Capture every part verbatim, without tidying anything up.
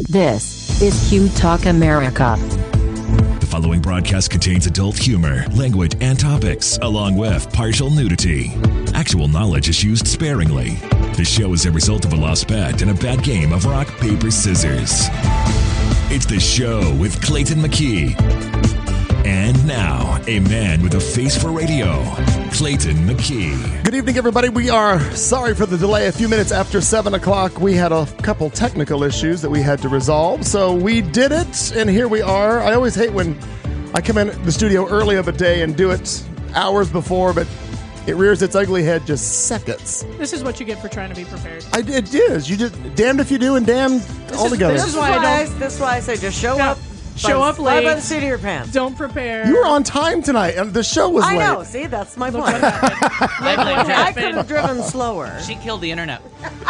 This is Q Talk America. The following broadcast contains adult humor, language, and topics, along with partial nudity. Actual knowledge is used sparingly. This show is a result of a lost bet and a bad game of rock, paper, scissors. It's The Show with Clayton McKee. And now, a man with a face for radio, Clayton McKee. Good evening, everybody. We are sorry for the delay. A few minutes after seven o'clock, we had a couple technical issues that we had to resolve. So we did it, and here we are. I always hate when I come in the studio early of a day and do it hours before, but it rears its ugly head just seconds. This is what you get for trying to be prepared. I, it is. You just damned if you do and damned This all is- together. this is why I don't- This is why I say just show Yeah. up. Show by, up late. By the seat of your pants. Don't prepare. You were on time tonight, and the show was I late. know. See, that's my Look point. what happened. I blame I could Jennifer. have driven slower. She killed the internet.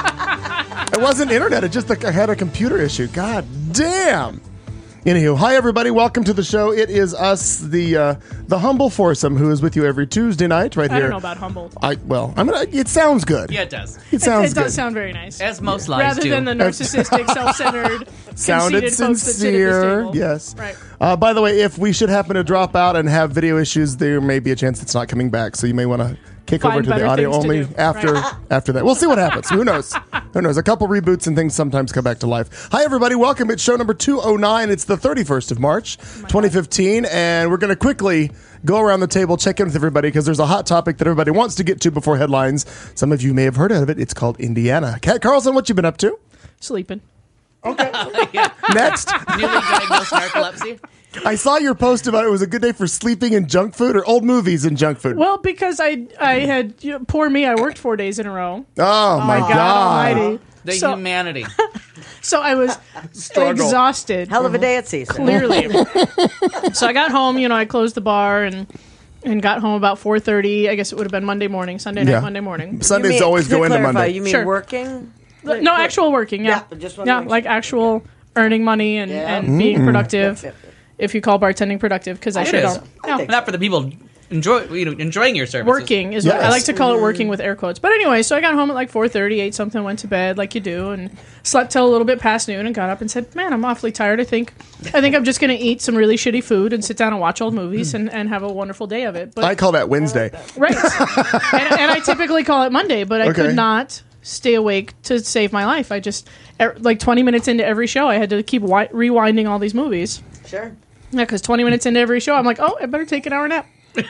It wasn't internet. It just I had a computer issue. God damn. Anywho, hi everybody. Welcome to the show. It is us, the uh, the humble foursome, who is with you every Tuesday night, right I here. don't know about humble. I well, I'm gonna. It sounds good. Yeah, it does. It sounds it, it good. does sound very nice. As most lies Rather do. than the narcissistic, self-centered, Sounded conceited folks that sit at this sincere. table. Yes. Right. Uh, by the way, if we should happen to drop out and have video issues, there may be a chance it's not coming back. So you may want to kick Find over to the better audio things to only do. after Right. after that. We'll see what happens. Who knows? Who knows? A couple reboots and things sometimes come back to life. Hi everybody, welcome. It's show number two oh nine. It's the thirty-first of March, twenty fifteen, and we're going to quickly go around the table, check in with everybody because there's a hot topic that everybody wants to get to before headlines. Some of you may have heard of it. It's called Indiana. Kat Carlson, what you been up to? Sleeping. Yeah. Next. Newly diagnosed narcolepsy. I saw your post about it was a good day for sleeping and junk food or old movies and junk food. Well, because I I had, you know, poor me, I worked four days in a row. oh, my God, God. almighty. The So- humanity. So I was Struggle. exhausted. Hell of a day at Cecil. Clearly. So I got home, you know, I closed the bar and and got home about four thirty. I guess it would have been Monday morning, Sunday night, Yeah. Monday morning. Sundays You mean- always to go into clarify, Monday. You mean Sure. working? No, actual working, yeah. Yeah, just wanted yeah, to make like sure. actual earning money and, Yeah. and being productive. Yep, yep, yep. If you call bartending productive, because I It sure is. don't. I No. think Not for the people enjoy, you know, enjoying your services. Working is what I Yes. like to call it, working with air quotes. But anyway, so I got home at like four thirty, ate something, went to bed like you do, and slept till a little bit past noon and got up and said, man, I'm awfully tired. I think I think I'm just going to eat some really shitty food and sit down and watch old movies and, and have a wonderful day of it. But I call that Wednesday. Right. and, and I typically call it Monday, but I Okay. could not stay awake to save my life. I just, er, like twenty minutes into every show, I had to keep wi- rewinding all these movies. Sure. Yeah, because twenty minutes into every show, I'm like, oh, I better take an hour nap.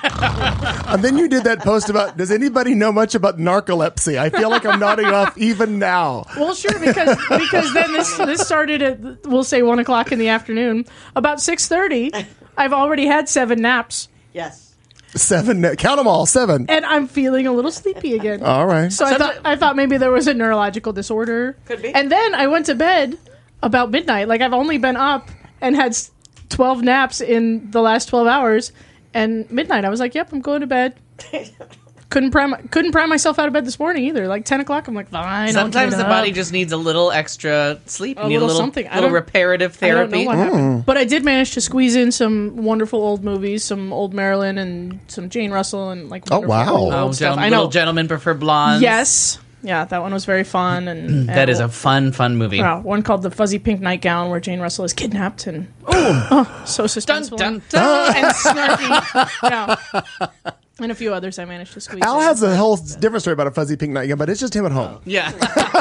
And then you did that post about, does anybody know much about narcolepsy? I feel like I'm nodding off even now. Well, sure, because because then this this started at, we'll say, one o'clock in the afternoon. About six thirty, I've already had seven naps, Yes. Seven, count them all, seven. and I'm feeling a little sleepy again. All right. So I thought I thought maybe there was a neurological disorder. Could be. And then I went to bed about midnight. Like I've only been up and had s- twelve naps in the last twelve hours. And midnight, I was like, "Yep, I'm going to bed." couldn't pry my, couldn't pry myself out of bed this morning either. Like ten o'clock, I'm like, "Fine." I'll Sometimes get the up." body just needs a little extra sleep. A You need a little little, something. I little don't- reparative I don't know therapy. what happened, but I did manage to squeeze in some wonderful old movies, some old Marilyn and some Jane Russell and like Oh, wonderful wow. old Oh, stuff. gen- I know. little gentlemen prefer blondes. Yes. Yeah, that one was very fun. And, That and is a fun, fun movie. wow, one called The Fuzzy Pink Nightgown, where Jane Russell is kidnapped and oh, so Dun, suspenseful dun, dun. and snarky. Yeah. And a few others I managed to squeeze Al in. has a whole different story about a fuzzy pink nightgown, but it's just him at home. Yeah.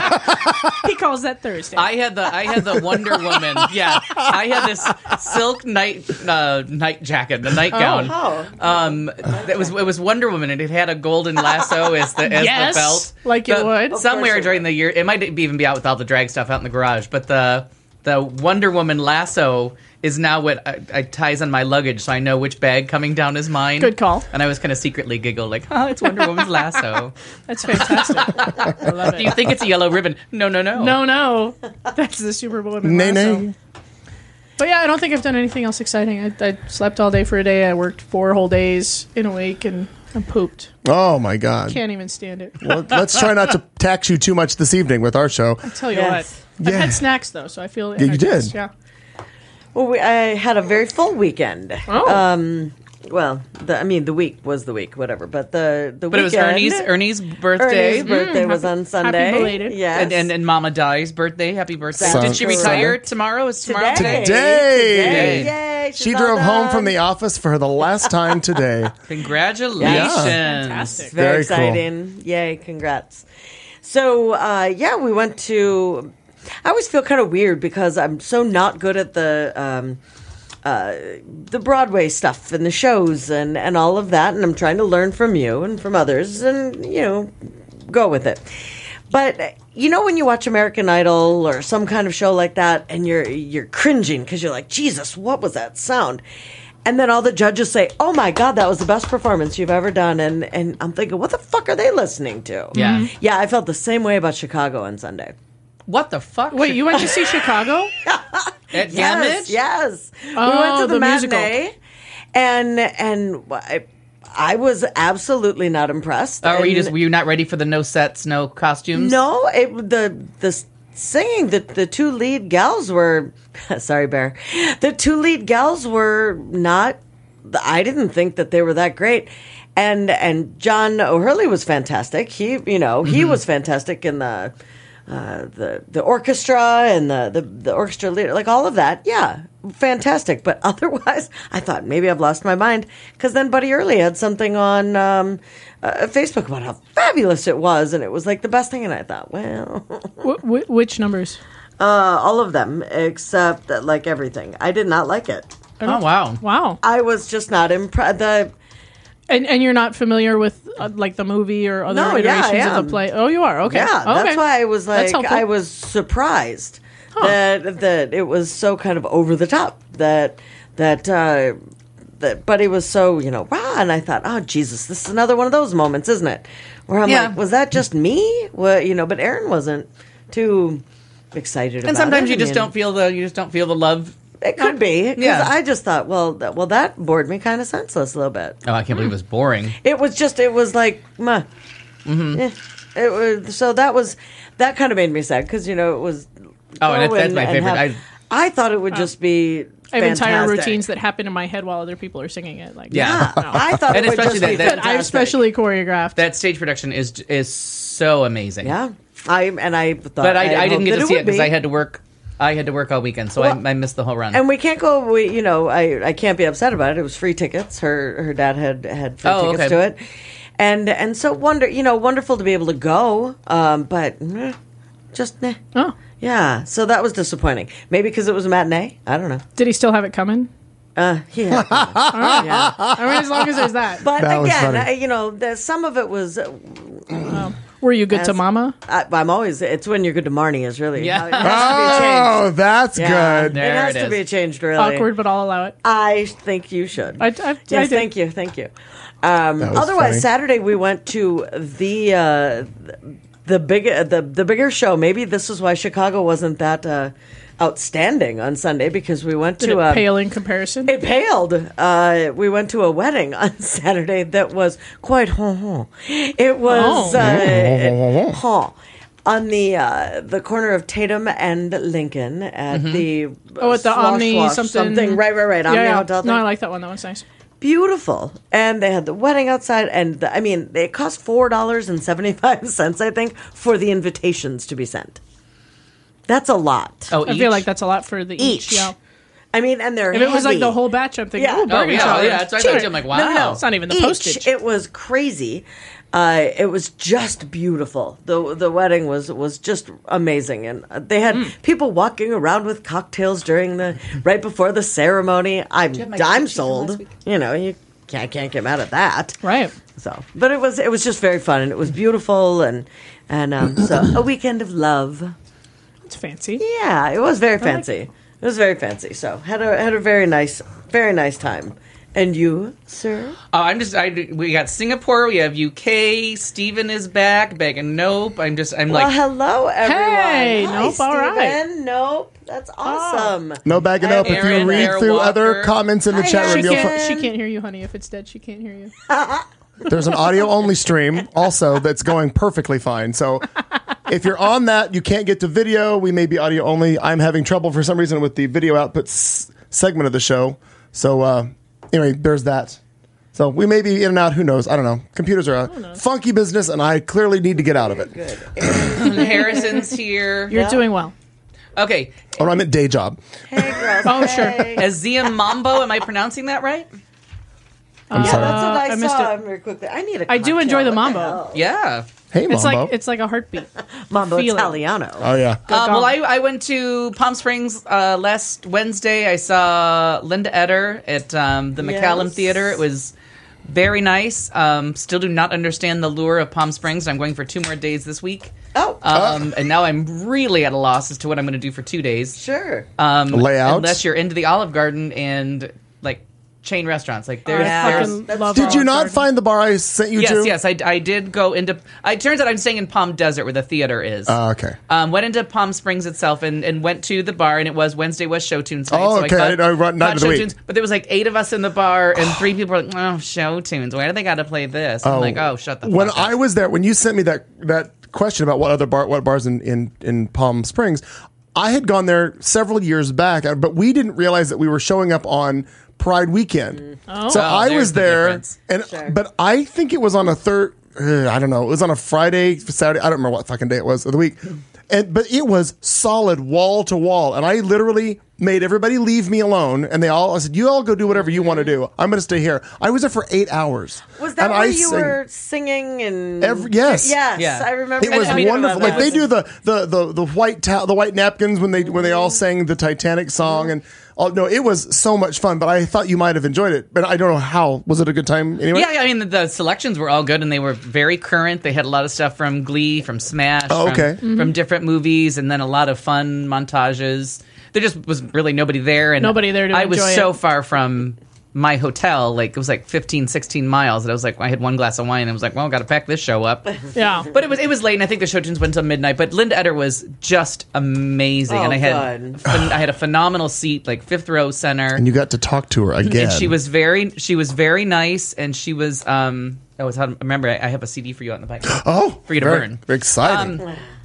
He calls that Thursday. I had the I had the Wonder Woman. Yeah, I had this silk night uh, night jacket, the nightgown. Oh. Um, it was it was Wonder Woman, and it had a golden lasso as the as Yes, the belt. like it The- would. Of Somewhere course it during the year, it might even be out with all the drag stuff out in the garage, but the the Wonder Woman lasso is now what I, I ties on my luggage, so I know which bag coming down is mine. Good call. And I was kind of secretly giggle like, "Oh, it's Wonder Woman's lasso." That's fantastic. I love Do you it. think it's a yellow ribbon? No, no, no. No, no. That's the Superwoman Nay, lasso. nay. But yeah, I don't think I've done anything else exciting. I, I slept all day for a day. I worked four whole days in a week, and I pooped. Oh, my God. Can't even stand it. Well, let's try not to tax you too much this evening with our show. I tell you Yes. what, I've Yeah. had snacks though, so I feel Yeah, you energized. did. Yeah. Well, we, I had a very full weekend. Oh. Um, well, the, I mean, the week was the week, whatever. But the the But it was weekend, Ernie's Ernie's birthday. Ernie's birthday was happy- on Sunday. happy belated. Yes. And, and and Mama Di's birthday. Happy birthday! Son- Did she retire tomorrow? Is tomorrow Today. Today. Today. Yay, she's She all drove home done. from the office for the last time today. Congratulations! Fantastic. Very, Very cool. exciting. Yay, congrats. So, uh, yeah, we went to. I always feel kind of weird because I'm so not good at the. Um, uh, the Broadway stuff and the shows and, and all of that, and I'm trying to learn from you and from others and, you know, go with it. But you know when you watch American Idol or some kind of show like that and you're you're cringing because you're like, Jesus, what was that sound? And then all the judges say, oh my God, that was the best performance you've ever done. And, and I'm thinking, what the fuck are they listening to? Yeah. Mm-hmm. Yeah, I felt the same way about Chicago on Sunday. What the fuck? Wait, you went to see Chicago? at Yes, Yamage? yes. we Oh, went to the, the musical. matinee, and and I, I was absolutely not impressed. Or were you And just were you not ready for the no sets, no costumes? no, it, the the singing the the two lead gals were sorry, Bear. The two lead gals were not. I didn't think that they were that great. And and John O'Hurley was fantastic. He you know he Mm-hmm. was fantastic in the. Uh, the the orchestra and the, the, the orchestra leader, like all of that, yeah, fantastic. But otherwise, I thought maybe I've lost my mind because then Buddy Early had something on um, uh, Facebook about how fabulous it was, and it was like the best thing. And I thought, well, Wh- wh- which numbers? uh, all of them except that, like everything, I did not like it. Oh wow. Wow. I was just not impressed. The And and you're not familiar with uh, like the movie or other No, yeah, I iterations of am. the play? Oh, you are. Okay. Yeah, okay. that's why I was That's like, helpful. I was surprised that that it was so kind of over the top. That that uh, that Buddy was so you know rah, and I thought, oh Jesus, this is another one of those moments, isn't it? Where I'm Yeah. like, was that just me? Well, you know, but Aaron wasn't too excited about it. And sometimes you I just mean, don't feel the you just don't feel the love. It could be because Yeah. I just thought, well, that, well, that bored me kind of senseless a little bit. Oh, I can't believe it was boring. It was just, it was like, meh. Mm-hmm. Eh. It was, so that was, that kind of made me sad because, you know, it was. Oh, and go that's- that's my favorite. have- I, thought it would just be. I have entire fantastic. routines that happen in my head while other people are singing it. Like Yeah. no. I thought And it would especially just be that- that- But I've fantastic. specially choreographed. That stage production is is so amazing. Yeah. I, and I thought. But I, I, hoped didn't get that to see it would because be. I had to work. I had to work all weekend, so Well, I, I missed the whole run. And we can't go. We, you know, I, I can't be upset about it. It was free tickets. Her her dad had had free Oh, tickets okay. to it, and and so wonder, you know, wonderful to be able to go. Um, but meh, just meh. Oh, Yeah. So that was disappointing. Maybe because it was a matinee. I don't know. did he still have it coming? Uh, yeah. yeah. I mean, as long as there's that. But That was again, funny. I, you know, the, some of it was. Uh, Were you good to as- Mama? I, I'm always. It's when you're good to Marnie is really. Yeah. It has to be changed. Oh, that's Yeah. good. There it has it to is. be changed, really. Awkward, but I'll allow it. I think you should. I, I, I yes, did. thank you, thank you. Um, That was otherwise, funny. Saturday we went to the uh, the big uh, the the bigger show. Maybe this is why Chicago wasn't that uh, outstanding on Sunday because we went Did to it a. pale in comparison? It paled. Uh, we went to a wedding on Saturday that was quite hon hon. It was Oh. uh, hon. On the uh, the corner of Tatum and Lincoln at the Oh, at the Slosh Omni Slosh something. right right right Omni yeah, yeah. Hotel thing. No, I like that one. That one's nice. Beautiful, and they had the wedding outside, and the, I mean it cost four dollars and seventy five cents I think for the invitations to be sent. That's a lot. oh, I each? feel like that's a lot for the each. Each. Yeah. I mean, and they're If it was like heavy. the whole batch, I'm thinking, Yeah. oh, Oh, bargain yeah, shop. yeah, that's what I thought too. I'm like, wow. No, no, no. It's not even the Each, postage. It was crazy. Uh, it was just beautiful. the The wedding was was just amazing, and they had Mm. people walking around with cocktails during the right before the ceremony. I'm have my I'm cheat sheet from last sold. week? You know, you can't can't get mad at that. Right. So, but it was it was just very fun, and it was beautiful, and and um, so a weekend of love. It's fancy. Yeah, it was very fancy. It was very fancy. So had a had a very nice very nice time. And you, sir? Oh, I'm just. I we got Singapore. We have U K. Steven is back. Begging nope. I'm just. I'm Well, like. hello, everyone. Hey, Hi, nope, all right. Steven. Nope, that's awesome. No bagging up. If you Aaron, read Bear through Walker. other comments in the Hi, chat Aaron. room, She you'll can't, fi- she can't hear you, honey. If it's dead, she can't hear you. there's an audio only stream also that's going perfectly fine. So if you're on that, you can't get to video. We may be audio only. I'm having trouble for some reason with the video output s- segment of the show. So uh, anyway, there's that. So we may be in and out. Who knows? I don't know. Computers are a funky business, and I clearly need to get out of it. Good. Harrison's here. You're doing well. Okay. Oh, I meant day job. Hey, girls. Oh, hey. Azia Mambo, am I pronouncing that right? I'm Yeah, sorry. that's what I, I missed saw it. very quickly. I need a I do cocktail. enjoy the What mambo. hell? Yeah. Hey, It's Mambo. like it's like a heartbeat. Mambo Feel it. Italiano. oh yeah. Uh, well, I, I went to Palm Springs uh, last Wednesday. I saw Linda Eder at um, the McCallum Yes. Theater. It was very nice. Um, still do not understand the lure of Palm Springs. I'm going for two more days this week. Oh, Um, and now I'm really at a loss as to what I'm going to do for two days. sure. Um, Layout? Unless you're into the Olive Garden and like chain restaurants. Like there's, Yeah. there's fucking That's love Did you Olive not Garden. find the bar I sent you yes, to? yes, I, I did go into. It turns out I'm staying in Palm Desert where the theater is. Oh, okay. Um, went into Palm Springs itself and, and went to the bar, and it was Wednesday was show tunes night. Oh, so I okay. caught- I know, right, night caught of the show week. tunes, but there was like eight of us in the bar, and three people were like, "Oh, show tunes. Why do they got to play this?" I'm like, "Oh, shut the." When fuck I up. was there, when you sent me that that question about what other bar, what bars in, in, in Palm Springs, I had gone there several years back, uh, but we didn't realize that we were showing up on Pride weekend. Oh. So Oh, I there's was the there, difference. and Sure. but I think it was on a third. Uh, I don't know. It was on a Friday, Saturday. I don't remember what fucking day it was of the week. And but it was solid wall to wall, and I literally made everybody leave me alone. And they all, I said, "You all go do whatever you want to do. I'm going to stay here." I was there for eight hours. Was that and where I you sang- were singing and Every- yes. yes, Yeah. I remember. It was I mean, wonderful. it Like they was- do the the the, the white ta- the white napkins when they when they all sang the Titanic song, and oh no, it was so much fun. But I thought you might have enjoyed it, but I don't know how. Was it a good time anyway? Yeah, yeah, I mean the, the selections were all good and they were very current. They had a lot of stuff from Glee, from Smash, Oh, from, okay. from different movies, and then a lot of fun montages. There just was really nobody there, and Nobody there to I was enjoy so it. far from my hotel, like it was like fifteen, sixteen miles, and I was like, I had one glass of wine, and I was like, well, got to pack this show up. Yeah. But it was it was late, and I think the show tunes went until midnight. But Linda Eder was just amazing, Oh, and I had good. phen- I had a phenomenal seat, like fifth row center. And you got to talk to her again. And she was very, she was very nice, and she was. Um, oh, it's how, remember, I I have a C D for you out in the bike. oh for you to very burn. exciting.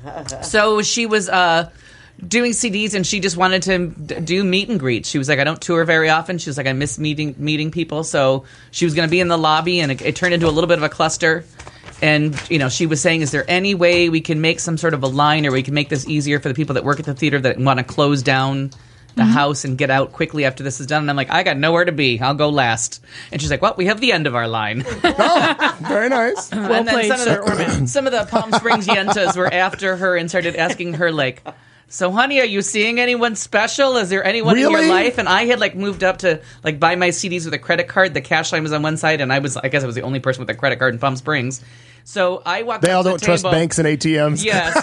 So she was uh, doing C Ds, and she just wanted to d- do meet and greets. She was like, I don't tour very often. She was like, I miss meeting meeting people. So she was going to be in the lobby, and it, it turned into a little bit of a cluster. And, you know, she was saying, is there any way we can make some sort of a line, or we can make this easier for the people that work at the theater that want to close down the house and get out quickly after this is done? And I'm like, I got nowhere to be. I'll go last. And she's like, well, we have the end of our line. Oh, very nice. Well and then played, some of, Sir the, Orman. some of the Palm Springs Yentas were after her and started asking her, like, so honey, are you seeing anyone special? Is there anyone in Really? your life? And I had like moved up to like buy my C Ds with a credit card. The cash line was on one side, and I was, I guess I was the only person with a credit card in Palm Springs. So I walked They up all to the don't trust table. banks and A T Ms. Yeah,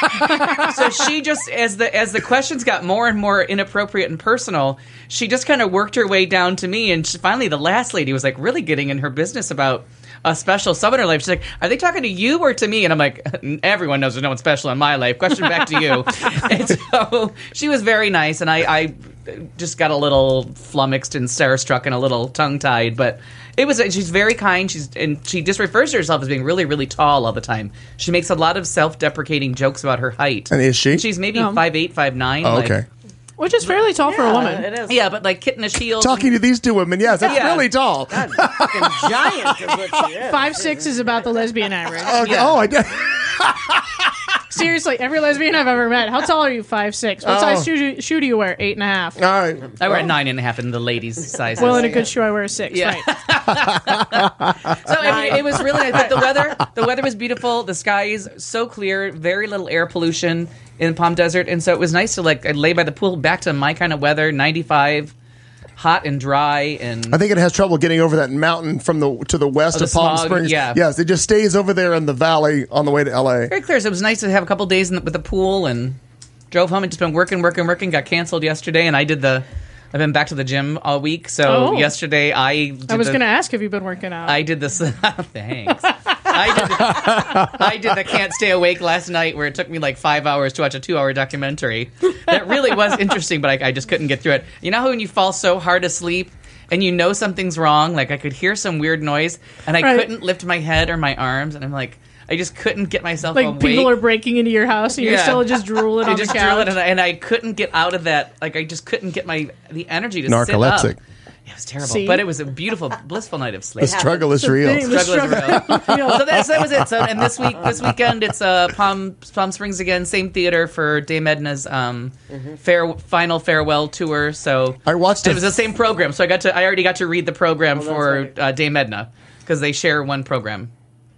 so so she just as the as the questions got more and more inappropriate and personal, she just kind of worked her way down to me, and she, finally the last lady was like really getting in her business about a special someone in her life. She's like, "Are they talking to you or to me?" And I'm like, "Everyone knows there's no one special in my life. Question back to you." And so she was very nice, and I, I just got a little flummoxed and starstruck and a little tongue tied, but. It was. She's very kind. She's and she just refers to herself as being really, really tall all the time. She makes a lot of self-deprecating jokes about her height. And is she? She's maybe No. five eight, five nine. Oh, like- okay. Which is fairly tall for a woman. It is. Yeah, but like kittenish heels. Talking to these two women, yes, that's Yeah. really tall. God, fucking giant is what she is. Five six is about the lesbian average. Okay. Yeah. Oh, I did. Seriously, every lesbian I've ever met. How tall are you? Five six. What Oh. size shoe, shoe do you wear? Eight and a half. All right. I wear a nine and a half in the ladies' sizes. Well, in a good shoe, I wear a six. Yeah. Right. So I mean, it was really nice. But the weather, the weather was beautiful. The sky is so clear. Very little air pollution in Palm Desert, and so it was nice to like lay by the pool. Back to my kind of weather, ninety-five, hot and dry, and I think it has trouble getting over that mountain from the to the west Oh, the of Palm smog, Springs. yeah. Yes, it just stays over there in the valley on the way to L A. very clear. So it was nice to have a couple days in the, with the pool, and drove home and just been working, working, working. Got canceled yesterday, and I did the. I've been back to the gym all week. So Oh. yesterday I. Did I was the- going to ask if you've been working out. I did this. Thanks. I did. The, I did the can't stay awake last night, where it took me like five hours to watch a two-hour documentary. That really was interesting, but I, I just couldn't get through it. You know how when you fall so hard asleep and you know something's wrong? Like I could hear some weird noise, and I Right. couldn't lift my head or my arms, and I'm like, I just couldn't get myself like awake. people are breaking into your house and you're Yeah. still just drooling I on just the drew couch. it, and I, and I couldn't get out of that. Like I just couldn't get my the energy to Narcoleptic. sit up. It was terrible, See? but it was a beautiful, blissful night of sleep. The struggle is real. thing. The Struggle is real. Yeah. So that, so that was it. So and this week, this weekend, it's uh, Palm Palm Springs again, same theater for Dame Edna's um, fair final farewell tour. So I watched and it. it was the same program. So I got to I already got to read the program that's for right. uh, Dame Edna because they share one program.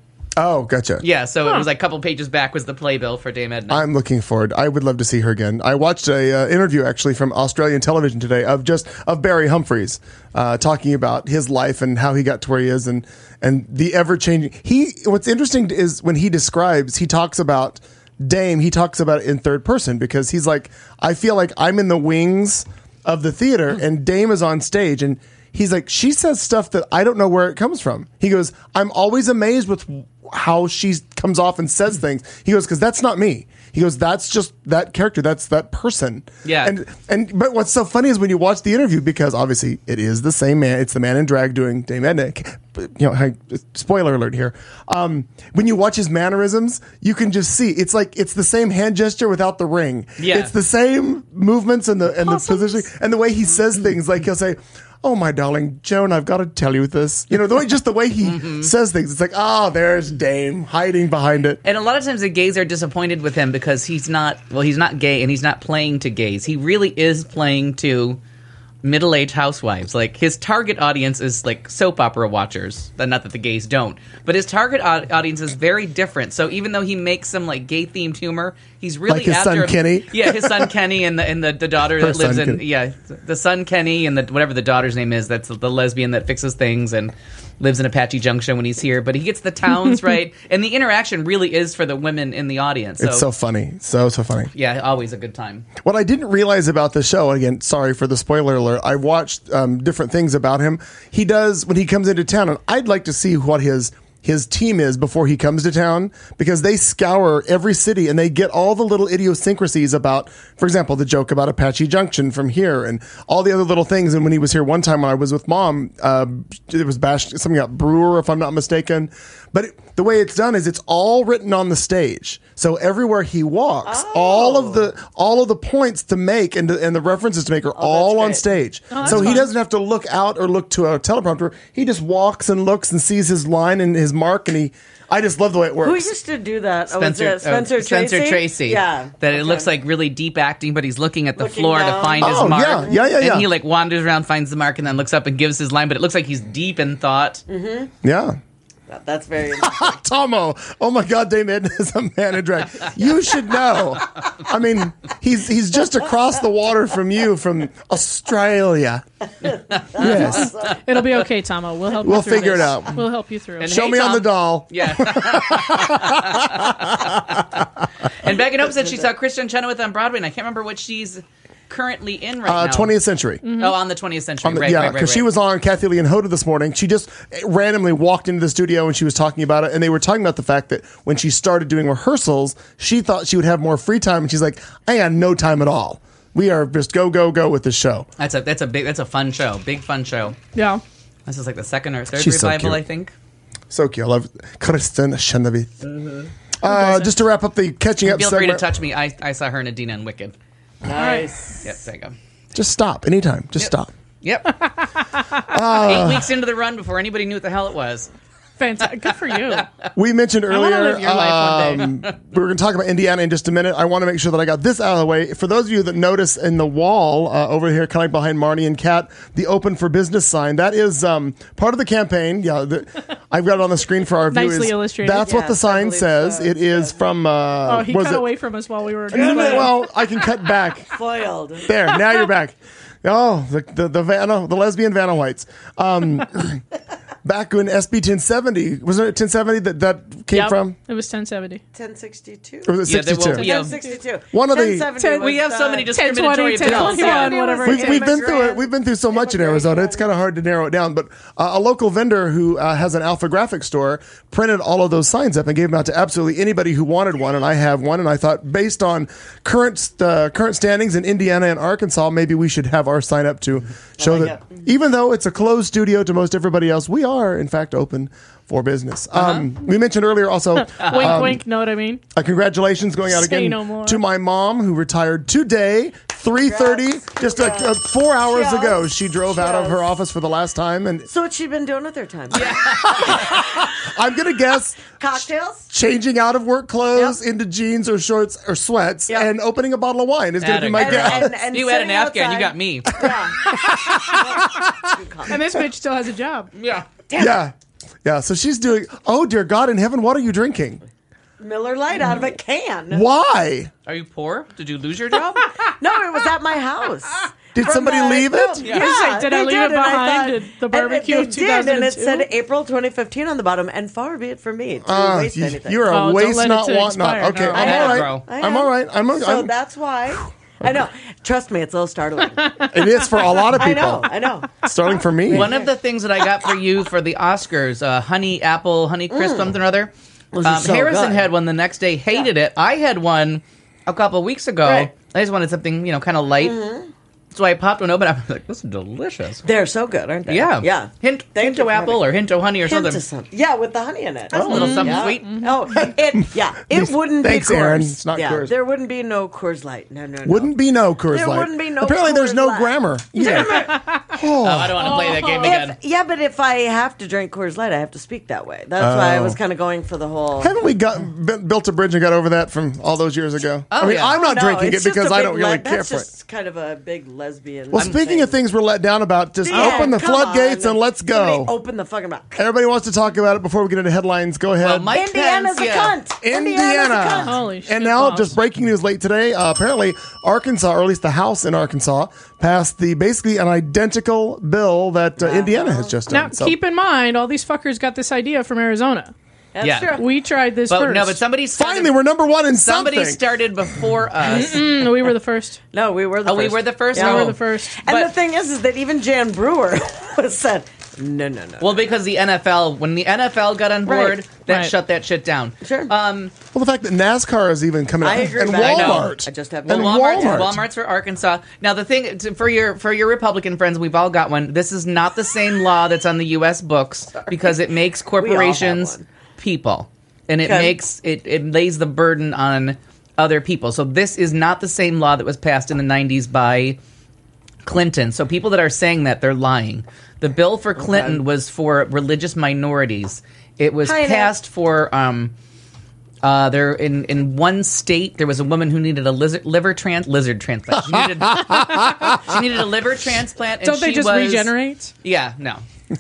Oh, gotcha. Yeah, so it was like a couple pages back was the playbill for Dame Edna. I'm looking forward. I would love to see her again. I watched a uh, interview actually from Australian television today of just of Barry Humphries uh, talking about his life and how he got to where he is and and the ever changing. He what's interesting is when he describes, he talks about Dame. He talks about it in third person because he's like, I feel like I'm in the wings of the theater and Dame is on stage and. He's like, she says stuff that I don't know where it comes from. He goes, I'm always amazed with how she comes off and says things. He goes, because that's not me. He goes, that's just that character. That's that person. Yeah. And and but what's so funny is when you watch the interview, because obviously it is the same man. It's the man in drag doing Dame Edna. You know, hey, spoiler alert here. Um, when you watch his mannerisms, you can just see it's like it's the same hand gesture without the ring. Yeah. It's the same movements and the and the positioning and the way he says things. Like he'll say, "Oh, my darling Joan, I've got to tell you this." You know, the way just the way he says things. It's like, oh, there's Dame hiding behind it. And a lot of times the gays are disappointed with him because he's not, well, he's not gay and he's not playing to gays. He really is playing to middle-aged housewives. Like, his target audience is, like, soap opera watchers. Not that the gays don't. But his target au- audience is very different. So even though he makes some, like, gay-themed humor, he's really Like his after... son Kenny? Yeah, his son Kenny and the, and the, the daughter Her that lives son in... Kenny. Yeah, the son Kenny and the whatever the daughter's name is, that's the lesbian that fixes things and lives in Apache Junction when he's here. But he gets the towns right. And the interaction really is for the women in the audience. So, It's so funny. So, so funny. yeah, always a good time. What I didn't realize about the show, again, sorry for the spoiler alert, I watched um, different things about him. He does, when he comes into town, and I'd like to see what his his team is before he comes to town, because they scour every city and they get all the little idiosyncrasies about, for example, the joke about Apache Junction from here and all the other little things. And when he was here one time when I was with Mom, uh, it was bashed, something about Brewer, if I'm not mistaken. But it, the way it's done is it's all written on the stage. So everywhere he walks, Oh. all of the all of the points to make and, to, and the references to make are all on great. stage. Oh, that's so he fun. doesn't have to look out or look to a teleprompter. He just walks and looks and sees his line and his mark, and he. I just love the way it works. Who used to do that? Oh, was Spencer, it Spencer uh, Tracy? Spencer Tracy. Yeah. That it Okay. looks like really deep acting, but he's looking at the Looking floor to down. find his Oh, mark. yeah, yeah, yeah, yeah. And he like wanders around, finds the mark, and then looks up and gives his line. But it looks like he's deep in thought. Yeah. That- That's very interesting. Tomo. Oh my God, Dame Edna is a man in drag. You should know. I mean, he's he's just across the water from you, from Australia. Yes. It'll be okay, Tomo. We'll help. We'll you through figure it this. out. We'll help you through. And it. Show Hey, me on Tom. the doll. Yeah. And Megan Hope said she saw Kristen Chenoweth on Broadway, and I can't remember what she's currently in right Uh, now. twentieth century. Oh, on the twentieth century. On the- right, yeah, right, right, because right. she was on Kathy Lee and Hoda this morning. She just randomly walked into the studio and she was talking about it. And they were talking about the fact that when she started doing rehearsals, she thought she would have more free time. And she's like, I had no time at all. We are just go, go, go with this show. That's a that's a big that's a fun show, big fun show. Yeah. This is like the second or third She's so revival, cute. I think. So cute. I love Kristen Chenoweth. Uh, just to wrap up the catching up Feel free to segment. touch me. I, I saw her in Adina and Wicked. Nice. Yep, there you go. Just stop anytime. Just stop. Yep. Eight weeks into the run before anybody knew what the hell it was. Fantastic. Good for you. We mentioned wanna earlier, live your life one um, we were going to talk about Indiana in just a minute. I want to make sure that I got this out of the way. For those of you that notice in the wall uh, over here, kind of behind Marnie and Kat, the Open for Business sign, that is um, part of the campaign. Yeah, the, I've got it on the screen for our Nicely viewers. illustrated. That's what the Yes, I sign believe says. so. It is from. Uh, Oh, he was cut it? away from us while we were. Well, I can cut back. Foiled. There, now you're back. Oh, the the the, Vanna, the lesbian Vanna Whites. Um, back when S B ten seventy, wasn't it ten seventy that that came Yep. from? It was ten seventy. ten sixty-two. Or was it Yeah, they will- sixty-two? yeah. ten sixty-two. One of the- ten seventy Ten- was, We have so uh, many ten twenty, discriminatory ten bills. twenty-one, Yeah. whatever. We've, Tim we've been through it. McGrath. We've been through so much in Arizona. It's kind of hard to narrow it down. But uh, a local vendor who uh, has an Alpha Graphic store printed all of those signs up and gave them out to absolutely anybody who wanted one. And I have one. And I thought, based on current uh, current standings in Indiana and Arkansas, maybe we should have our sign up to show like that even though it's a closed studio to most everybody else, we are in fact open for business. Um, we mentioned earlier also. Wink, wink. Know what I mean? Uh, congratulations going out Say again no more. to my mom who retired today, three thirty, just a, a four hours She ago, has- she drove she out of has. her office for the last time, and So what's she been doing with her time? I'm gonna guess Cocktails? changing out of work clothes Yep. into jeans or shorts or sweats Yep. and opening a bottle of wine is gonna Atta be my girl. guess. And- and you had an sitting Afghan, you outside. got me. Yeah. And this bitch still has a job. Yeah. Yeah, yeah. So she's doing. Oh dear God in heaven, what are you drinking? Miller Lite out of a can. Why? Are you poor? Did you lose your job? No, it was at my house. Did From somebody the- leave no, it? Yeah, Yeah. Did I they leave it and I behind thought- at the and- barbecue and of they did, and it 2002? said April twenty fifteen on the bottom, and far be it from me to Uh, waste you, anything. you're a Oh, don't waste let it not to want not. expire, Okay, no. I'm I all am, right. bro. I I'm am. all right. I'm. So I'm that's why. I know. Trust me, it's a little startling. it is for a lot of I people. know. I know. Starting for me. One of the things that I got for you for the Oscars, uh, honey apple, honey crisp, something or other. Those are Um, so Harrison good. had one the next day, hated it. I had one a couple of weeks ago. Right. I just wanted something, you know, kind of light. So I popped one open. I was like, "This is delicious." They're so good, aren't they? Yeah, Yeah. Hint, Thank you Hinto for apple or Hinto honey or Hint something. of something. Yeah, with the honey in it. That's a little something Yeah. sweet. Oh, it, yeah. It wouldn't Thanks, be Coors. Aaron. It's not yeah, Coors. There wouldn't be no Coors Light. No, no, no. Wouldn't be no Coors There Light. wouldn't be no Apparently, there's Coors no Light. grammar. Yeah. Oh, I don't want to play that game again. If, yeah, but if I have to drink Coors Light, I have to speak that way. That's why I was kind of going for the whole. Haven't we got bu- built a bridge and got over that from all those years ago? I mean, yeah. I'm not No, drinking it it's just because a I big don't really le- care that's for it. just kind of a big lesbian. Well, speaking thing. of things we're let down about, just Yeah, open the come floodgates on. and let's Somebody go. Open the fucking mouth. Everybody wants to talk about it before we get into headlines. Go ahead. Well, Mike Indiana's Pence, a yeah. cunt. Indiana. Indiana's a cunt. Holy shit. And now, balls. just breaking news late today. Uh, apparently, Arkansas, or at least the House in Arkansas, passed the basically an identical bill that uh, Indiana has just Now, done. So- keep in mind, all these fuckers got this idea from Arizona. That's Yeah. true. We tried this But first. no, but somebody started, finally, we're number one in somebody something. started before us. Mm, we were the first. No, we were the Oh, first. we were the first? Yeah. We We were were the first. And But- the thing is, is that even Jan Brewer was said, no, no, no. Well, because the N F L, when the N F L got on board, Right. that Right. shut that shit down. Sure. Um, Well, the fact that NASCAR is even coming I out, agree and with that. I know. Walmart, I just have well, and no- Walmart's, Walmart. Walmart's for Arkansas. Now, the thing to- for your for your Republican friends, we've all got one. This is not the same law that's on the U S books because it makes corporations one. people, and it Okay. makes it it lays the burden on other people. So this is not the same law that was passed in the nineties by Clinton. So people that are saying that, they're lying. The bill for Clinton was for religious minorities. It was Hi, Nick. passed for um uh there in in one state there was a woman who needed a lizard, liver trans lizard transplant. She needed, she needed a liver transplant and Don't they she just was, regenerate? Yeah, no.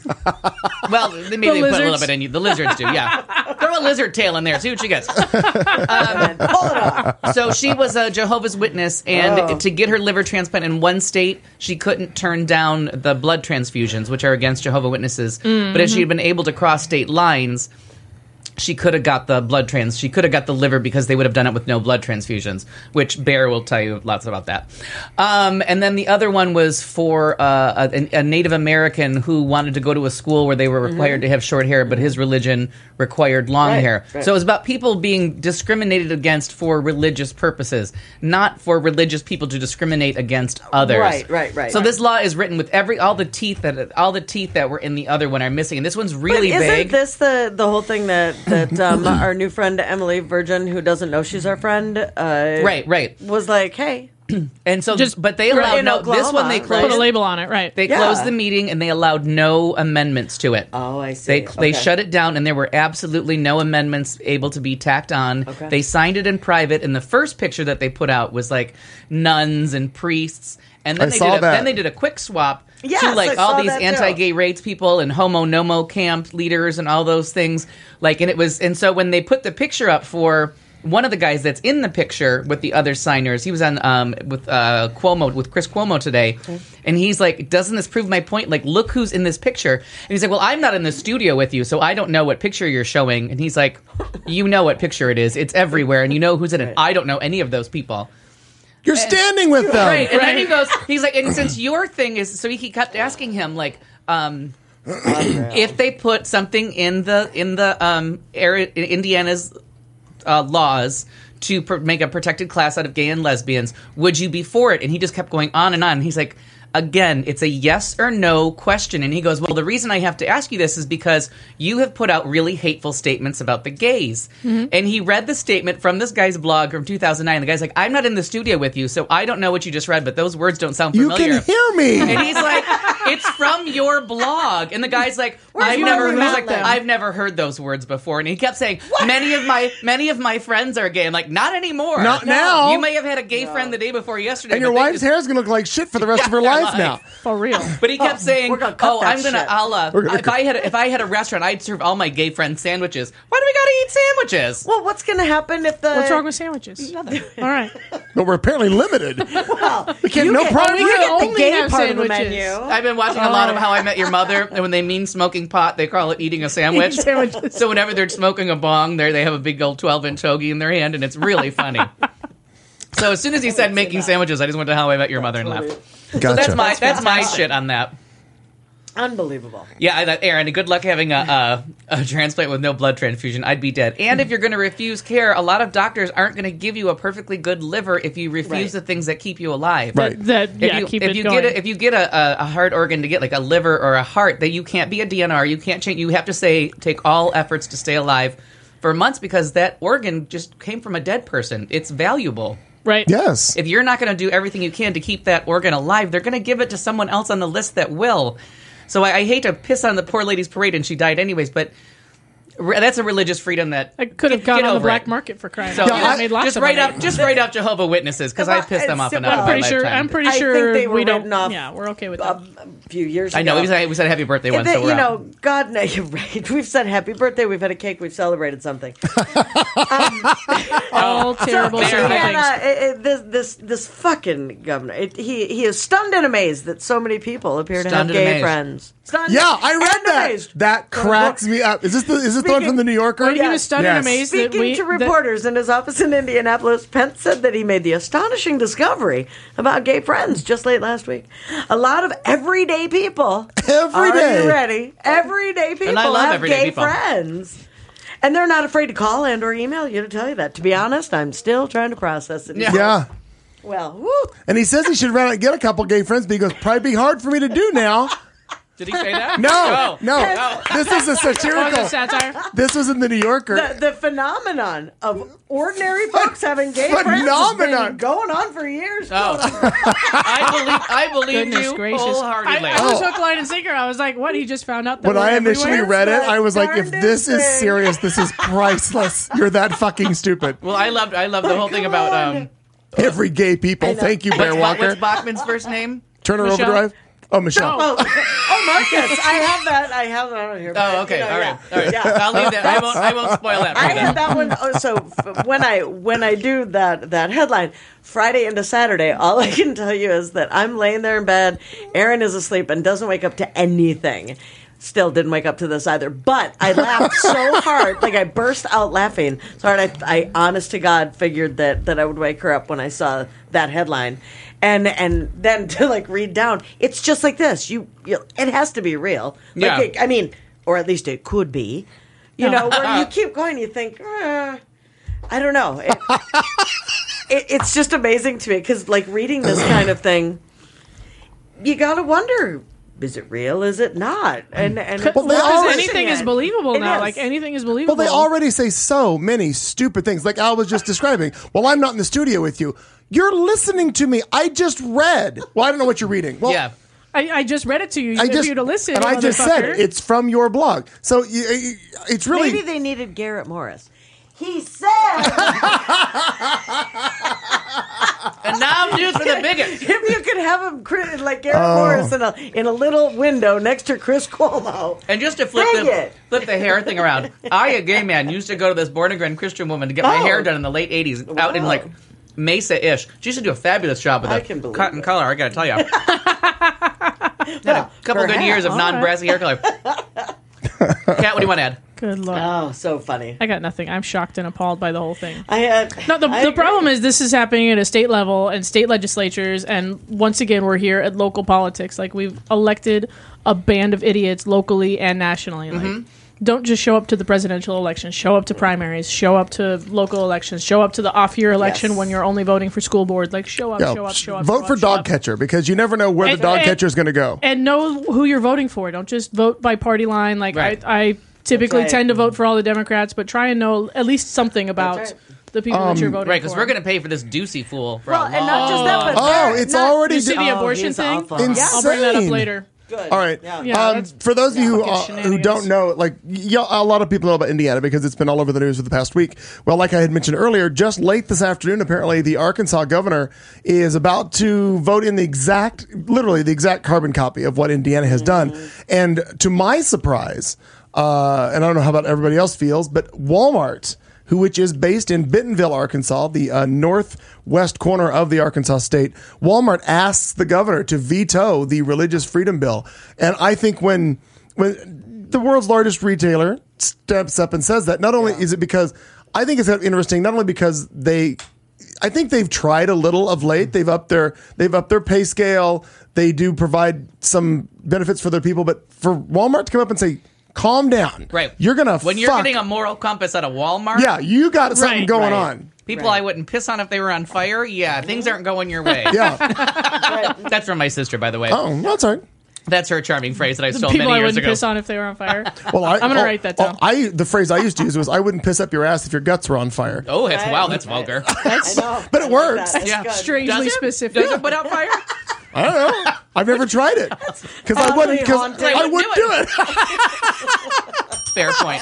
Well, they maybe The they put a little lizards? bit in you. The lizards do, yeah. Throw a lizard tail in there, see what she gets. Pull it off. So she was a Jehovah's Witness, and Oh. to get her liver transplant in one state, she couldn't turn down the blood transfusions, which are against Jehovah's Witnesses. But if she had been able to cross state lines, she could have got the blood trans. She could have got the liver because they would have done it with no blood transfusions, which Bear will tell you lots about that. Um, and then the other one was for uh, a, a Native American who wanted to go to a school where they were required to have short hair, but his religion required long Right, hair. right. So it was about people being discriminated against for religious purposes, not for religious people to discriminate against others. Right, right, right. So this law is written with every all the teeth that all the teeth that were in the other one are missing, and this one's really But isn't big. this the the whole thing that that um, our new friend Emily Virgin, who doesn't know she's our friend, uh, Right, right. was like, hey, And so, Just but they right allowed in no. This Oklahoma, one they right? closed. Put a label on it, right? They Yeah. closed the meeting and they allowed no amendments to it. oh, I see. They they Okay. shut it down and there were absolutely no amendments able to be tacked on. Okay. They signed it in private, and the first picture that they put out was like nuns and priests, and then I they saw did a, that. then they did a quick swap Yes, to like I all saw these that too. anti-gay rights people and homo nomo camp leaders and all those things. Like, and it was, and so when they put the picture up for one of the guys that's in the picture with the other signers, he was on um, with uh, Cuomo, with Chris Cuomo today, and he's like, "Doesn't this prove my point? Like, look who's in this picture." And he's like, "Well, I'm not in the studio with you, so I don't know what picture you're showing." And he's like, "You know what picture it is? It's everywhere, and you know who's in it. I don't know any of those people." You're standing with them. Right, and then he goes, he's like, and since your thing is, so he kept asking him like, um, if they put something in the in the um area, in Indiana's uh, laws to pr- make a protected class out of gay and lesbians, would you be for it? And he just kept going on and on. He's like, Again, it's a yes or no question. And he goes, well, the reason I have to ask you this is because you have put out really hateful statements about the gays. Mm-hmm. And he read the statement from this guy's blog from two thousand nine. The guy's like, I'm not in the studio with you, so I don't know what you just read, but those words don't sound familiar. You can hear me. And he's like, it's from your blog. And the guy's like, I've never, he's like I've never heard those words before. And he kept saying, what? many of my many of my friends are gay. I'm like, not anymore. Not no. now. You may have had a gay no. friend the day before yesterday. And your wife's just, hair is going to look like shit for the rest yeah, of her life now. For real. But he kept oh, saying, gonna oh, I'm going to, to, I'll, uh, if I had a, if I had a restaurant, I'd serve all my gay friends sandwiches. Why do we got to eat sandwiches? Well, what's going to happen if the... What's wrong with sandwiches? Nothing. All right. But we're apparently limited. Well, we can't, no get, problem. You get the gay part sandwiches. of the menu. I've been watching a lot of How I Met Your Mother, and when they mean smoking pot, they call it eating a sandwich. Sandwiches. So whenever they're smoking a bong, there they have a big old twelve-inch hoagie in their hand, and it's really funny. So as soon as he said making sandwiches, I just went to How I Met Your Mother and left. Gotcha. So that's my that's my shit on that. Unbelievable. Yeah, Aaron, good luck having a, a, a transplant with no blood transfusion. I'd be dead. And if you're going to refuse care, a lot of doctors aren't going to give you a perfectly good liver if you refuse right. the things that keep you alive. Right. That, If yeah, you, keep if it you going. get a, if you get a, a heart organ to get like a liver or a heart, that you can't be a D N R. You can't change. You have to say take all efforts to stay alive for months because that organ just came from a dead person. It's valuable. Right. Yes. If you're not going to do everything you can to keep that organ alive, they're going to give it to someone else on the list that will. So I, I hate to piss on the poor lady's parade, and she died anyways, but re- that's a religious freedom that I could have get, gone get on the over black it. market for crying So out yeah, loud. I, made lots just of write money. out, just write out Jehovah Witnesses because I pissed them off enough. I'm in pretty my sure. lifetime. I'm pretty I sure think they were we don't. written off Yeah, we're okay with a, that. a few years ago. I know we said, we said happy birthday once. They, So we're you out. know, God, no, you're right. We've said happy birthday. We've had a cake. We've celebrated something. All terrible, So, terrible and, things. uh, it, it, this this this fucking governor, it, he he is stunned and amazed that so many people appear to Stunned have and gay amazed. friends. Stunned Yeah, I read and that. amazed. That cracks me up. Is this the is this the one from the New Yorker? Well, he was stunned and Yes. amazed that Speaking we to that- reporters in his office in Indianapolis, Pence said that he made the astonishing discovery about gay friends just late last week. A lot of everyday people, Every are day. you ready? Everyday people I love have everyday gay people. friends. And they're not afraid to call and or email you to tell you that. To be honest, I'm still trying to process it. Yeah. Yeah. Well, woo. And he says he should run out and get a couple gay friends, but he goes, probably be hard for me to do now. Did he say that? No, no. no. This is a Oh, satirical. the satire. This was in the New Yorker. The, the phenomenon of ordinary folks having gay friends has Phenomenon. been going on for years. Oh. I believe I believe Goodness you gracious! wholeheartedly. I, I was Oh. hook, line, and sinker. I was like, "What?" He just found out that When we're I initially everywhere? read it, That's I was like, if darndest this is thing. serious, this is priceless. You're that fucking stupid. well, I loved I loved the whole thing come about on. um. Every gay people. Thank you, Bear What's, Ba- Walker. what's Bachman's first name? Turner Michelle? Overdrive. Oh, Michelle. Oh, oh, Marcus, I have that. I have that on here. but, Oh, okay, you know, all yeah. right, all right. Yeah. I'll leave that. I won't. I won't spoil that. For I you had then. that one. Oh, so f- when I when I do that that headline Friday into Saturday, all I can tell you is that I'm laying there in bed. Aaron is asleep and doesn't wake up to anything. Still didn't wake up to this either. But I laughed so hard, like I burst out laughing. So hard, I, I honest to God figured that that I would wake her up when I saw that headline. And and then to like read down, it's just like this. You, you it has to be real. Like Yeah. it, I mean, or at least it could be. You know, where you keep going, you think, eh, I don't know. It, it, it's just amazing to me because, like, reading this kind of thing, you gotta wonder: is it real? Is it not? And and it's Well, they not always- Because pushing anything it. is believable It now. is. Like anything is believable. Well, they already say so many stupid things. Like Al was just describing. Well, I'm not in the studio with you. You're listening to me. I just read. Well, I don't know what you're reading. Well, Yeah. I, I just read it to you I for just you to listen. and I just said motherfucker. it's from your blog. So you, you- it's really Maybe they needed Garrett Morris. He said, And now news for the bigots. if you could have him cri- like Garrett Oh. Morris in a in a little window next to Chris Cuomo. And just to flip Dang the it. flip the hair thing around, I, a gay man, used to go to this born again Christian woman to get my Oh. hair done in the late eighties, out in Wow. like Mesa-ish. She used to do a fabulous job with I the can believe cut and it. color. I gotta tell you, had a couple good perhaps. years of All non-brassy hair color. Kat, what do you want to add? Good lord. Oh, so funny. I got nothing. I'm shocked and appalled by the whole thing. I had No, the, I the agree. problem is this is happening at a state level and state legislatures, and once again, we're here at local politics. Like we've elected a band of idiots locally and nationally. Like, don't just show up to the presidential election. Show up to primaries. Show up to local elections. Show up to the off-year election Yes. when you're only voting for school board. Like, show up, Yeah, show up, show up. vote show for up, show dog up. catcher because you never know where And- the dog and- catcher is going to go. And know who you're voting for. Don't just vote by party line. Like, Right. I, I typically right. tend to vote for all the Democrats, but try and know at least something about right. the people that you're voting Right, because for. we're going to pay for this Ducey fool for Well, a and long not just that, but Oh, they're it's not- already You see di- the Oh, abortion he's thing? awful. Insane. I'll bring that up Insane. later. Good. All right. Yeah. Yeah, um, that's for those of you who, fucking uh, who shenanigans. don't know, like y- a lot of people know about Indiana because it's been all over the news for the past week. Well, like I had mentioned earlier, just late this afternoon, apparently the Arkansas governor is about to vote in the exact, literally the exact carbon copy of what Indiana has done. And to my surprise, uh, and I don't know how about everybody else feels, but Walmart, who which is based in Bentonville, Arkansas, the uh, northwest corner of the Arkansas state. Walmart asks the governor to veto the religious freedom bill, and I think when when the world's largest retailer steps up and says that, not only is it because I think it's kind of interesting, not only because they. I think they've tried a little of late. They've upped their they've upped their pay scale. They do provide some benefits for their people, but for Walmart to come up and say, calm down. Right. You're going to When you're fuck. getting a moral compass at a Walmart, Yeah, you got something Right. going Right. on. people Right. I wouldn't piss on if they were on fire, yeah, things aren't going your way. Yeah. That's from my sister, by the way. Oh, that's all right. That's her charming phrase that I stole People many I years wouldn't ago. piss on if they were on fire. Well, I, I'm gonna oh, write that oh, down. I the phrase I used to use was I wouldn't piss up your ass if your guts were on fire. Oh, that's Right. wow, that's Right. vulgar. I know. But it I like works. that. It's Yeah. good. Strangely Does it? specific. Does it put out fire? I don't know. I've never tried it because I Oddly wouldn't. Because haunting. I wouldn't do it. Fair point.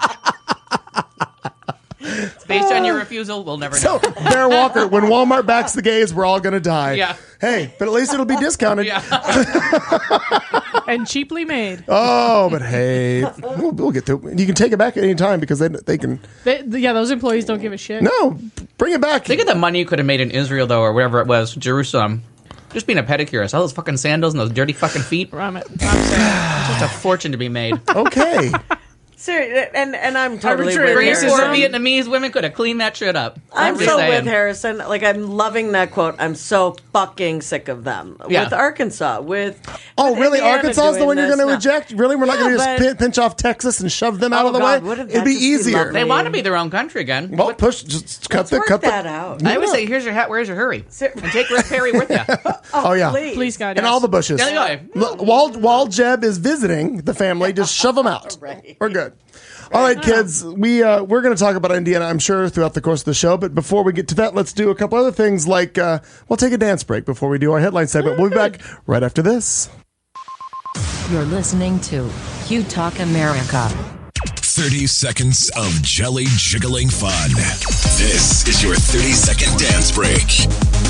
Based on your refusal, we'll never So, know. Bear Walker, when Walmart backs the gays, we're all going to die. Yeah. Hey, but at least it'll be discounted. Yeah. And cheaply made. Oh, but hey, we'll, we'll get to it. You can take it back at any time because they they can. They, yeah, those employees don't give a shit. No, bring it back. Think of the money you could have made in Israel, though, or whatever it was, Jerusalem. Just being a pedicurist. All those fucking sandals and those dirty fucking feet. I'm, I'm saying. It's a fortune to be made. Okay. Seriously, and and I'm totally Arbitrary with Three, racism. four Harrison. Vietnamese women could have cleaned that shit up. I'm just so saying. with Harrison. Like, I'm loving that quote. I'm so fucking sick of them. Yeah. With Arkansas, with Oh, with really? Indiana Arkansas is the doing one you're this. going to No. reject? Really? We're not Yeah, going to just but- pin, pinch off Texas and shove them out Oh, of the God, way? wouldn't It'd that be just be easier. lovely? They want to be their own country again. Well, push. Just cut Let's the work cut that the. out. I always say, here's your hat, where's your hurry? Ser- And take Rick Perry with you. Oh yeah. Please, Please, God. And yes. all the bushes. Yeah, yeah. L- While while Jeb is visiting the family, just shove them out. Right. We're good. All right, kids. We uh, we're going to talk about Indiana, I'm sure, throughout the course of the show. But before we get to that, let's do a couple other things. Like uh, we'll take a dance break before we do our headline segment. We'll be back right after this. You're listening to Q Talk America. thirty seconds of jelly jiggling fun. This is your thirty second dance break.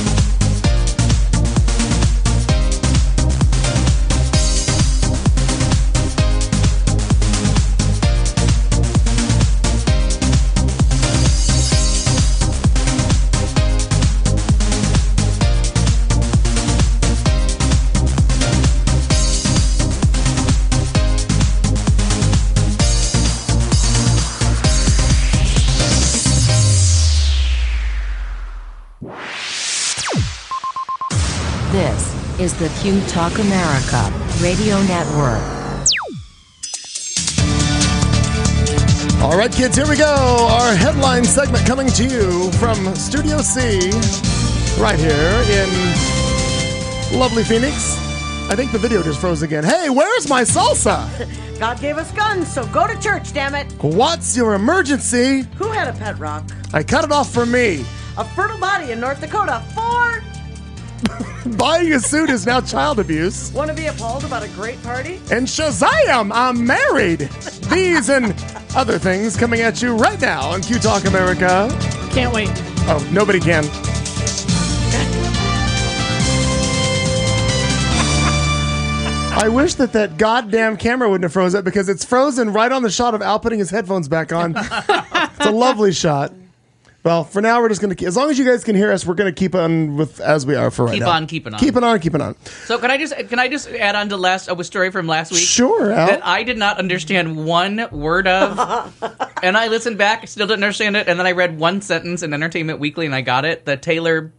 This is the Q Talk America Radio Network. All right, kids, here we go. Our headline segment coming to you from Studio C, right here in lovely Phoenix. I think the video just froze again. Hey, where's my salsa? God gave us guns, so go to church, damn it. What's your emergency? Who had a pet rock? I cut it off for me. A fertile body in North Dakota. Four. Buying a suit is now child abuse. Want to be appalled about a great party? And Shazam, I'm married. These and other things coming at you right now on Q Talk America. Can't wait. Oh, nobody can. I wish that that goddamn camera wouldn't have froze up because it's frozen right on the shot of Al putting his headphones back on. It's a lovely shot. Well, for now, we're just going to, as long as you guys can hear us, we're going to keep on with as we are for right Keep now. on keeping on. Keeping on, keeping on. So can I just can I just add on to last a story from last week? Sure, Al. That I did not understand one word of, and I listened back, still didn't understand it, and then I read one sentence in Entertainment Weekly, and I got it. The Taylor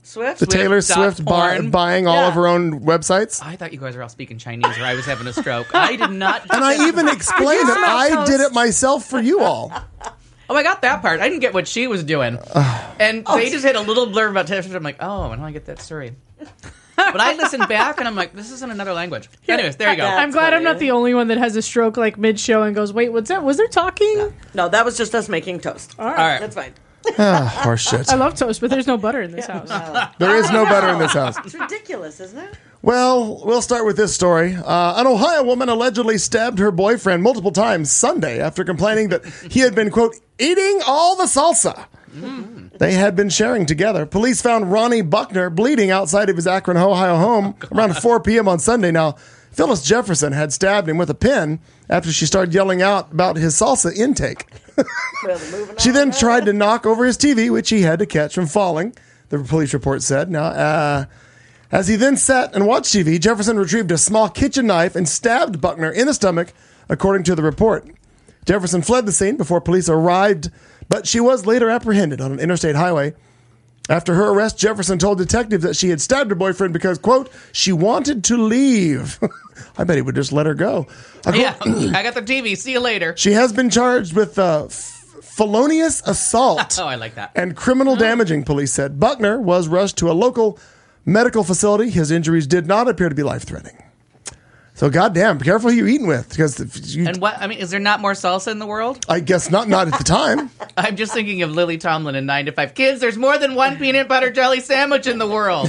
Swift? The Taylor dot Swift buy, porn. buying all Yeah. of her own websites. I thought you guys were all speaking Chinese, or I was having a stroke. I did not. And I even explained that I did it myself for you all. Oh, I got that part. I didn't get what she was doing. And they just had a little blurb about Taylor Swift. I'm like, oh, when do I get that story? But I listened back, and I'm like, this is in another language. Anyways, there you go. I'm glad I'm not the only one that has a stroke like mid show and goes, wait, what's that? Was there talking? No, that was just us making toast. All right. All right. That's fine. Ah, horse shit. I love toast, but there's no butter in this house. There is no butter in this house. It's ridiculous, isn't it? Well, we'll start with this story. Uh, an Ohio woman allegedly stabbed her boyfriend multiple times Sunday after complaining that he had been, quote, eating all the salsa. Mm. They had been sharing together. Police found Ronnie Buckner bleeding outside of his Akron, Ohio home around four p.m. on Sunday. Now, Phyllis Jefferson had stabbed him with a pin after she started yelling out about his salsa intake. Well, moving She on. then tried to knock over his T V, which he had to catch from falling, the police report said. Now, uh, as he then sat and watched T V, Jefferson retrieved a small kitchen knife and stabbed Buckner in the stomach, according to the report. Jefferson fled the scene before police arrived, but she was later apprehended on an interstate highway. After her arrest, Jefferson told detectives that she had stabbed her boyfriend because, quote, she wanted to leave. I bet he would just let her go. Yeah, I got the T V. See you later. She has been charged with uh, f- felonious assault. Oh, I like that. And criminal damaging, police said. Buckner was rushed to a local medical facility. His injuries did not appear to be life-threatening. So, goddamn, be careful who you're eating with, because if you, And what? I mean, is there not more salsa in the world? I guess not. Not at the time. I'm just thinking of Lily Tomlin in Nine to Five. Kids, there's more than one peanut butter jelly sandwich in the world.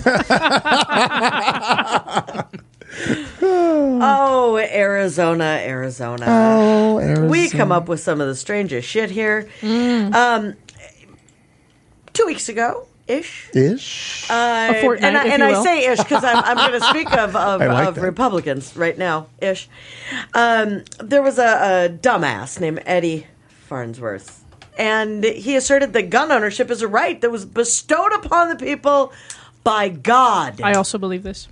Oh, Arizona, Arizona. Oh, Arizona. We come up with some of the strangest shit here. Um, two weeks ago, ish. Ish. Uh, A fortnight, and I, if and you I will. say ish because I'm, I'm going to speak of, of, I like of that. Republicans right now, ish. Um, there was a, a dumbass named Eddie Farnsworth, and he asserted that gun ownership is a right that was bestowed upon the people by God. I also believe this.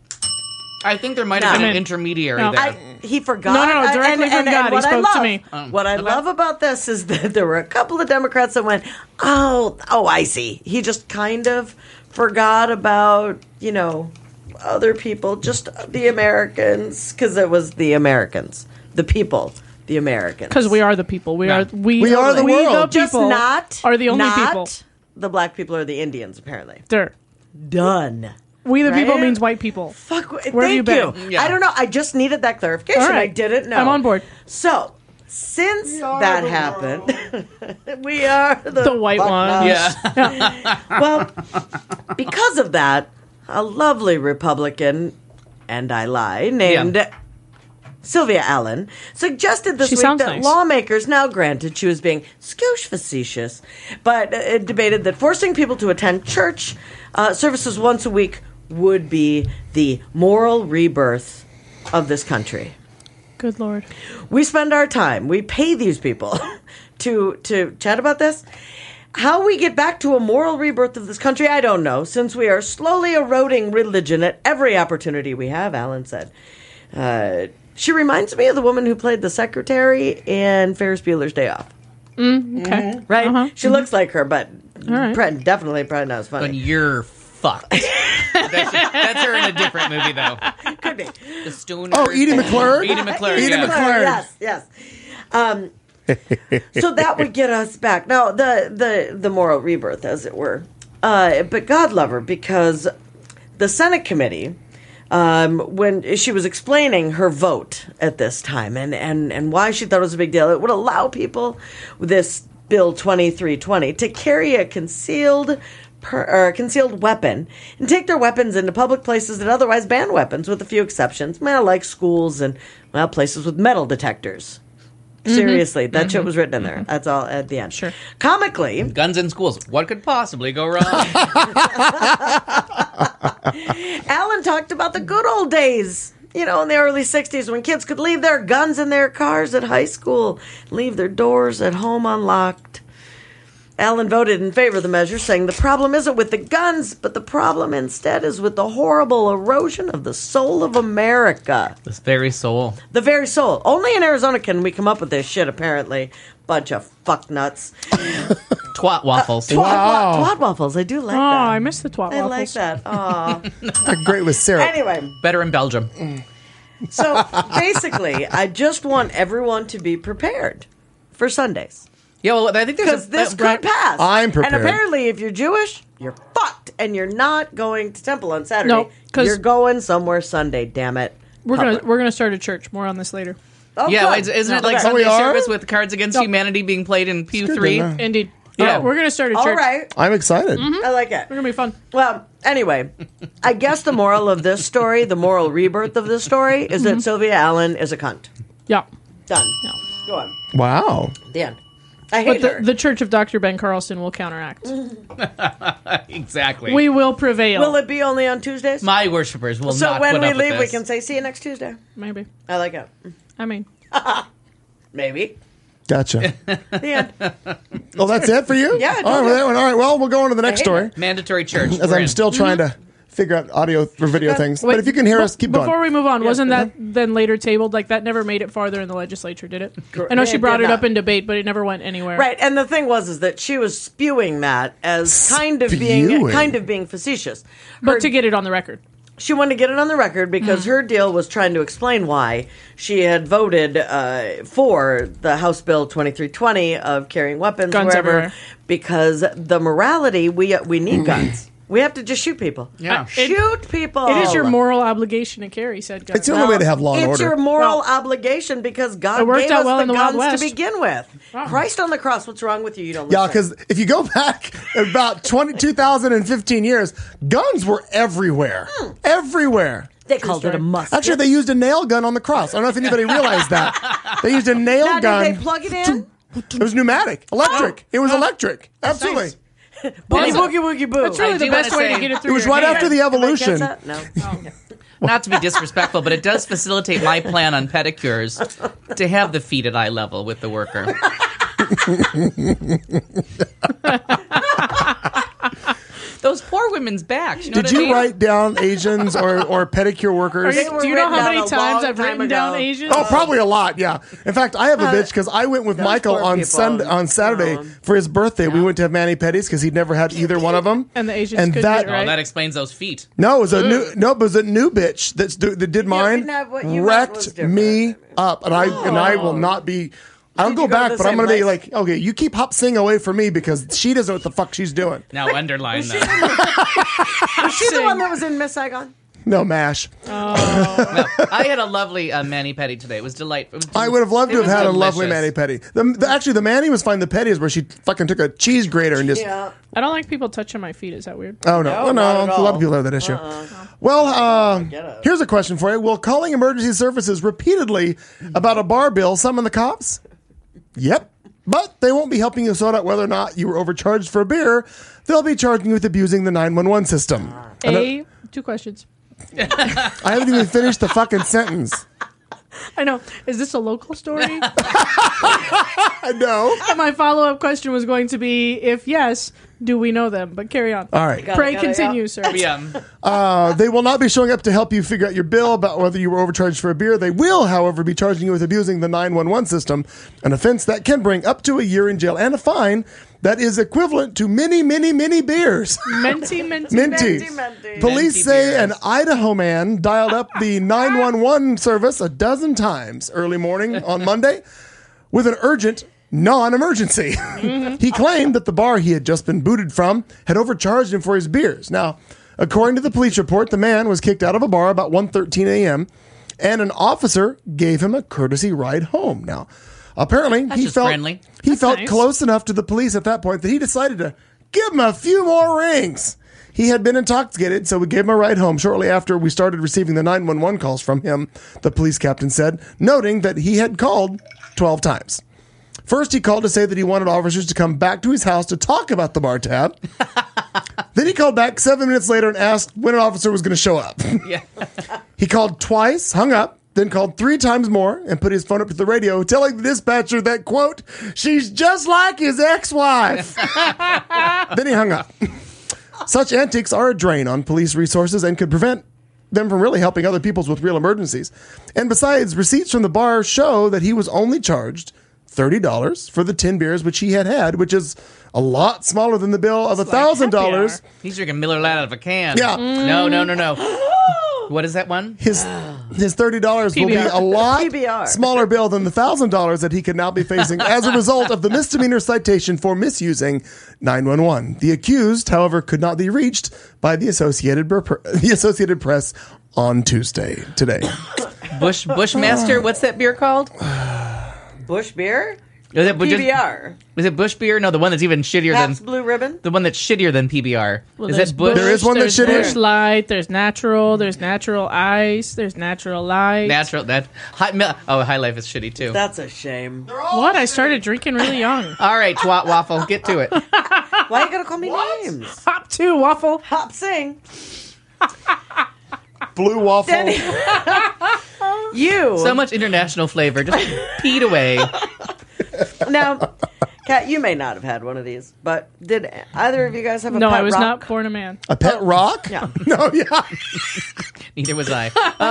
I think there might have No. been an I mean, intermediary no. there. I, he forgot. No, no, no, I- directly and, from and, God. and He what I spoke love, to me. Um, what I okay. love about this is that there were a couple of Democrats that went, "Oh, oh, I see." He just kind of forgot about, you know, other people, just the Americans, because it was the Americans, the people, the Americans. Because we are the people. We Yeah. are we, We are the we world. The just people not are the only not people. The black people are the Indians, apparently. There. Done. We the people Right? means white people. Fuck. Where have thank you been? Yeah. I don't know. I just needed that clarification. All right. I didn't know. I'm on board. So, since that happened, we are the, The white fuck one. us. yeah. Well, because of that, a lovely Republican, and I lie, named Yeah. Sylvia Allen, suggested this She week sounds that nice. lawmakers, now granted she was being skoosh facetious, but uh, debated that forcing people to attend church uh, services once a week would be the moral rebirth of this country. Good Lord. We spend our time, we pay these people to to chat about this. How we get back to a moral rebirth of this country, I don't know, since we are slowly eroding religion at every opportunity we have, Alan said. Uh, she reminds me of the woman who played the secretary in Ferris Bueller's Day Off. Okay. Right? Uh-huh. She looks like her, but right. pre- definitely probably not as When funny. you're fucked. that's, that's her in a different movie, though. Could be. The Stoner. Oh, Edie McClure? Edie McClure. Edie yeah. McClure. Yes, yes. Um, so that would get us back. Now, the, the, the moral rebirth, as it were. Uh, but God love her, because the Senate committee, um, when she was explaining her vote at this time and, and, and why she thought it was a big deal, it would allow people with this Bill twenty-three twenty to carry a concealed per, or a concealed weapon and take their weapons into public places that otherwise ban weapons, with a few exceptions, well, like schools and, well, places with metal detectors. Seriously, that shit was written in there. That's all at the end. Sure. Comically, Guns in schools. What could possibly go wrong? Alan talked about the good old days, you know, in the early sixties when kids could leave their guns in their cars at high school, leave their doors at home unlocked. Allen voted in favor of the measure, saying the problem isn't with the guns, but the problem instead is with the horrible erosion of the soul of America. This very soul. The very soul. Only in Arizona can we come up with this shit, apparently. Bunch of fuck nuts. Twat waffles. Twat, Wow. twat waffles. I do like Oh, that. I miss the twat I waffles. like that. Aw. Great with syrup. Anyway, Better in Belgium. so basically, I just want everyone to be prepared for Sundays. Yeah, well, I think there's Because a... this uh, could right- pass. I'm prepared. And apparently, if you're Jewish, you're fucked. And you're not going to temple on Saturday. No, 'cause- you're going somewhere Sunday, damn it. We're gonna Public. we're gonna start a church. More on this later. Oh, Yeah, good. it's- isn't it No, like okay. Oh, we Sunday are? service with Cards Against No. Humanity being played in Pew good to three? know. Indeed. Yeah. Yeah, we're gonna start a All church. right. I'm excited. I like it. We're gonna be fun. Well, anyway, I guess the moral of this story, the moral rebirth of this story, is Mm-hmm. that Sylvia Allen is a cunt. Yeah. Done. Yeah. Go on. Wow. The end. I But hate the, her. the Church of Doctor Ben Carlson will counteract. Exactly. We will prevail. Will it be only on Tuesdays? My worshippers will so not when put we up with leave, we this. can say, see you next Tuesday. Maybe. I like it. I mean, Maybe. Gotcha. The end. Oh, that's it for you? Yeah, I All right, told well, you. that one. All right, well, we'll go on to the next hate story. it. Mandatory church. As We're I'm in. still trying to figure out audio or video things. but if you can hear be- us, keep before going. we move on, wasn't that then later tabled? Like that never made it farther in the legislature, did it? I know It she brought did it up not. in debate, but it never went anywhere. Right, and the thing was is that she was spewing that as kind of being Spewing. kind of being facetious. But Her- to get it on the record. she wanted to get it on the record because Mm-hmm. her deal was trying to explain why she had voted uh, for the House Bill twenty-three twenty of carrying weapons Guns wherever, everywhere. because the morality we we need guns. We have to just shoot people. Yeah. Uh, shoot people. It is your moral obligation to carry said gun. It's the only way to have law and It's order. your moral Well, obligation because God it worked gave out us well the in the Wild guns West. to begin with. Wow. Christ on the cross. What's wrong with you? You don't Yeah, listen. because if you go back about twenty, two thousand fifteen years, guns were everywhere. Everywhere. they called it a musket. Actually, they used a nail gun on the cross. I don't know if anybody realized that. They used a nail now, gun. did they plug it in? It was pneumatic, electric. It was electric. Absolutely. Nice. Boogie woogie woogie boo. That's really I the do best wanna way to say- get it through It was your right hand. after the evolution. Catch that? No. Not to be disrespectful, but it does facilitate my plan on pedicures to have the feet at eye level with the worker. Those poor women's backs. You know Did what I you mean? write down Asians or, or pedicure Are workers? you- were do you know written how down many a times long I've time written down ago. Asians? Oh, probably a lot. Yeah. In fact, I have a bitch because I went with Michael poor on people. Sunday on Saturday Oh. for his birthday. We went to have mani pedis because he'd never had either one of them. And the Asians and couldn't that get it right. Oh, that explains those feet. no, it was a new no, it was a new bitch that's do, that did mine. no, what you meant was wrecked different. me up, and I and I will not be. I'll Did go you go to back, the but I'm same going to be place? like, okay, you keep Hop Sing away from me because she doesn't know what the fuck she's doing. Now underline that. Was she the one that was in Miss Saigon? No, MASH. No, I had a lovely uh, mani pedi today. It was delightful. It was I would have loved it to have was had a lovely delicious. mani pedi. The, the, actually, the mani was fine. The pedi is where she fucking took a cheese grater and just. Yeah. I don't like people touching my feet. Is that weird? Oh no, No, no, not at a lot all. of people have that issue. Well, uh, get it. here's a question for you: will calling emergency services repeatedly about a bar bill summon the cops? Yep, but they won't be helping you sort out whether or not you were overcharged for a beer. They'll be charging you with abusing the nine one one system. I don't- A, two questions. I haven't even finished the fucking sentence. I know. Is this a local story? I know. And my follow up question was going to be if yes, do we know them? But carry on. All right. Got it, Pray got it, continue, yeah. sir. Yeah. Uh, they will not be showing up to help you figure out your bill about whether you were overcharged for a beer. They will, however, be charging you with abusing the nine one one system, an offense that can bring up to a year in jail and a fine that is equivalent to many, many, many beers. Menti, menti, Minty. Menti, menti. Police Menti say beers. an Idaho man dialed up the nine one one service a dozen times early morning on Monday with an urgent non-emergency. He claimed that the bar he had just been booted from had overcharged him for his beers. Now, according to the police report, the man was kicked out of a bar about one thirteen a.m. and an officer gave him a courtesy ride home. Now, apparently, That's he just felt friendly. he That's felt nice. close enough to the police at that point that he decided to give him a few more rings. He had been intoxicated, so we gave him a ride home shortly after we started receiving the nine one one calls from him, the police captain said, noting that he had called twelve times. First, he called to say that he wanted officers to come back to his house to talk about the bar tab. Then he called back seven minutes later and asked when an officer was going to show up. Yeah. He called twice, hung up, then called three times more and put his phone up to the radio, telling the dispatcher that, quote, she's just like his ex-wife. Then he hung up. Such antics are a drain on police resources and could prevent them from really helping other people with real emergencies. And besides, receipts from the bar show that he was only charged thirty dollars for the ten beers which he had had, which is a lot smaller than the bill of one thousand dollars. He's drinking Miller Lite out of a can. Yeah. No, no, no, no. What is that one? His his thirty dollars will be a lot P B R. smaller bill than the one thousand dollars that he could now be facing as a result of the misdemeanor citation for misusing nine one one. The accused, however, could not be reached by the Associated Bur- the Associated Press on Tuesday, today. Bush Bushmaster. What's that beer called? Bush beer? Is it, P B R. Is it Bush beer? No, the one that's even shittier Pabst than Blue Ribbon? the one that's shittier than P B R. Well, is there's that Bush? There is one that's there's shittier? Bush Light, there's natural, there's natural ice, there's natural light. Natural. That high, mil- oh, High Life is shitty too. That's a shame. What? I started drinking really young. All right, Twat Waffle, get to it. Why you gotta call me names? Hop two, waffle. Hop sing. Blue waffle. You. So much international flavor, just peed away. Now, Kat, you may not have had one of these, but did either of you guys have a No, pet I was rock? not born a man. A pet rock? Yeah. No, yeah. Neither was I.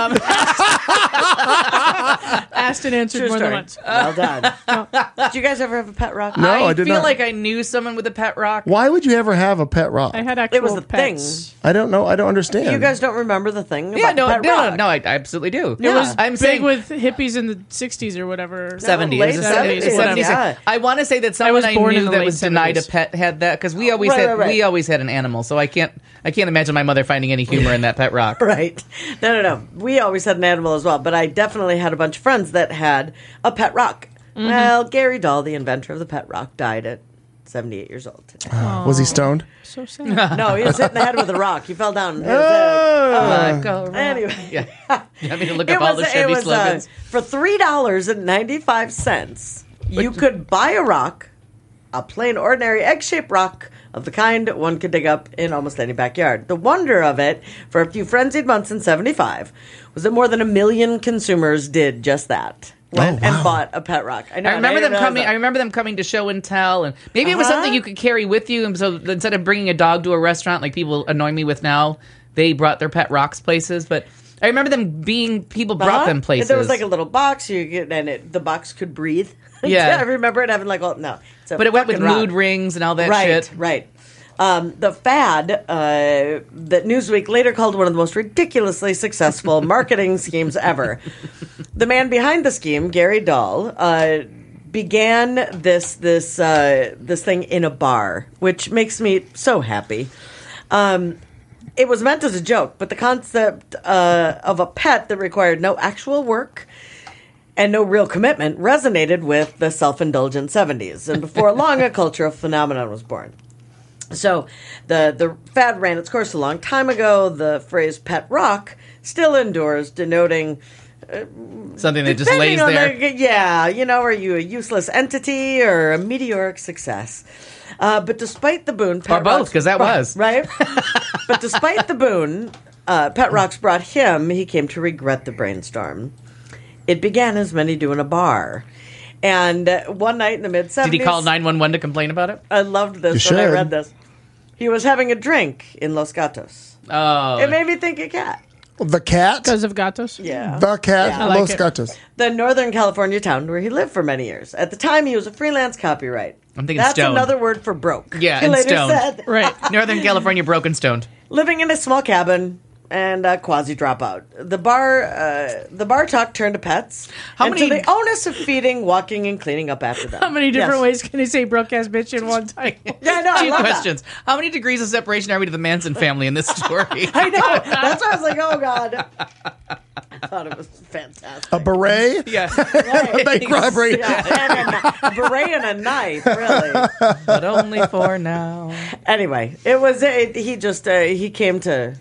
Asked and answered True more story. than once. Well done. Did you guys ever have a pet rock? No, I, I did feel not. like I knew someone with a pet rock. Why would you ever have a pet rock? I had actual It was the pets. thing. I don't know. I don't understand. You guys don't remember the thing Yeah, about no, the pet no, rock? no, I, I absolutely do. It was I'm Big saying with hippies in the sixties or whatever. seventies. late It was a seventies. seventies, seventies. yeah. I want to say that I someone was I, born in knew the that late was denied a seventies. pet had that because we always Right, had right, right. we always had an animal, so I can't I can't imagine my mother finding any humor in that pet rock. Right. No, no, no. We always had an animal as well, but I definitely had a bunch of friends that had a pet rock. Mm-hmm. Well, Gary Dahl, the inventor of the pet rock, died at seventy-eight years old today. Was he stoned? So sad. No, he was hit in the head with a rock. He fell down. He was, Oh. Like, go around. Anyway. Yeah. You want me to look It up all was, the it Chevy was uh, slogans? for three dollars and ninety-five cents. You could buy a rock, a plain, ordinary egg-shaped rock of the kind one could dig up in almost any backyard. The wonder of it, for a few frenzied months in seventy-five, was that more than a million consumers did just that. Went Oh, wow. and bought a pet rock. I know. I and remember didn't them realize coming. that. I remember them coming to show and tell, and maybe it was Uh-huh. something you could carry with you. And so instead of bringing a dog to a restaurant, like people annoy me with now, they brought their pet rocks places. But I remember them being people brought Uh-huh. them places. There was like a little box, you could, and it, the box could breathe. Yeah. I remember it having like, well, no. It's a but it went with fucking rock. mood rings and all that right, shit. Right, um, the fad uh, that Newsweek later called one of the most ridiculously successful marketing schemes ever. The man behind the scheme, Gary Dahl, uh, began this this uh, this thing in a bar, which makes me so happy. Um, it was meant as a joke, but the concept uh, of a pet that required no actual work and no real commitment resonated with the self-indulgent seventies. And before long, a cultural phenomenon was born. So the, the fad ran its course a long time ago. The phrase pet rock still endures, denoting Something that just depending lays on there. the- yeah, you know, are you a useless entity or a meteoric success? Uh, but despite the boon, Pet Or both, Rocks 'cause that brought- was. right. But despite the boon, uh, Pet Rocks brought him. He came to regret the brainstorm. It began as many do in a bar, and uh, one night in the mid Did seventies, he call nine one one to complain about it? I loved this You when I should. read this. He was having a drink in Los Gatos. Oh, It made me think of cat. The cat? Because of gatos? Yeah. The cat. Yeah. I like Los it. Gatos. The Northern California town where he lived for many years. At the time, he was a freelance copyright. I'm thinking That's stoned. another word for broke. Yeah, he and later stoned. said, Right. Northern California broken stoned. living in a small cabin and a quasi dropout. The bar, uh, the bar talk turned to pets. How and many- to the onus of feeding, walking, and cleaning up after them. How many different Yes. ways can he say broke ass bitch in one time? Yeah, no, I Two love that. questions. How many degrees of separation are we to the Manson family in this story? I know. That's why I was like, oh god. I thought it was fantastic. A beret? yeah, A bank robbery. Yeah, and a, a beret and a knife, really. but only for now. Anyway, it was it, he just uh, he came to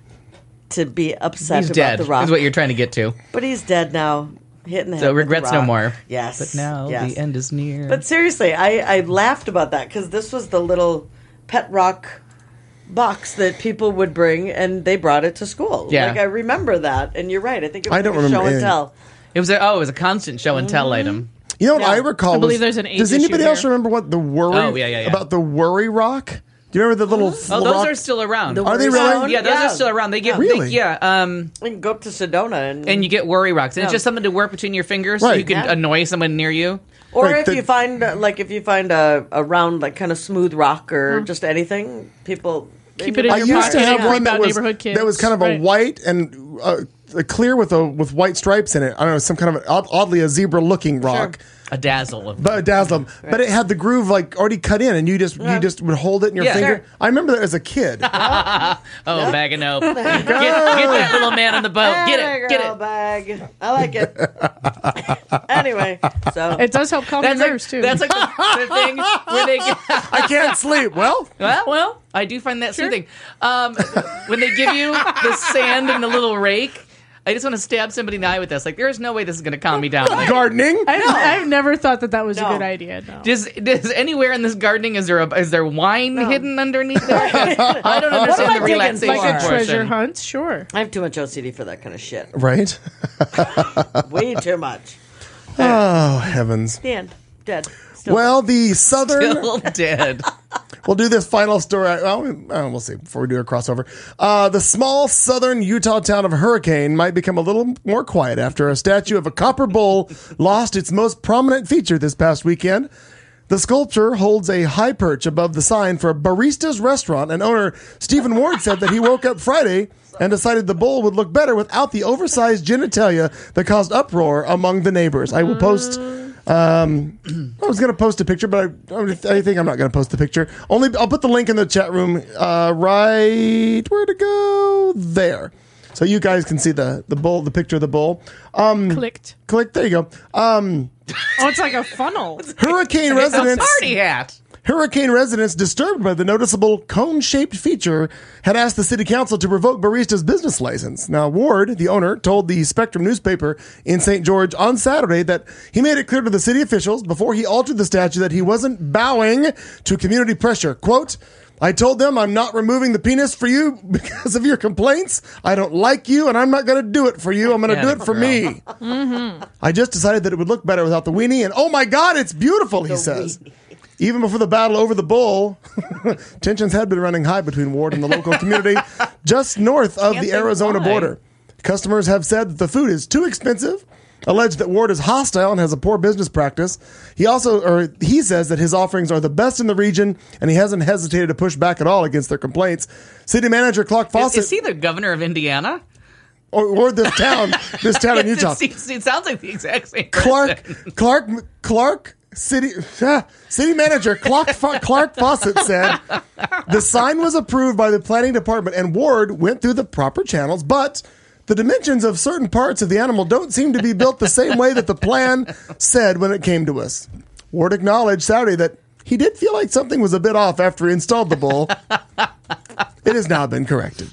to be upset He's about dead. the rock, Is what you're trying to get to. but he's dead now. Hitting the head So with the regrets no rock. more. Yes, But now yes. the end is near. But seriously, I, I laughed about that because this was the little pet rock box that people would bring, and they brought it to school. Yeah. Like I remember that, and you're right. I think it was I don't like a show remember and any. tell. It was a, oh, it was a constant show and tell item. You know what Yeah. I recall? I believe was- there's an age Does issue anybody else here. remember what the worry? Oh, yeah, yeah, yeah. About the worry rock? Do you remember the little? Oh, those rock? are still around. The Are they worry really? sound? yeah, those Yeah. are still around. They get Really? they, yeah. Um, We can go up to Sedona and and you get worry rocks, and it's Yeah. just something to work between your fingers, so Right. you can Yeah. annoy someone near you. or Right, if the- you find uh, like if you find a, a round like kind of smooth rock or just anything, people Keep it in I your used to pocket. have Yeah. one that About was neighborhood kids. that was kind of a Right. white and uh, a clear with a with white stripes in it. I don't know, some kind of odd, oddly a zebra looking rock. A dazzle. Of, But dazzle, but it had the groove like already cut in, and you just you just would hold it in your Yeah. finger. Sure. I remember that as a kid. oh, bag of nope. get, get that little man on the boat. Get Hey, it. Get girl it. bag. I like it. Anyway, so It does help calm That's your like, nerves too. that's like the, the thing where they get. I can't sleep. Well, Well, well, I do find that soothing. Um, when they give you the sand and the little rake, I just want to stab somebody in the eye with this. Like, there is no way this is going to calm me down. Like, gardening. I don't, I've never thought that that was No. a good idea. No. does, does anywhere in this gardening is there a, is there wine hidden underneath there? I don't understand am I the digging relaxation for? Like a portion. treasure hunt, sure. I have too much O C D for that kind of shit. Right. Way too much. Oh heavens. The end. Dead. Still Well, the southern. Still dead. We'll do this final story. Well, we- uh, we'll see before we do a crossover. Uh, the small southern Utah town of Hurricane might become a little more quiet after a statue of a copper bull lost its most prominent feature this past weekend. The sculpture holds a high perch above the sign for a barista's restaurant, and owner Stephen Ward said that he woke up Friday and decided the bull would look better without the oversized genitalia that caused uproar among the neighbors. I will post. Um, I was going to post a picture, but I, I think I'm not going to post the picture. Only I'll put the link in the chat room. Uh, right where to go there, so you guys can see the the bull, the picture of the bull. Um, Clicked. click. There you go. Um, Oh, it's like a funnel. Hurricane It's a residents. party hat. Hurricane residents, disturbed by the noticeable cone-shaped feature, had asked the city council to revoke Barista's business license. Now, Ward, the owner, told the Spectrum newspaper in Saint George on Saturday that he made it clear to the city officials before he altered the statue that he wasn't bowing to community pressure. Quote, I told them I'm not removing the penis for you because of your complaints. I don't like you, and I'm not going to do it for you. I'm going to Yeah, do it for girl. me. Mm-hmm. I just decided that it would look better without the weenie, and oh my God, it's beautiful, he says. Even before the battle over the bull, tensions had been running high between Ward and the local community just north of Can't the think Arizona why. border. Customers have said that the food is too expensive, alleged that Ward is hostile and has a poor business practice. He also, or he says that his offerings are the best in the region, and he hasn't hesitated to push back at all against their complaints. City manager Clark Is, Fawcett, is he the governor of Indiana? or, or this town, this town in Utah. It, seems- it sounds like the exact same Clark, person. Clark, Clark, city, ah, city manager Clark, Fa- Clark Fawcett said the sign was approved by the planning department and Ward went through the proper channels, but the dimensions of certain parts of the animal don't seem to be built the same way that the plan said when it came to us. Ward acknowledged Saturday that he did feel like something was a bit off after he installed the bull. It has now been corrected.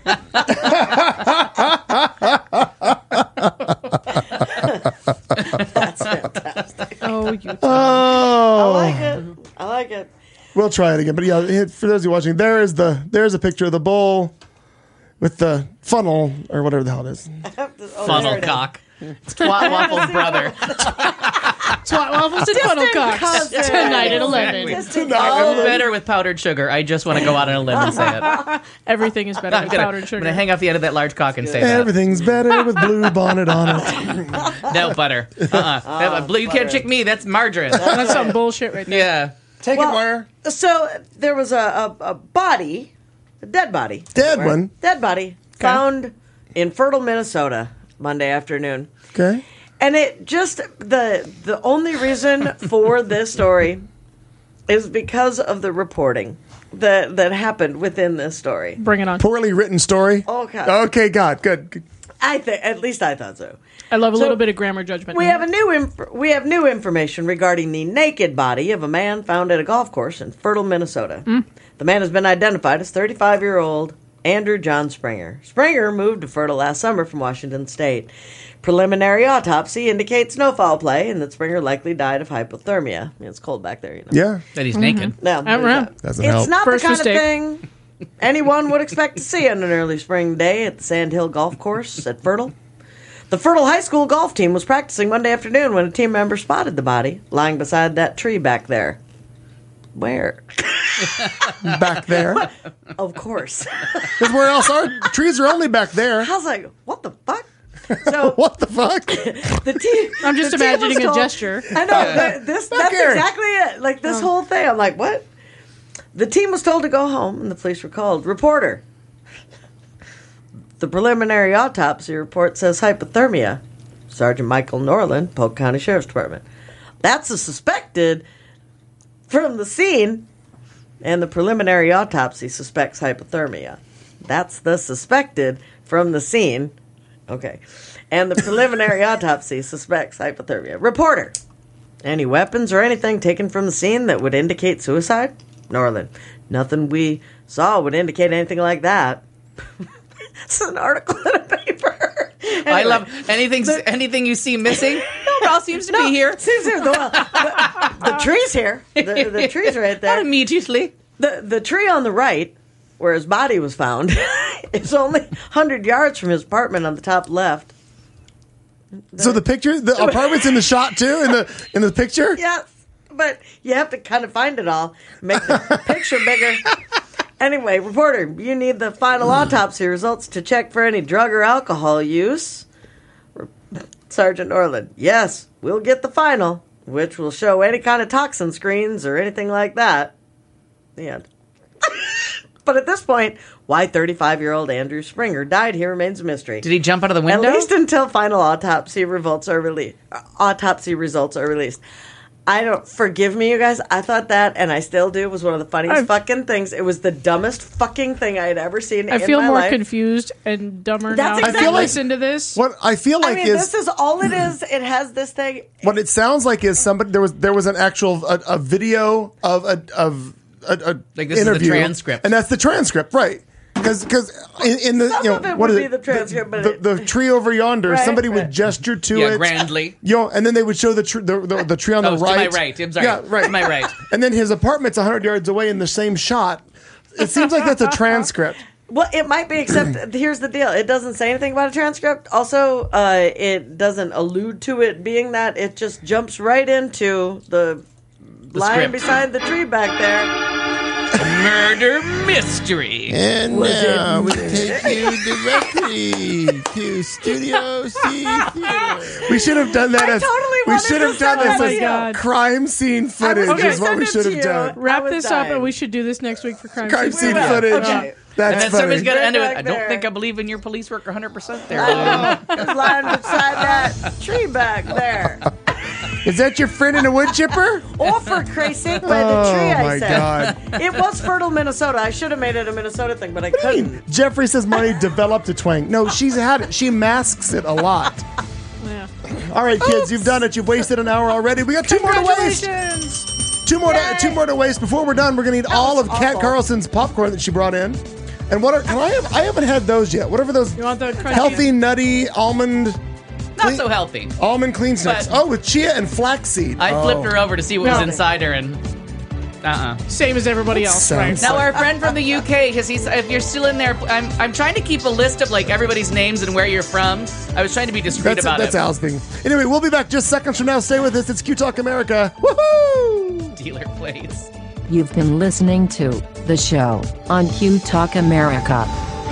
That's fantastic. Oh, you. I Oh, like it. I like it. we'll try it again. But yeah, for those of you watching, there is the there's a picture of the bull with the funnel or whatever the hell it is. Oh, there Funnel it is. cock. It's Twat Waffle's brother. Swat waffles and funnel cocks cousin. tonight at eleven. Distant All cousin. better with powdered sugar. I just want to go out on a limb and say it. I'm Everything is better with gonna, powdered I'm sugar. gonna hang off the end of that large cock and say that. Everything's better with blue bonnet on it. No butter. Uh-uh. That- blue, you can't trick me. That's margarine. That's some bullshit right there. Yeah. Take Well, it where? So there was a, a, a body, a dead body. Dead Right? one. Dead body found in fertile Minnesota Monday afternoon. Okay. And it just the the only reason for this story is because of the reporting that that happened within this story. Bring it on. Poorly written story. Okay. Okay, God, good. Good. I think at least I thought so. I love a So, little bit of grammar judgment. We have a new inf- we have new information regarding the naked body of a man found at a golf course in Fertile, Minnesota. The man has been identified as thirty-five-year-old Andrew John Springer. Springer moved to Fertile last summer from Washington State. Preliminary autopsy indicates no foul play and that Springer likely died of hypothermia. I mean, it's cold back there, you know. Yeah. That he's naked. No, Uh, yeah. Doesn't it's help. not First the kind mistake. of thing anyone would expect to see on an early spring day at the Sand Hill Golf Course at Fertile. The Fertile High School golf team was practicing Monday afternoon when a team member spotted the body lying beside that tree back there. Where? Back there. Of course. Because where else are trees? Are only back there. I was like, what the fuck? So What the fuck? the team. I'm just the team imagining was a told- gesture. I know. th- This Back that's here. exactly it. Like this whole thing. I'm like, what? The team was told to go home, and the police were called. Reporter. The preliminary autopsy report says hypothermia. Sergeant Michael Norland, Polk County Sheriff's Department. That's the suspected from the scene, and the preliminary autopsy suspects hypothermia. That's the suspected from the scene. Okay. And the preliminary autopsy suspects hypothermia. Reporter. Any weapons or anything taken from the scene that would indicate suicide? Norland. Nothing we saw would indicate anything like that. It's an article in a paper. I Anyway. love anything. Anything you see missing. No, Ross seems to be here. Seems here. The, the, the tree's here. The, the tree's right Not there. immediately. The the tree on the right, where his body was found, is only one hundred yards from his apartment on the top left. So the picture, the apartment's in the shot too, in the in the picture. Yes, but you have to kind of find it all, make the picture bigger. Anyway, reporter, you need the final autopsy results to check for any drug or alcohol use. Sergeant Norland, yes, we'll get the final, which will show any kind of toxin screens or anything like that. The end. But at this point, why thirty-five-year-old Andrew Springer died here remains a mystery. Did he jump out of the window? At least until final autopsy results are released. Autopsy results are released. I don't forgive me, you guys. I thought that, and I still do, was one of the funniest I've- fucking things. It was the dumbest fucking thing I had ever seen. I in feel my more life. confused and dumber That's now. exactly- I feel like- listen to this. What I feel like I mean, is this is all it is. It has this thing. what it sounds like is somebody there was there was an actual a, a video of a of a, a Like this is the interview, transcript. and that's the transcript, right? Because because in, in the Some you know of it what would is be the transcript, but the, it- the, the tree over yonder, Right, somebody right. would gesture to Yeah, it grandly. you know, and then they would show the tr- the, the the tree on Oh, the to my right. right. I'm sorry. Yeah, right. To my right. And then his apartment's a hundred yards away in the same shot. It seems like that's a transcript. Well, it might be, except here's the deal. It doesn't say anything about a transcript. Also, uh, it doesn't allude to it being that. It just jumps right into the, line script. beside the tree back there. Murder mystery. And Was it- now we take you directly to Studio C Theater. We should have done that I as totally we wanted should to have done send this that as to you. God. crime scene footage gonna is what send we it should to have you. done. I Wrap was this up, dying. and we should do this next week for crime, Crime scene. scene will. footage. Okay. That's And then funny. somebody's got to end it with, Right I back don't there. think I believe in your police work one hundred percent there. I know. It was lying beside that tree back there. Is that your friend in a wood chipper? Or for Christ's sake, by the Oh, tree, I my said. God. It was Fertile, Minnesota. I should have made it a Minnesota thing, but I couldn't. Jeffrey says Money developed a twang. No, she's had it. She masks it a lot. Yeah. All right, kids, you've done it. You've wasted an hour already. We got two more to waste. Congratulations! Two more, to, Yay. two more to waste. Before we're done, we're gonna eat all was of Kat awful. Carlson's popcorn that she brought in. And what are? Can I have? I haven't had those yet. Whatever those You want the crunchy? healthy, nutty almond, Not so healthy. almond clean snacks. But- Oh, with chia and flaxseed. I oh. flipped her over to see what was No. inside her, and uh-uh. Same as everybody else, right? sounds- Now our friend from the U K, because he's if you're still in there, I'm I'm trying to keep a list of like everybody's names and where you're from. I was trying to be discreet That's about that's it. Al's thing. Anyway, we'll be back just seconds from now. Stay with us. It's Q Talk America. Woohoo! Dealer plays. You've been listening to The Show on Q Talk America.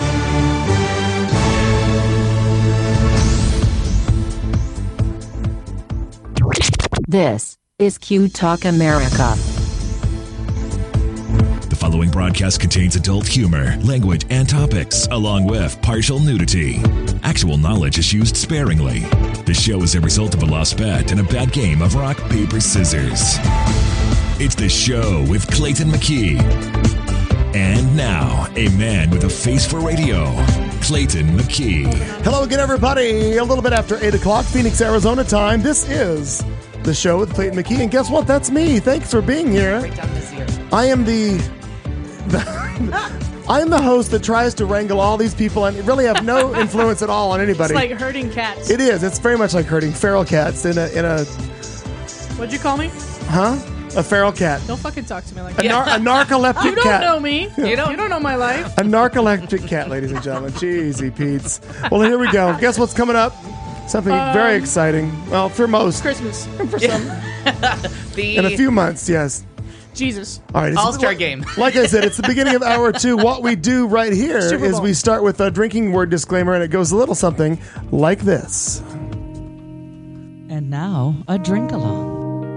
This is Q Talk America. The following broadcast contains adult humor, language, and topics, along with partial nudity. Actual knowledge is used sparingly. The show is a result of a lost bet and a bad game of rock, paper, scissors. It's The Show with Clayton McKee. And now, a man with a face for radio, Clayton McKee. Hello again, everybody. A little bit after eight o'clock, Phoenix, Arizona time. This is The Show with Clayton McKee. And guess what? That's me. Thanks for being here. Right down this ear. I am the, the I am the host that tries to wrangle all these people and really have no influence at all on anybody. It's like herding cats. It is. It's very much like herding feral cats in a in a What'd you call me? huh? A feral cat. Don't fucking talk to me like A, that. nar- a narcoleptic You don't cat. know me. You don't- You don't know my life. A narcoleptic cat, ladies and gentlemen. Cheesy Pete's. Well, here we go. Guess what's coming up? Something very exciting. Well, for most. Christmas. For some. The In a few months, yes. Jesus. All right. it's- All-Star game. Like I said, it's the beginning of hour two. What we do right here Super is Bowl. we start with a drinking word disclaimer, and it goes a little something like this. And now, a drink along.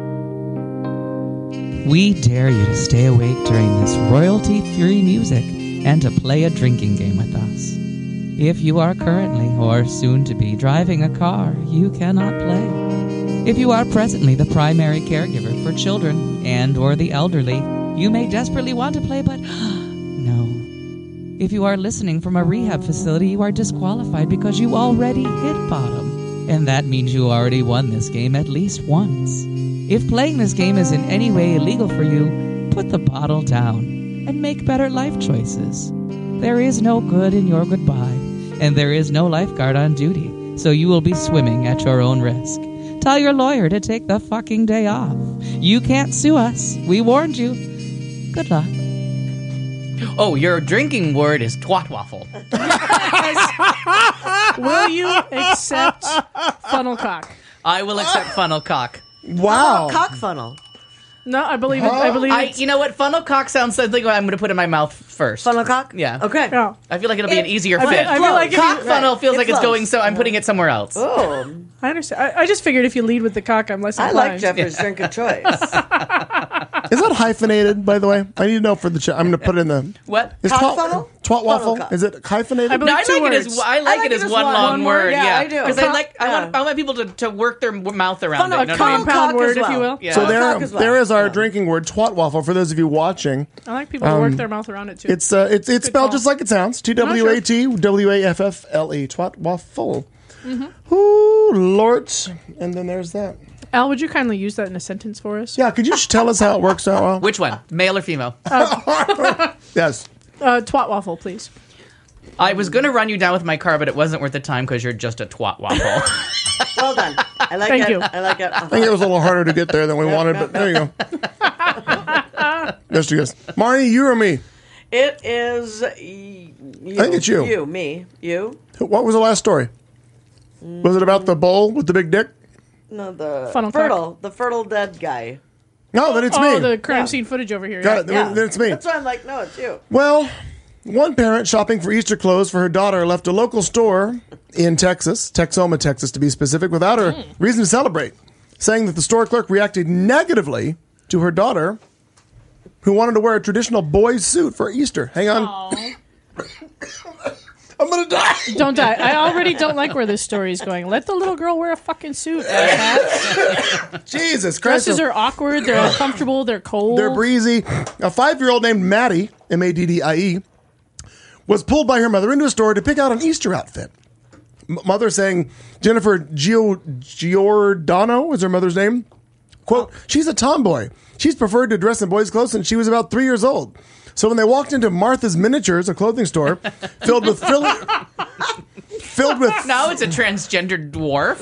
We dare you to stay awake during this royalty-free music and to play a drinking game with us. If you are currently or soon to be driving a car, you cannot play. If you are presently the primary caregiver for children and or the elderly, you may desperately want to play, but no. If you are listening from a rehab facility, you are disqualified because you already hit bottom. And that means you already won this game at least once. If playing this game is in any way illegal for you, put the bottle down and make better life choices. There is no good in your goodbye, and there is no lifeguard on duty, so you will be swimming at your own risk. Tell your lawyer to take the fucking day off. You can't sue us. We warned you. Good luck. Oh, your drinking word is twat waffle. Will you accept funnel cock? I will accept funnel cock. Wow. Cock funnel. No, I believe it. I believe I, it. you know what? Funnel cock sounds something I'm going to put in my mouth first. Funnel cock? Yeah. Okay. No. I feel like it'll be an easier I fit. feel- I feel like if cock you- funnel right. feels It like it's flows. going, so I'm putting it somewhere else. Oh, I understand. I, I just figured if you lead with the cock, I'm less I inclined. like Jeffrey's drink of choice. Is that hyphenated, by the way? I need to know for the chat. I'm going to put it in the... What? Is Cock twat, funnel? twat waffle? Funnel cock. Is it hyphenated? I believe No, I two like it as words. I like, I it as one, one- long one word. word. Yeah, I do. Because I Cock- like I want yeah. I want people to, to work their w- mouth around Funnel it. You know what I mean? cock. Compound Cock word, as if you well. will. Yeah. So Funnel there, cock as well. there is our Yeah. drinking word, twat waffle, for those of you watching. I like people to work their mouth around it too. It's uh, it's it's Good spelled call. just like it sounds. T W A T W A F F L E. Twat waffle. Mm-hmm. Ooh, Lord. And then there's that. Al, would you kindly use that in a sentence for us? Yeah, could you just tell us how it works out? Well? Which one? Male or female? Yes. Uh, twat waffle, please. I was going to run you down with my car, but it wasn't worth the time because you're just a twat waffle. Well done. I like Thank it. you. I like it. I think it was a little harder to get there than we wanted, but there you go. Yes, yes. Marnie, you or me? It is. y- You, I think it's you. You, me, you. What was the last story? Was it about the bull with the big dick? No, the Funnel cock. fertile, the fertile dead guy. No, then it's oh, me. the crime Yeah. scene footage over here. Got yeah. it. Then, then it's me. That's why I'm like, no, it's you. Well, one parent shopping for Easter clothes for her daughter left a local store in Texas, Texoma, Texas to be specific, without her reason to celebrate, saying that the store clerk reacted negatively to her daughter, who wanted to wear a traditional boy's suit for Easter. Hang on. Aw. I'm going to die. Don't die. I already don't like where this story is going. Let the little girl wear a fucking suit. asshat. Jesus Christ. Dresses are awkward. They're uncomfortable. They're cold. They're breezy. A five-year-old named Maddie, M A D D I E, was pulled by her mother into a store to pick out an Easter outfit. M- mother saying Jennifer Gio- Giordano is her mother's name. Quote, she's a tomboy. She's preferred to dress in boys' clothes since she was about three years old. So when they walked into Martha's Miniatures, a clothing store filled with frilly, filled with Now it's a transgender dwarf.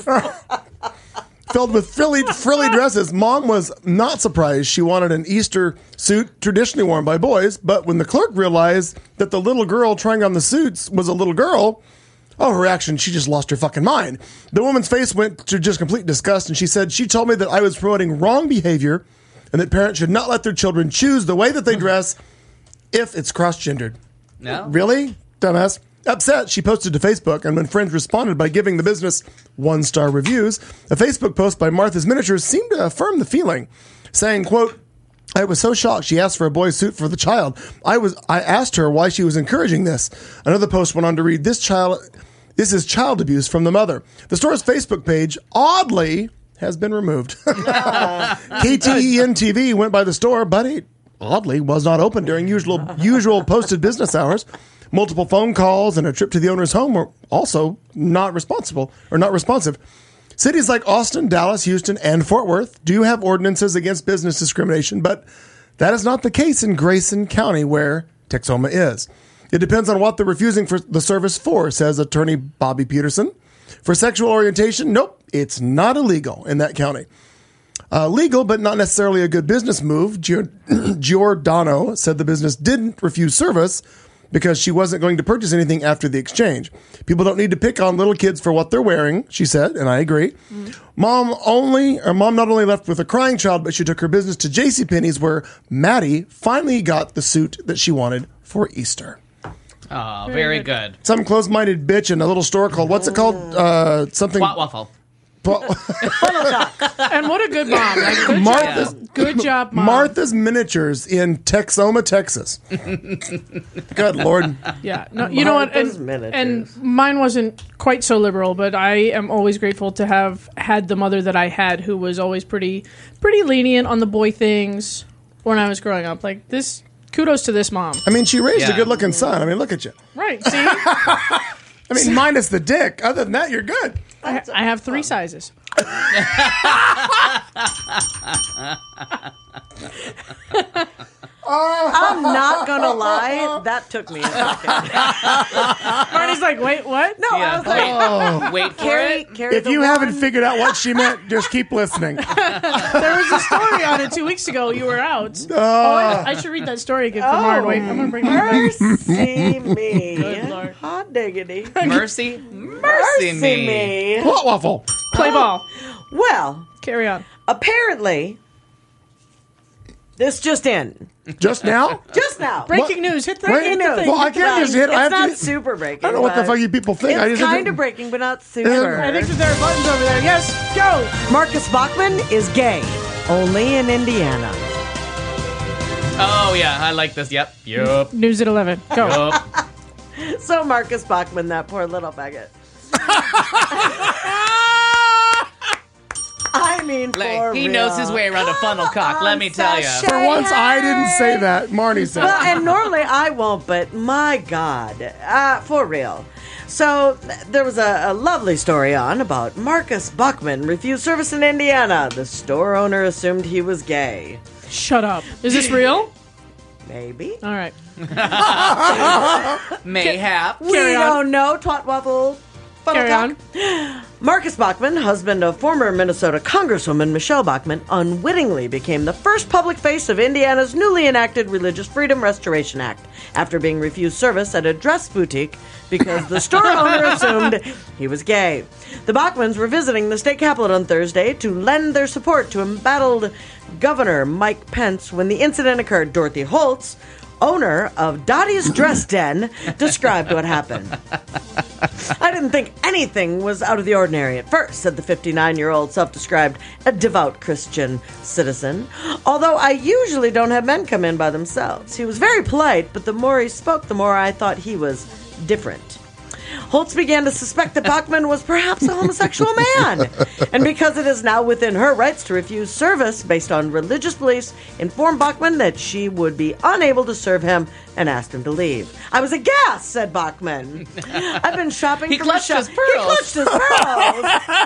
filled with frilly, frilly dresses, Mom was not surprised she wanted an Easter suit traditionally worn by boys. But when the clerk realized that the little girl trying on the suits was a little girl, oh, her reaction, she just lost her fucking mind. The woman's face went to just complete disgust, and she said, she told me that I was promoting wrong behavior and that parents should not let their children choose the way that they dress if it's cross-gendered. No. Really? Dumbass. Upset, she posted to Facebook, and when friends responded by giving the business one-star reviews, a Facebook post by Martha's Miniatures seemed to affirm the feeling, saying, quote, I was so shocked she asked for a boy's suit for the child. I was I asked her why she was encouraging this. Another post went on to read, this child this is child abuse from the mother. The store's Facebook page, oddly, has been removed. K T E N T V went by the store, but it oddly was not open during usual usual posted business hours. Multiple phone calls and a trip to the owner's home were also not responsible or not responsive. Cities like Austin, Dallas, Houston, and Fort Worth do have ordinances against business discrimination, but that is not the case in Grayson County, where Texoma is. It depends on what they're refusing for the service for, says attorney Bobby Peterson. For sexual orientation, nope, it's not illegal in that county. Uh, legal, but not necessarily a good business move. Gio- Giordano said the business didn't refuse service because she wasn't going to purchase anything after the exchange. People don't need to pick on little kids for what they're wearing, she said, and I agree. Mm-hmm. Mom only, or mom not only left with a crying child, but she took her business to JCPenney's, where Maddie finally got the suit that she wanted for Easter. Oh, very good. Some closed-minded bitch in a little store called, what's it called? Uh, something. Twat waffle. And what a good mom. Like, good, Martha's, job. Good job, Mom. Martha's Miniatures in Texoma, Texas. Good Lord. Yeah. No, you know what? Martha's And, Miniatures. and mine wasn't quite so liberal, but I am always grateful to have had the mother that I had, who was always pretty pretty lenient on the boy things when I was growing up. Like, this, kudos to this mom. I mean, she raised a Yeah. good-looking son. I mean, look at you. Right. See? I mean, minus the dick. Other than that, you're good. I, I have three sizes. I'm not gonna lie, that took me a second. Marty's like, wait, what? No, I was like, Wait for Carrie, it. Carrie If the you one- haven't figured out what she meant, just keep listening. There was a story on it two weeks ago. You were out. Oh, I, I should read that story again for Martin. Wait, I'm gonna bring it back. Mercy me. Good Lord. Hot diggity. Mercy, mercy, me. me. What waffle? Play ball. Well, Carry on. apparently, this just in. Just now? Just now. Breaking news. Hit the, Wait, hit the news. thing. Well, I Hit the can't button. just hit. I It's have not to. Hit, super breaking. I don't know what the but fuck you people think. I It's just kind hit- of breaking, but not super. I think that there are buttons over there. Yes, go. Marcus Bachman is gay, only in Indiana. Oh yeah, I like this. Yep, yep, News at eleven. Go. yep. So Marcus Bachman, that poor little faggot. I mean, Like, for he real. knows his way around a funnel cock. Let me tell you. Sashay. For once, I didn't say that. Marnie said. Well, and normally I won't, but my God, uh, for real. So th- there was a, a lovely story on about Marcus Bachman refused service in Indiana. The store owner assumed he was gay. Shut up. Is this real? Maybe. All right. Mayhap. We Carry on. don't know. Twat waffle. Funnel Carry cock. on. Marcus Bachman, husband of former Minnesota Congresswoman Michelle Bachman, unwittingly became the first public face of Indiana's newly enacted Religious Freedom Restoration Act after being refused service at a dress boutique because the store owner assumed he was gay. The Bachmans were visiting the state capitol on Thursday to lend their support to embattled Governor Mike Pence when the incident occurred. Dorothy Holtz, owner of Dottie's Dress Den, described what happened. I didn't think anything was out of the ordinary at first, said the fifty-nine-year-old self-described a devout Christian citizen. Although I usually don't have men come in by themselves. He was very polite, but the more he spoke, the more I thought he was different. Holtz began to suspect that Bachman was perhaps a homosexual man. And because it is now within her rights to refuse service based on religious beliefs, informed Bachman that she would be unable to serve him and asked him to leave. I was aghast, said Bachman. I've been shopping He for clutched Michelle. his pearls. He clutched his pearls.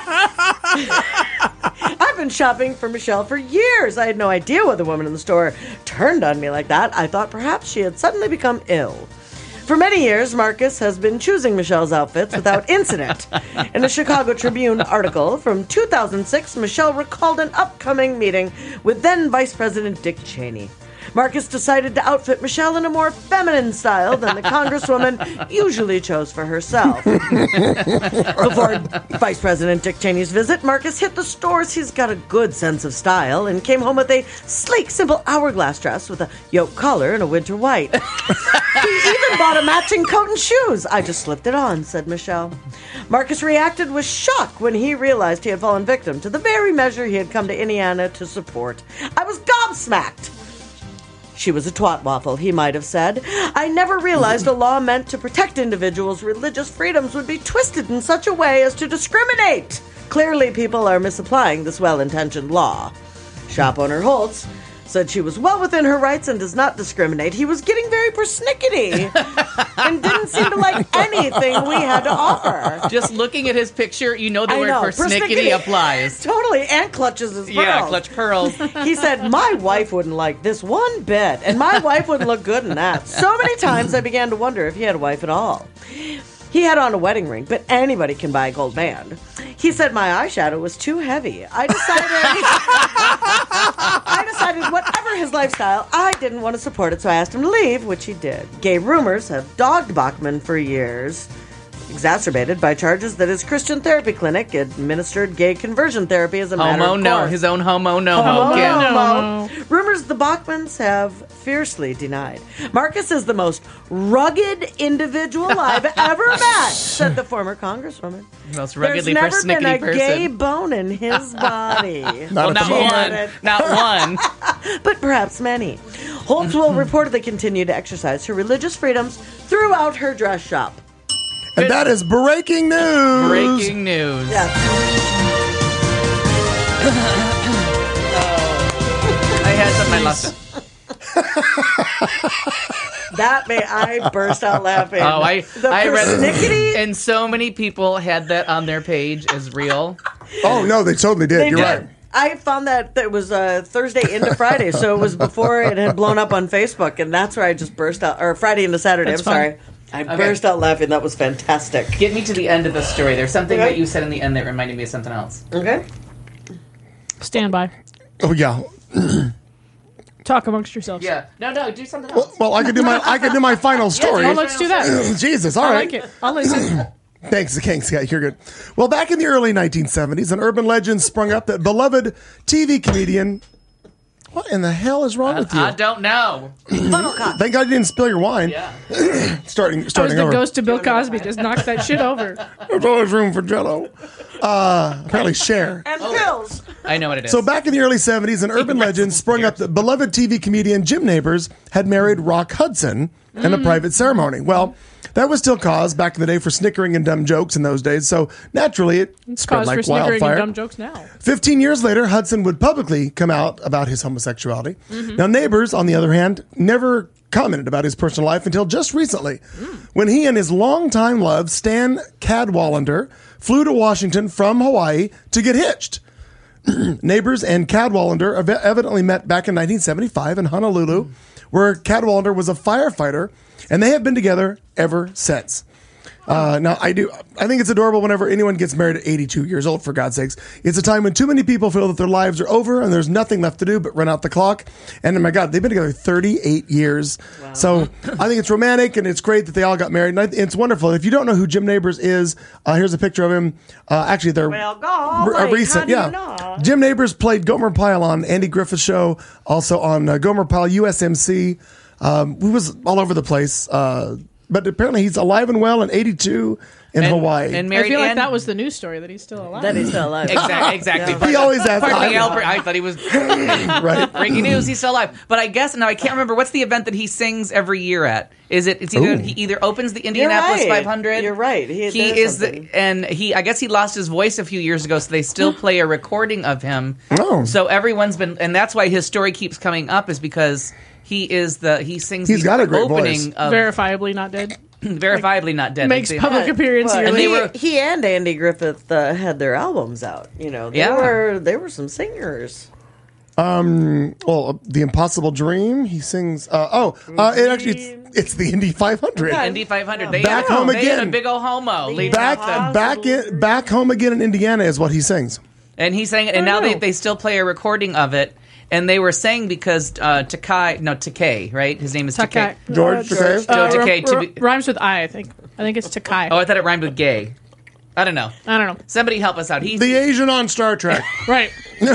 I've been shopping for Michelle for years. I had no idea why the woman in the store turned on me like that. I thought perhaps she had suddenly become ill. For many years, Marcus has been choosing Michelle's outfits without incident. In a Chicago Tribune article from two thousand six, Michelle recalled an upcoming meeting with then Vice President Dick Cheney. Marcus decided to outfit Michelle in a more feminine style than the Congresswoman usually chose for herself. Before Vice President Dick Cheney's visit, Marcus hit the stores. He's got a good sense of style and came home with a sleek, simple hourglass dress with a yoke collar and a winter white. He even bought a matching coat and shoes. I just slipped it on, said Michelle. Marcus reacted with shock when he realized he had fallen victim to the very measure he had come to Indiana to support. I was gobsmacked. She was a twat waffle, he might have said. I never realized a law meant to protect individuals' religious freedoms would be twisted in such a way as to discriminate. Clearly, people are misapplying this well-intentioned law. Shop owner Holtz said she was well within her rights and does not discriminate. He was getting very persnickety and didn't seem to like anything we had to offer. Just looking at his picture, you know the I word know, persnickety applies. Totally, and clutches his pearls. Yeah, clutch pearls. He said, my wife wouldn't like this one bit, and my wife wouldn't look good in that. So many times I began to wonder if he had a wife at all. He had on a wedding ring, but anybody can buy a gold band. He He said my eyeshadow was too heavy. I decided I decided whatever his lifestyle, I didn't want to support it, so I asked him to leave, which he did. Gay rumors have dogged Bachman for years, exacerbated by charges that his Christian therapy clinic administered gay conversion therapy as a matter Homo of no, course. his own homo no Homo, mo. Yeah. no, mo. Rumors the Bachmans have fiercely denied. Marcus is the most rugged individual I've ever met, said the former congresswoman. Most There's ruggedly never persnickety been a person. gay bone in his body. Well, at not the moment. one. Not one. But perhaps many. Holtz will reportedly continue to exercise her religious freedoms throughout her dress shop. And that is breaking news. Breaking news. Yes. I had something I lost. That made I burst out laughing. Oh, I the I read persnickety. and so many people had that on their page as real. Oh, no, they totally did. They You're did. right. I found that that was uh, Thursday into Friday, so it was before it had blown up on Facebook, and that's where I just burst out. Or Friday into Saturday. That's I'm fun. sorry. I burst out laughing. That was fantastic. Get me to the end of the story. There's something Okay. that you said in the end that reminded me of something else. Okay. Stand by. Oh, yeah. Talk amongst yourselves. Yeah. No, no, do something else. Well, I could do my I could do my final story. Oh, let's do that. Jesus, all I right. like it. I'll listen. Thanks, King Scott. You're good. Well, back in the early nineteen seventies, an urban legend sprung up that beloved T V comedian. What in the hell is wrong with you? I don't know. Funnelcock. Thank God you didn't spill your wine. Yeah. Starting I was starting the over. ghost of Bill Cosby. Just knocked that shit over. There's always room for Jello. Uh, apparently, share. And pills. I know what it is. So back in the early seventies, an urban legend sprung up that beloved T V comedian Jim Neighbors had married Rock Hudson in a private ceremony. Well, that was still cause back in the day for snickering and dumb jokes in those days. So naturally, it spread Cause like for snickering wildfire. and dumb jokes now. Fifteen years later, Hudson would publicly come out about his homosexuality. Now, Neighbors, on the other hand, never commented about his personal life until just recently, when he and his longtime love, Stan Cadwallander, flew to Washington from Hawaii to get hitched. Neighbors and Cadwallander ev- evidently met back in nineteen seventy-five in Honolulu, where Cadwallander was a firefighter, and they have been together ever since. Uh, now, I do. I think it's adorable whenever anyone gets married at eighty-two years old, for God's sakes. It's a time when too many people feel that their lives are over and there's nothing left to do but run out the clock. And, oh my God, they've been together thirty-eight years. Wow. So I think it's romantic, and it's great that they all got married. And I, it's wonderful. If you don't know who Jim Neighbors is, uh, here's a picture of him. Uh, actually, they're Well, golly, a recent. how do you Yeah, know? Jim Neighbors played Gomer Pyle on Andy Griffith's show, also on uh, Gomer Pyle U S M C. Um, he was all over the place. Uh, but apparently he's alive and well in eighty-two in and, Hawaii. And I married feel like and- that was the news story that he's still alive. That he's still alive. Exactly. exactly. he always has Pardon me, I- Albert. I thought he was right. breaking news. He's still alive. But I guess now I can't remember what's the event that he sings every year at. Is it? It's either Ooh. he either opens the Indianapolis right. five hundred. You're right. He- He there's is something. the and he. I guess he lost his voice a few years ago, so they still play a recording of him. Oh. So everyone's been, and that's why his story keeps coming up, is because he is the he sings. He's the got a great opening voice. of Verifiably not dead. verifiably not dead. Makes They- public appearance Well, And yearly. they he, were- he and Andy Griffith uh, had their albums out. You know, they Yeah. were they were some singers. Well, uh, The Impossible Dream. He sings. Uh, oh, uh, it actually it's, it's the Indy five hundred. Indy five hundred. They Back had, home they had again. a big old homo. leading Back up to- back in back home again in Indiana is what he sings. And he sang it, and now Oh. they, they still play a recording of it. And they were saying because uh, Takai, no, Takei, right? His name is Takei. Takai. George Takei? Uh, Uh, Takei, r- to be- rhymes with I, I think. I think it's Takai. Oh, I thought it rhymed with gay. I don't know. I don't know. Somebody help us out. He's The Asian on Star Trek, Right.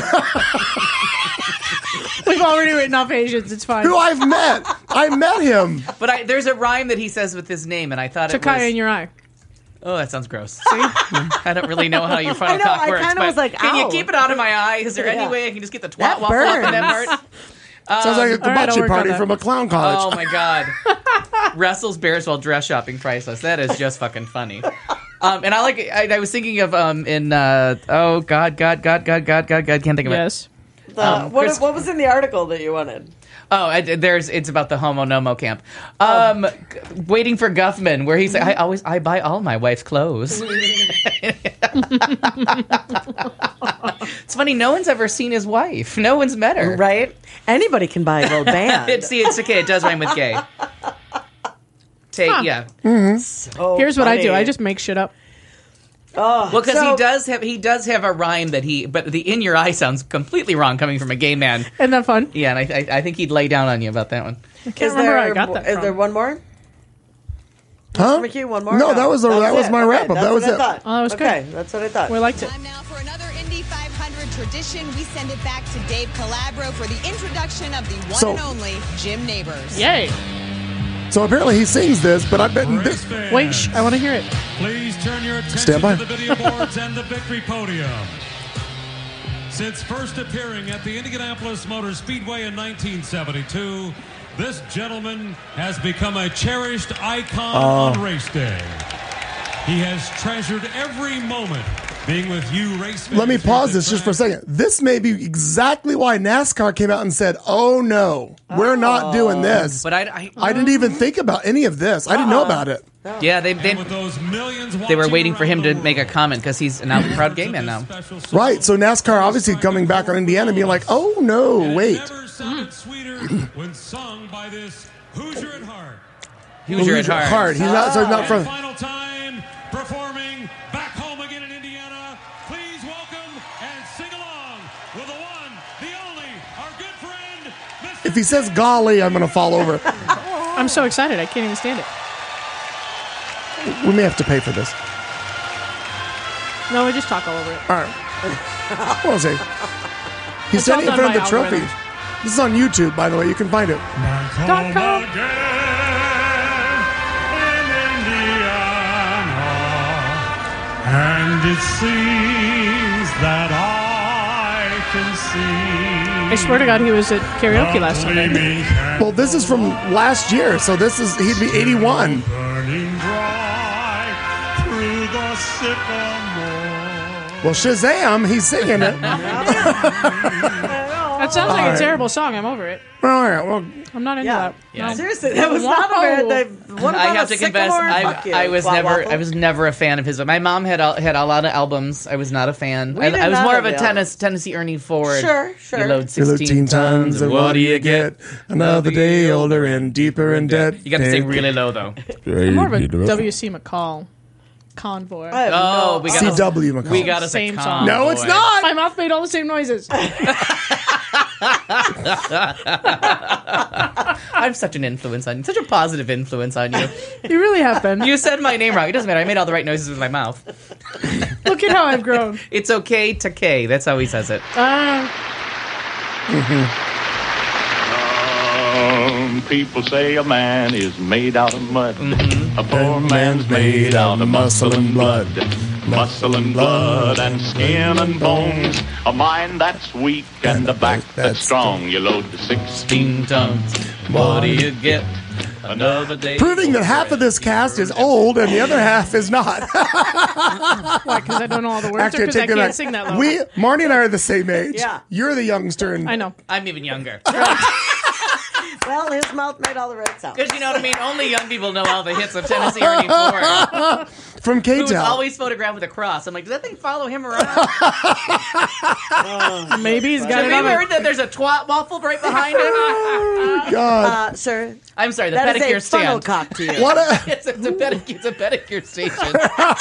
We've already written off Asians. It's fine. who I've met. I met him. but I, there's a rhyme that he says with his name, and I thought it Takai was. in your eye. Oh, that sounds gross. I don't really know how your final I know, talk I works. kinda but was like, can you ow. keep it out of my eye? Is there Yeah. any way I can just get the twat That waffle off in burns. that part? Sounds like a all right, I'll hibachi work on party that. from a clown college. Oh my god. Russell's Bears while dress shopping priceless. That is just fucking funny. Um, and I like. I, I was thinking of um in uh oh god god god god god god god can't think of it. Yes. The, Um, what, Chris- what was in the article that you wanted? Oh, I, there's it's about the Homo Nomo camp. Um, g- waiting for Guffman, where he's like, I always I buy all my wife's clothes. It's funny, no one's ever seen his wife. No one's met her. Right? Anybody can buy a little band. It's see, it's okay. It does rhyme with gay. Take Huh. yeah. So Here's what I do. funny. I just make shit up. Oh, Well, because so- he does have he does have a rhyme that he, but the "in your eye" sounds completely wrong coming from a gay man. Isn't that fun? Yeah, and I, I, I think he'd lay down on you about that one. I can't Is remember there, where I got that is from. there one more? Huh? Mister McHugh, one more? No, that was the- that was it. my Okay, wrap-up. that's That was what I it. thought. Oh, that was good. Okay, that's what I thought. We liked it. Time now for another Indy five hundred tradition. We send it back to Dave Calabro for the introduction of the one So- and only Jim Neighbors. Yay. So apparently he sings this, but I bet this. Wait, shh, I want to hear it. Please turn your attention Stand by. to the video boards and the victory podium. Since first appearing at the Indianapolis Motor Speedway in nineteen seventy-two, this gentleman has become a cherished icon Oh. on race day. He has treasured every moment being with you, race fans. Let me here pause at this just for a track. second. This may be exactly why NASCAR came out and said, "Oh no, we're not doing this." But I, I, I didn't even think about any of this. I didn't know about it. yeah, they they, And with those millions they were watching waiting for him around to the make a world, comment because he's an out proud gay man now. Right. So NASCAR obviously coming back on Indiana, being like, "Oh no, And it wait." never sounded sweeter when sung by this Hoosier at Heart. Hoosier at heart. Hard. He's not. So he's not from. Final time performing back home again in Indiana. Please welcome and sing along with the one, the only, our good friend, Mister If he says "golly," I'm going to fall over. I'm so excited. I can't even stand it. We may have to pay for this. No, we just talk all over it. All right. We'll see. He's It's all standing in done front of by the trophy. algorithms. This is on YouTube, by the way. You can find it. Dot com. And it seems that I can see. I swear to God, he was at karaoke last time. Well, this is from last year, so this is he'd be eighty-one. Burning bright through the sycamore. Well, Shazam, he's singing it. That sounds like All a right. terrible song. I'm over it. All right. Well, I'm not into Yeah. that. Yeah. No. Seriously, that was not a Whoa. bad. They, what I about have a to confess, sycamore? I, Fuck you, I was Flat never, Waffle. I was never a fan of his. My mom had a, had a lot of albums. I was not a fan. We I, did I was not more have of a the tennis, Tennessee Ernie Ford. Sure, sure. You load you load sixteen tons, and what do you get? Another day older and deeper in debt. You got to sing really low though. I'm more of a W C McCall convoy. I have Oh, no- we got C W McCall. We got us Same a song. No, it's convoy. not. My mouth made all the same noises. I'm such an influence on you, such a positive influence on you. You really have been. You said my name wrong. It doesn't matter. I made all the right noises with my mouth. Look at how I've grown. It's okay to K. That's how he says it. Uh, Some people say a man is made out of mud. Mm-hmm. A poor man's made out of muscle and blood. Muscle and blood and skin and bones. A mind that's weak and a back that's strong. You load the sixteen tons. What do you get? Another day. Proving that half of this cast is old and the other half is not. why? Because I don't know all the words, or Actually, because I take it can't back. sing that low. We, Marnie and I are the same age. Yeah. You're the youngster. And I know. I'm even younger. Well, his mouth made all the right sounds. Because you know what I mean? Only young people know all the hits of Tennessee Ernie Ford. From Who was K-Town. always photographed with a cross. I'm like, does that thing follow him around? Maybe he's got Have it you on ever it. heard that there's a twat waffle right behind him? God. Uh, sir, I'm sorry, the that is pedicure a funnel stand. cock to you. What a, It's a, it's, a pedicure, it's a pedicure station.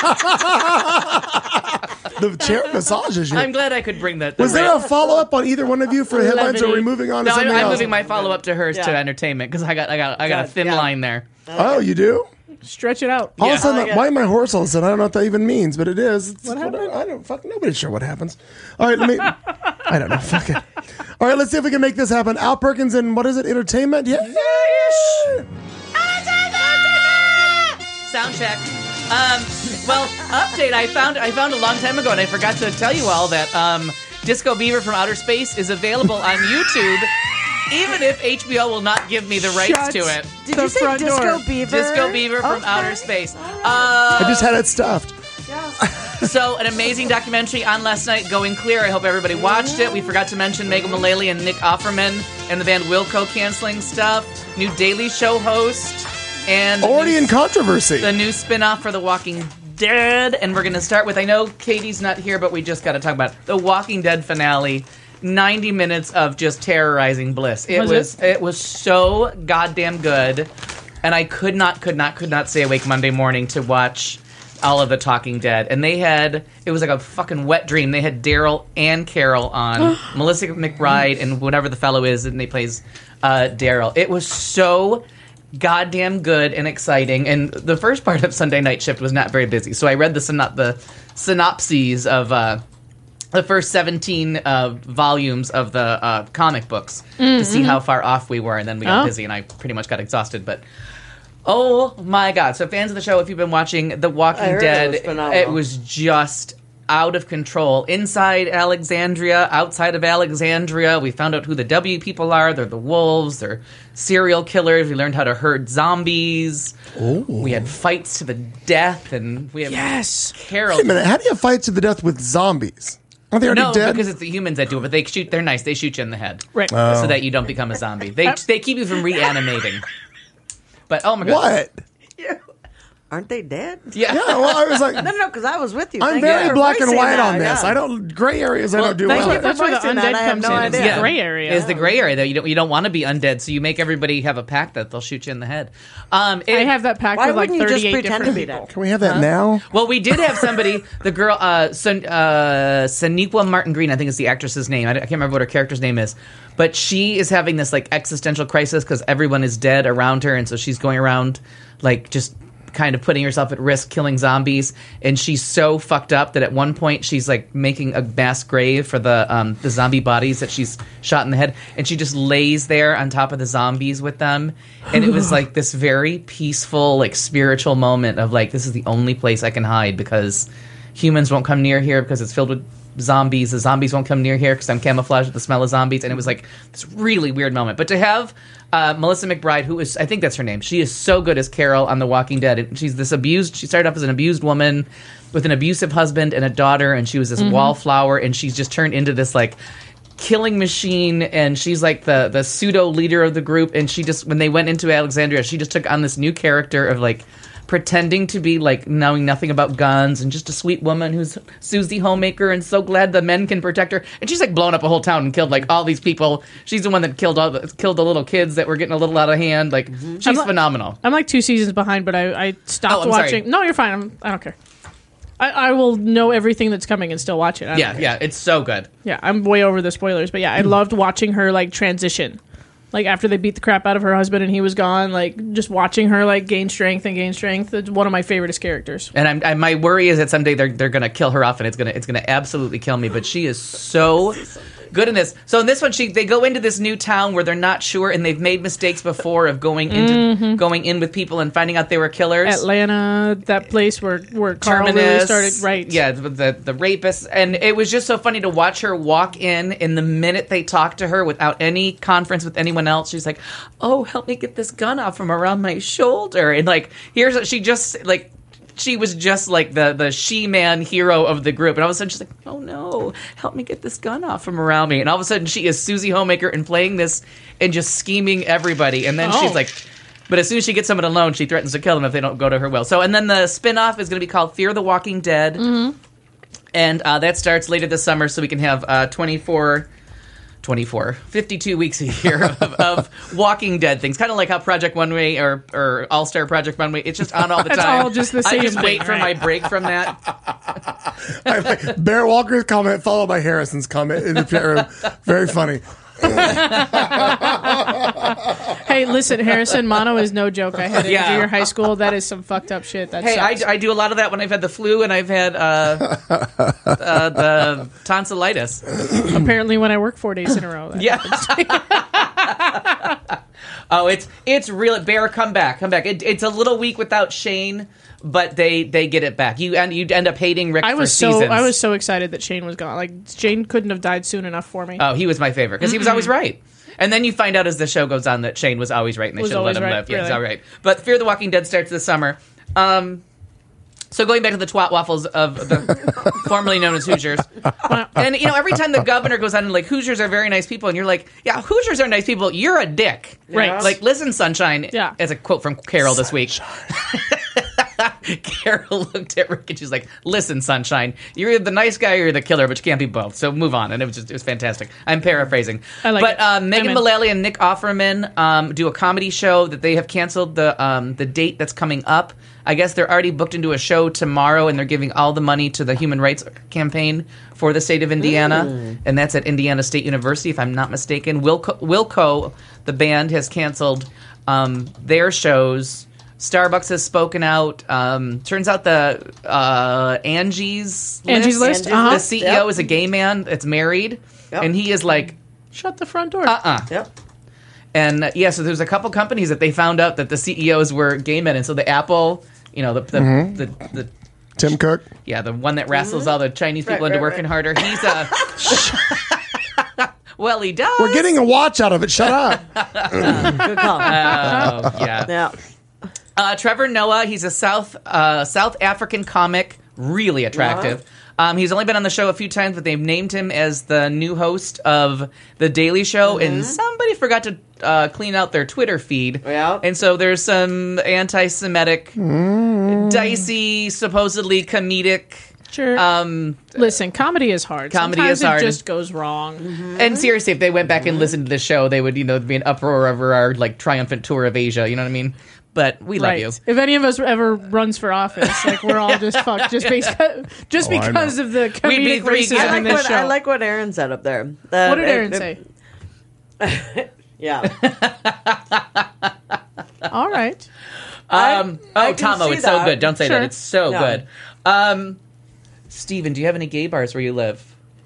the chair massages you. I'm glad I could bring that. the Was there a ra- follow-up on either one of you for headlines, or are we moving on to No, I'm, something I'm else? moving my follow up to hers to Yeah. entertainment because I got I got I got a Good, thin yeah. line there. Oh, you do? Stretch it out. All Yeah. of a sudden, I get- why am I hoarse all of a sudden? I don't know what that even means, but it is. It's, What happened? I don't fuck. Nobody's sure what happens. All right, let me. I don't know. Fuck it. All right, let's see if we can make this happen. Al Perkins and what is it? Entertainment? Yeah. Sound check. Um, well, update. I found I found a long time ago, and I forgot to tell you all that um, Disco Beaver from Outer Space is available on YouTube, even if H B O will not give me the rights Shut to it. Did the you say front Disco door. Beaver? Disco Beaver from Okay. Outer Space. I Uh, just had it stuffed. so, an amazing documentary on last night, Going Clear. I hope everybody watched it. We forgot to mention Megan Mullally and Nick Offerman and the band Wilco canceling stuff. New Daily Show host. And the Already new- in controversy. the new spin-off for The Walking Dead, and we're going to start with, I know Katie's not here, but we just got to talk about it. The Walking Dead finale. ninety minutes of just terrorizing bliss. It Was was it? it was so goddamn good, and I could not could not could not stay awake Monday morning to watch all of the Talking Dead, and they had it was like a fucking wet dream. They had Daryl and Carol on, Melissa McBride and whatever the fellow is, and they plays uh, Daryl. It was so goddamn good and exciting. And the first part of Sunday Night Shift was not very busy, so I read the synop- the synopses of uh, the first seventeen uh, volumes of the uh, comic books mm-hmm. to see how far off we were, and then we got oh. busy, and I pretty much got exhausted, but. Oh my god. So fans of the show, if you've been watching The Walking Dead, it was, it was just out of control. Inside Alexandria, outside of Alexandria, we found out who the W people are. They're the wolves. They're serial killers. We learned how to herd zombies. Ooh. We had fights to the death, and we have Yes. Carol. Wait a minute, how do you fight to the death with zombies? Are they already No, dead? because it's the humans that do it, but they shoot. They're nice. They shoot you in the head, Right. Oh. so that you don't become a zombie. They they keep you from reanimating. But oh my god, What? Aren't they dead? Yeah. Yeah, well, I was like, No, no, no, because I was with you. I'm Thank very you for black and voicing white that, on this. yeah. I don't gray areas. I Well, don't do thank well. you. That's where the voicing that, undead I have comes no in. idea. It's Yeah. the gray area. Is the gray area though? You don't you don't want to be undead, so you make everybody have a pact that they'll shoot you in the head. Um, I it- have that pack Why with like wouldn't you just thirty-eight pretend different to be people. that? Can we have that now? Well, we did have somebody, the girl, uh, San, uh, Saniqua Martin Green, I think is the actress's name. I, I can't remember what her character's name is, but she is having this like existential crisis because everyone is dead around her, and so she's going around like just kind of putting herself at risk, killing zombies, and she's so fucked up that at one point she's like making a mass grave for the um, the zombie bodies that she's shot in the head, and she just lays there on top of the zombies with them, and it was like this very peaceful, like spiritual moment of like, this is the only place I can hide because humans won't come near here because it's filled with zombies. The zombies won't come near here because I'm camouflaged with the smell of zombies, and it was like this really weird moment. But to have uh, Melissa McBride, who is, I think that's her name, she is so good as Carol on The Walking Dead. And she's this abused, she started off as an abused woman with an abusive husband and a daughter, and she was this mm-hmm. wallflower, and she's just turned into this like killing machine, and she's like the the pseudo leader of the group. And she just, when they went into Alexandria, she just took on this new character of like pretending to be like knowing nothing about guns and just a sweet woman who's Susie Homemaker and so glad the men can protect her. And she's like blown up a whole town and killed like all these people. She's the one that killed all the, killed the little kids that were getting a little out of hand. Like mm-hmm. she's I'm phenomenal. I'm like two seasons behind, but I, I stopped Oh, I'm watching. sorry. No, you're fine. I'm, I don't care. I, I will know everything that's coming and still watch it. I don't Yeah, care. yeah, it's so good. Yeah, I'm way over the spoilers, but yeah, I loved watching her like transition. Like after they beat the crap out of her husband and he was gone, like just watching her like gain strength and gain strength. It's one of my favoriteest characters. And I'm, I, my worry is that someday they're they're gonna kill her off, and it's gonna it's gonna absolutely kill me. But she is so good in this. So in this one, she they go into this new town where they're not sure, and they've made mistakes before of going into mm-hmm. going in with people and finding out they were killers. Atlanta, that place where where Carl really Terminus, started. Right. Yeah, the, the the rapists, and it was just so funny to watch her walk in. In the minute they talked to her, without any conference with anyone else, she's like, "Oh, help me get this gun off from around my shoulder," and like here's she just like. She was just like the the she-man hero of the group. And all of a sudden she's like, oh no, help me get this gun off from around me. And all of a sudden she is Susie Homemaker and playing this and just scheming everybody. And then oh. she's like, but as soon as she gets someone alone, she threatens to kill them if they don't go to her will. So, and then the spin-off is going to be called Fear the Walking Dead. Mm-hmm. And uh, that starts later this summer, so we can have uh, twenty-four... twenty-four, fifty-two weeks a year of, of Walking Dead things. Kind of like how Project One Way or, or All-Star Project One Way, it's just on all the It's time. all just the same I just thing, wait for right? my break from that. I like Bear Walker's comment followed by Harrison's comment in the chat room. Very funny. Hey, listen, Harrison, mono is no joke. I had it Yeah. in junior high school. That is some fucked up shit. That Hey, I, sucks. I do a lot of that when I've had the flu and I've had uh, uh, the tonsillitis. Apparently, when I work four days in a row. that Yeah. happens. Oh, it's it's real. Bear, come back, come back. It, it's a little week without Shane, but they they get it back. You and you end up hating Rick I was for so seasons. I was so excited that Shane was gone. Like Shane couldn't have died soon enough for me. Oh, he was my favorite because he was always right. And then you find out as the show goes on that Shane was always right and they Was should have let always him right, live. Yeah, he's really. all right. But Fear the Walking Dead starts this summer. Um, so going back to the twat waffles of the formerly known as Hoosiers. And, you know, every time the governor goes on and like, Hoosiers are very nice people. And you're like, yeah, Hoosiers are nice people. You're a dick. Right. Like, listen, Sunshine. Yeah. As a quote from Carol this week. Carol looked at Rick and she's like, "Listen, sunshine, you're either the nice guy or you're the killer, but you can't be both. So move on." And it was just it was fantastic. I'm paraphrasing. I like but it. uh, Megan I'm in. Mullally and Nick Offerman um, do a comedy show that they have canceled the um, the date that's coming up. I guess they're already booked into a show tomorrow, and they're giving all the money to the Human Rights Campaign for the state of Indiana, Mm. and that's at Indiana State University, if I'm not mistaken. Wilco, Wilco the band, has canceled um, their shows. Starbucks has spoken out. Um, turns out the uh, Angie's Angie's List, Angie's uh-huh. the C E O Yep. is a gay man that's married, Yep. and he is like, Shut the front door. uh-uh. Yep. And uh, yeah, so there's a couple companies that they found out that the C E Os were gay men, and so the Apple, you know, the the, Mm-hmm. the, the Tim Cook. yeah, the one that wrastles all the Chinese people Right, into right, working right. harder. He's a well, he does. We're getting a watch out of it. Shut up. Good call. Oh, yeah. yeah. Uh, Trevor Noah, he's a South uh, South African comic, really attractive. Um, he's only been on the show a few times, but they've named him as the new host of The Daily Show, and somebody forgot to uh, clean out their Twitter feed. Yeah. And so there's some anti-Semitic, dicey, supposedly comedic... Sure. Um, Listen, comedy is hard. Comedy Sometimes is hard. It just goes wrong. and seriously, if they went back and listened to the show, they would, you know, be an uproar over our like triumphant tour of Asia. You know what I mean? But we love Right. you. If any of us ever runs for office, like we're all just fucked just based just Oh, I because know. of the We'd be comedic three racism guys. I like in this what show. I like what Aaron said up there. what That did it- Aaron it- say? Yeah. All right. Um, I oh, can Tomo, see it's so that. good. Don't say Sure. that. It's so No. good. Um, Steven, do you have any gay bars where you live?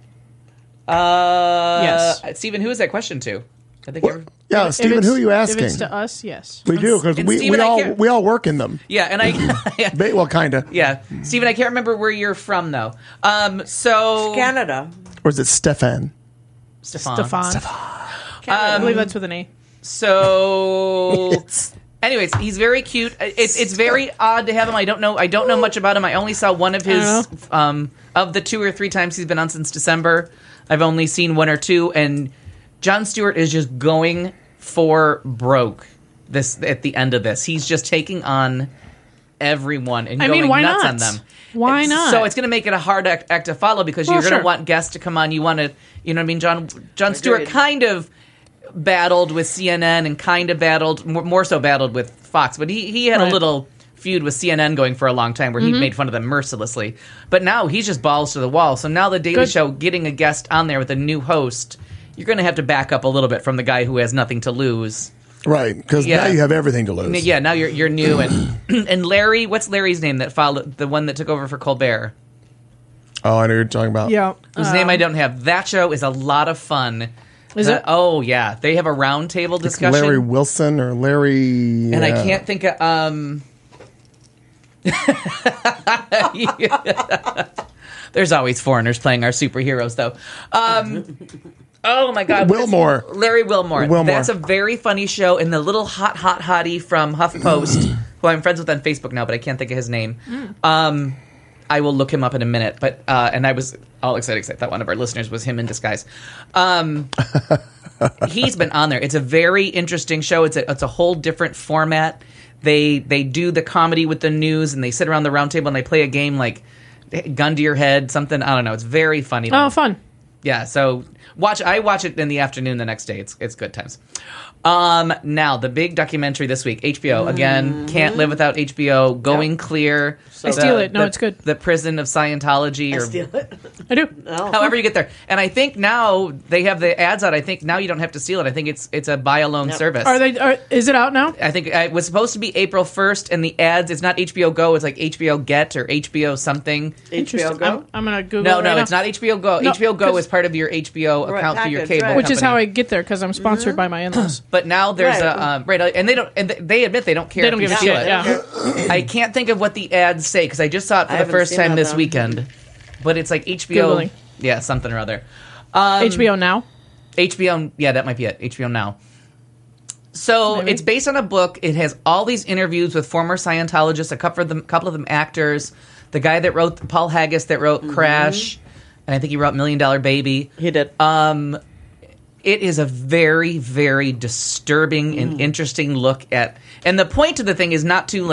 Uh, Yes. Steven, who is that question to? I think you're- Yeah, If Stephen, it's- who are you If asking? it's to us, yes. We do because And we, Steven, we I all can't- we all work in them. Yeah, and I, yeah, Ba- Well, kind of. yeah. Steven, I can't remember where you're from though. Um, so Canada. Or is it Stefan? Stefan. Stefan. I believe that's with an A. So, anyways, he's very cute. It's it's very odd to have him. I don't know. I don't know much about him. I only saw one of his I um, of the two or three times he's been on since December. I've only seen one or two, and Jon Stewart is just going for broke. This at the end of this, he's just taking on everyone and I going mean, why nuts not? on them. Why It's- not? So it's going to make it a hard act, act to follow because Well, you're going to sure. want guests to come on. You want to, you know what I mean? John Jon Stewart Agreed. kind of battled with C N N and kind of battled more, more so battled with Fox, but he he had Right. a little feud with C N N going for a long time where he made fun of them mercilessly. But now he's just balls to the wall. So now the Daily Good. Show getting a guest on there with a new host, you're going to have to back up a little bit from the guy who has nothing to lose. Right, because Yeah. now you have everything to lose. Yeah, now you're you're new and and Larry, what's Larry's name that followed the one that took over for Colbert? Oh, I know what you're talking about. Yeah. Whose Um, name I don't have. That show is a lot of fun. Is The- it? Oh yeah, they have a round table discussion. Larry Wilson or Larry. and I yeah. can't think of um there's always foreigners playing our superheroes though. Um oh my god, what is- Wilmore. Larry Wilmore. Wilmore. That's a very funny show, and the little hot hot hottie from HuffPost, who I'm friends with on Facebook now, but I can't think of his name. Um I will look him up in a minute, but uh, and I was all excited because I thought one of our listeners was him in disguise. Um, he's been on there. It's a very interesting show. It's a it's a whole different format. They they do the comedy with the news, and they sit around the round table and they play a game like Gun to Your Head, something. I don't know. It's very funny. Oh, fun. Yeah, so watch. I watch it in the afternoon the next day. It's it's good times. Um, now the big documentary this week, H B O again. Can't live without H B O. Going Clear. I steal it. No, it's good. The Prison of Scientology, or Steal it. I do. No. however you get there. And I think now they have the ads out. I think now you don't have to steal it. I think it's it's a buy alone Yep. service. Are they? Are, is it out now? I think it was supposed to be April first, and the ads. It's not H B O Go. It's like H B O Get or H B O something. H B O Interesting. Go. I'm, I'm gonna Google. No, it no, right it's now. not H B O Go. No, H B O Go 'cause- is part of your H B O Right, account through your package, cable, right. Which is how I company. get there because I'm sponsored by my in-laws. But now there's Right. a um, right, and they don't. And they admit they don't care. They if don't you give a steal shit. it. Yeah. I can't think of what the ads say because I just saw it for I the haven't first seen time that, this though. weekend. But it's like H B O, Googling. yeah, something or other. Um, H B O Now. H B O, yeah, that might be it. H B O Now. So Maybe. it's based on a book. It has all these interviews with former Scientologists, a couple of them, couple of them actors. The guy that wrote Paul Haggis that wrote Crash, and I think he wrote Million Dollar Baby. He did. Um, it is a very, very disturbing and interesting look at. And the point of the thing is not to like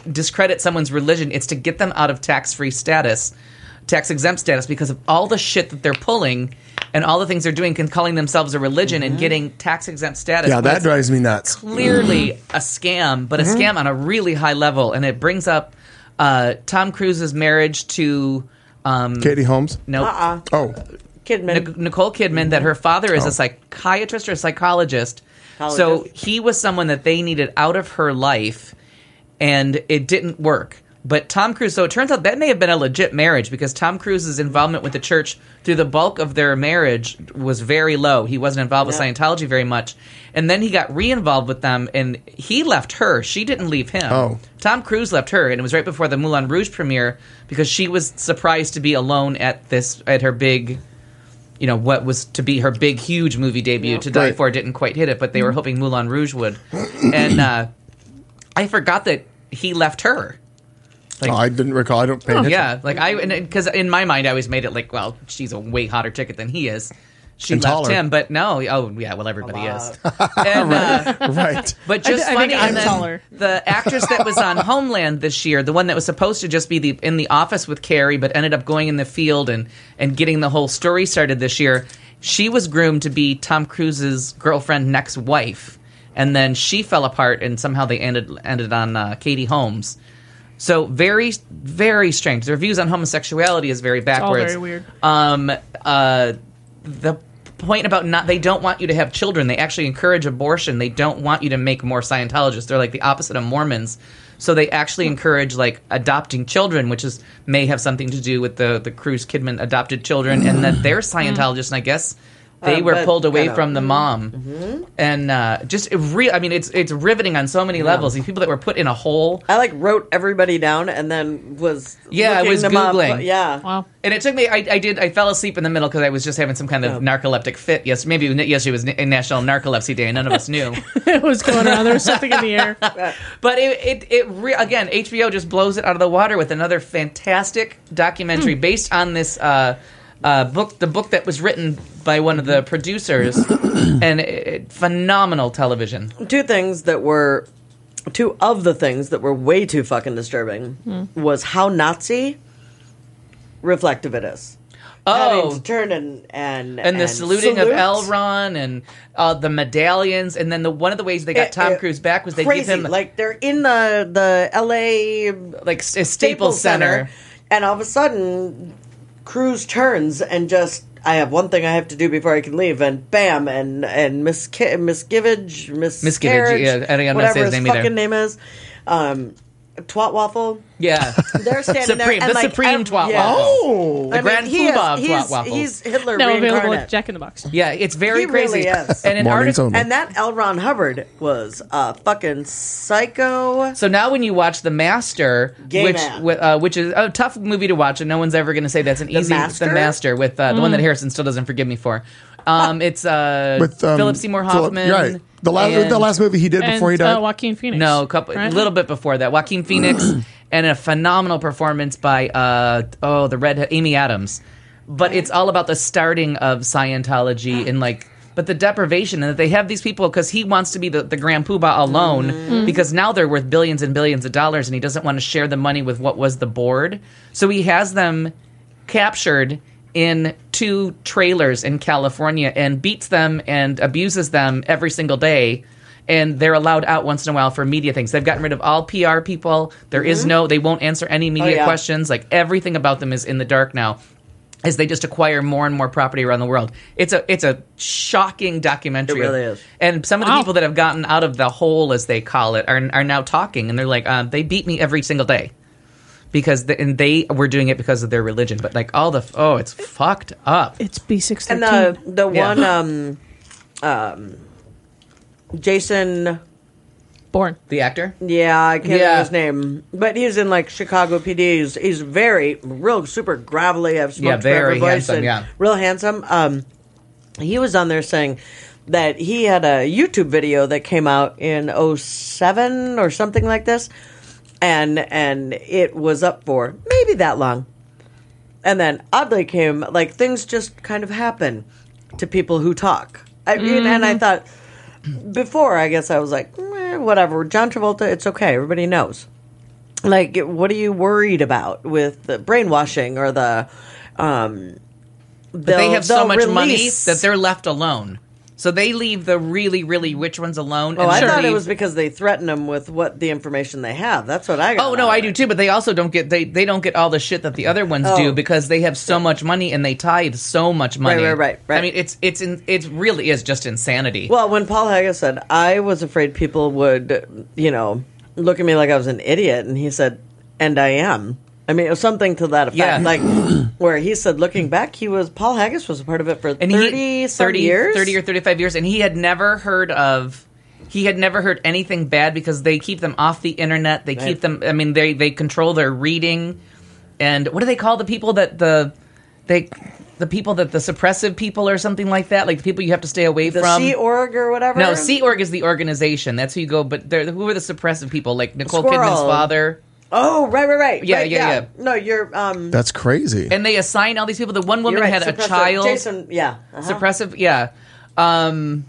discredit someone's religion. It's to get them out of tax-free status, tax-exempt status, because of all the shit that they're pulling and all the things they're doing, and calling themselves a religion and getting tax-exempt status. Yeah, But that it's drives me nuts. Clearly a scam, but a scam on a really high level. And it brings up uh, Tom Cruise's marriage to... Um, Katie Holmes? no, Uh-uh. Oh. Kidman. Nic- Nicole Kidman, that her father is Oh. a psychiatrist or a psychologist. So Psychologist. he was someone that they needed out of her life, and it didn't work. But Tom Cruise, so it turns out that may have been a legit marriage, because Tom Cruise's involvement with the church through the bulk of their marriage was very low. He wasn't involved with Yeah. Scientology very much. And then he got re-involved with them, and he left her. She didn't leave him. Oh. Tom Cruise left her, and it was right before the Moulin Rouge premiere, because she was surprised to be alone at this, at her big... you know, what was to be her big, huge movie debut. To Die Right. For didn't quite hit it, but they were hoping Moulin Rouge would. And uh, I forgot that he left her. Like, Oh, I didn't recall. I don't pay attention. yeah, like I, because in my mind, I always made it like, well, she's a way hotter ticket than he is. She And left taller. him, but no. Oh, yeah, well, everybody is. And, uh, Right. but just I thi- I funny, think I'm and then taller. the actress that was on Homeland this year, the one that was supposed to just be the in the office with Carrie, but ended up going in the field and and getting the whole story started this year. She was groomed to be Tom Cruise's girlfriend, next wife, and then she fell apart, and somehow they ended ended on uh, Katie Holmes. So very, very strange. Their views on homosexuality is very backwards. very weird. Um, uh, the point about not they don't want you to have children. They actually encourage abortion. They don't want you to make more Scientologists. They're like the opposite of Mormons. So they actually encourage like adopting children, which is may have something to do with the the Cruise Kidman adopted children, and that they're Scientologists. And I guess they Uh, were but, pulled away you know, from the mom, and uh, just re- I mean, it's it's riveting on so many levels. These people that were put in a hole. I like wrote everybody down and then was Yeah, I looking was them up. Googling. Yeah. Wow. And it took me. I, I did. I fell asleep in the middle because I was just having some kind of Oh. narcoleptic fit. Yes, maybe yesterday was N- National Narcolepsy Day, and none of us knew. It was going around. There was something in the air. But it, it, it re- again, H B O just blows it out of the water with another fantastic documentary based on this uh, uh, book, the book that was written by one of the producers, and it, it- phenomenal television. Two things that were, two of the things that were way too fucking disturbing was how Nazi reflective it is. Having Oh, to turn and and and the saluting salute. of L. Ron and uh, the medallions, and then the one of the ways they got It- Tom it- Cruise back was they crazy. give him like they're in the the L A like a Staples Center. and all of a sudden, Cruise turns and just, I have one thing I have to do before I can leave, and bam, and and Miss Ki- Miss Givage, Miss Miss Givage, Carriage, yeah, I don't know how to say whatever his his name either. fucking name is, um, Twat Waffle. Yeah, They're standing there, Supreme, and the like, Supreme ev- Twat yeah. Waffle. Oh. The Grand he is- Poobah of he's, Twat Waffles. He's Hitler Now available reincarnate. at Jack in the Box. Yeah, it's very He crazy. really is. And an Mornings article. only. And that L. Ron Hubbard was a fucking psycho. So now, when you watch The Master, Gay which man. wi- uh, which is a tough movie to watch, and no one's ever going to say that's an easy. Master? The Master with uh, the one that Harrison still doesn't forgive me for. Um, it's uh, With um, Philip Seymour Philip- Hoffman. right. The last, and- the last movie he did And before he died. uh, Joaquin Phoenix. No, a couple, right? a little bit before that. Joaquin Phoenix and a phenomenal performance by uh, oh the redhead Amy Adams. But it's all about the starting of Scientology and like, but the deprivation and that they have these people because he wants to be the, the Grand Poobah alone Mm-hmm. because now they're worth billions and billions of dollars and he doesn't want to share the money with what was the board. So he has them captured in two trailers in California and beats them and abuses them every single day. And they're allowed out once in a while for media things. They've gotten rid of all P R people. There is no, they won't answer any media Oh, yeah. questions. Like everything about them is in the dark now as they just acquire more and more property around the world. It's a it's a shocking documentary. It really is. And some of the Wow. people that have gotten out of the hole, as they call it, are are now talking. And they're like, uh, they beat me every single day. Because the, and they were doing it because of their religion. But like all the, oh, it's fucked up. It's B six And thirteen. the the Yeah. one um um Jason, Born. The actor? yeah, I can't Yeah. remember his name, but he's in like Chicago P D. He's, he's very real, super gravelly. I've smoked Yeah, very forever voice handsome, and yeah. real handsome. Um, he was on there saying that he had a YouTube video that came out in oh seven or something like this, and and it was up for maybe that long, and then oddly came like things just kind of happen to people who talk. I mean, and I thought. Before, I guess I was like, eh, whatever. John Travolta, it's okay. Everybody knows. like, what are you worried about with the brainwashing or the? Um, but they have so much release. money that they're left alone. So they leave the really, really rich ones alone. Oh, and I sure thought leave, it was because they threaten them with what the information they have. That's what I got. Oh no, I do too. But they also don't get they, they don't get all the shit that the other ones Oh. do because they have so much money and they tithe so much money. Right, right, right, right. I mean, it's it's in, it really is just insanity. Well, when Paul Haggis said, I was afraid people would, you know, look at me like I was an idiot, and he said, and I am. I mean, it was something to that effect. Yeah. Like, where he said, looking back, he was, Paul Haggis was a part of it for and thirty he, some thirty, years. thirty or thirty-five years, and he had never heard of. He had never heard anything bad because they keep them off the internet. They Right. keep them. I mean, they they control their reading, and what do they call the people that the they the people that the suppressive people or something like that, like the people you have to stay away The from. Sea Org or whatever? No, Sea Org is the organization. That's who you go. But they're, who are the suppressive people? Like Nicole Squirrel. Kidman's father. Oh, right, right, right. Yeah, right, yeah, yeah. No, you're, um... That's crazy. And they assign all these people. The one woman you're right, had a suppressive. child. Jason, yeah. Uh-huh. Suppressive, yeah. Um,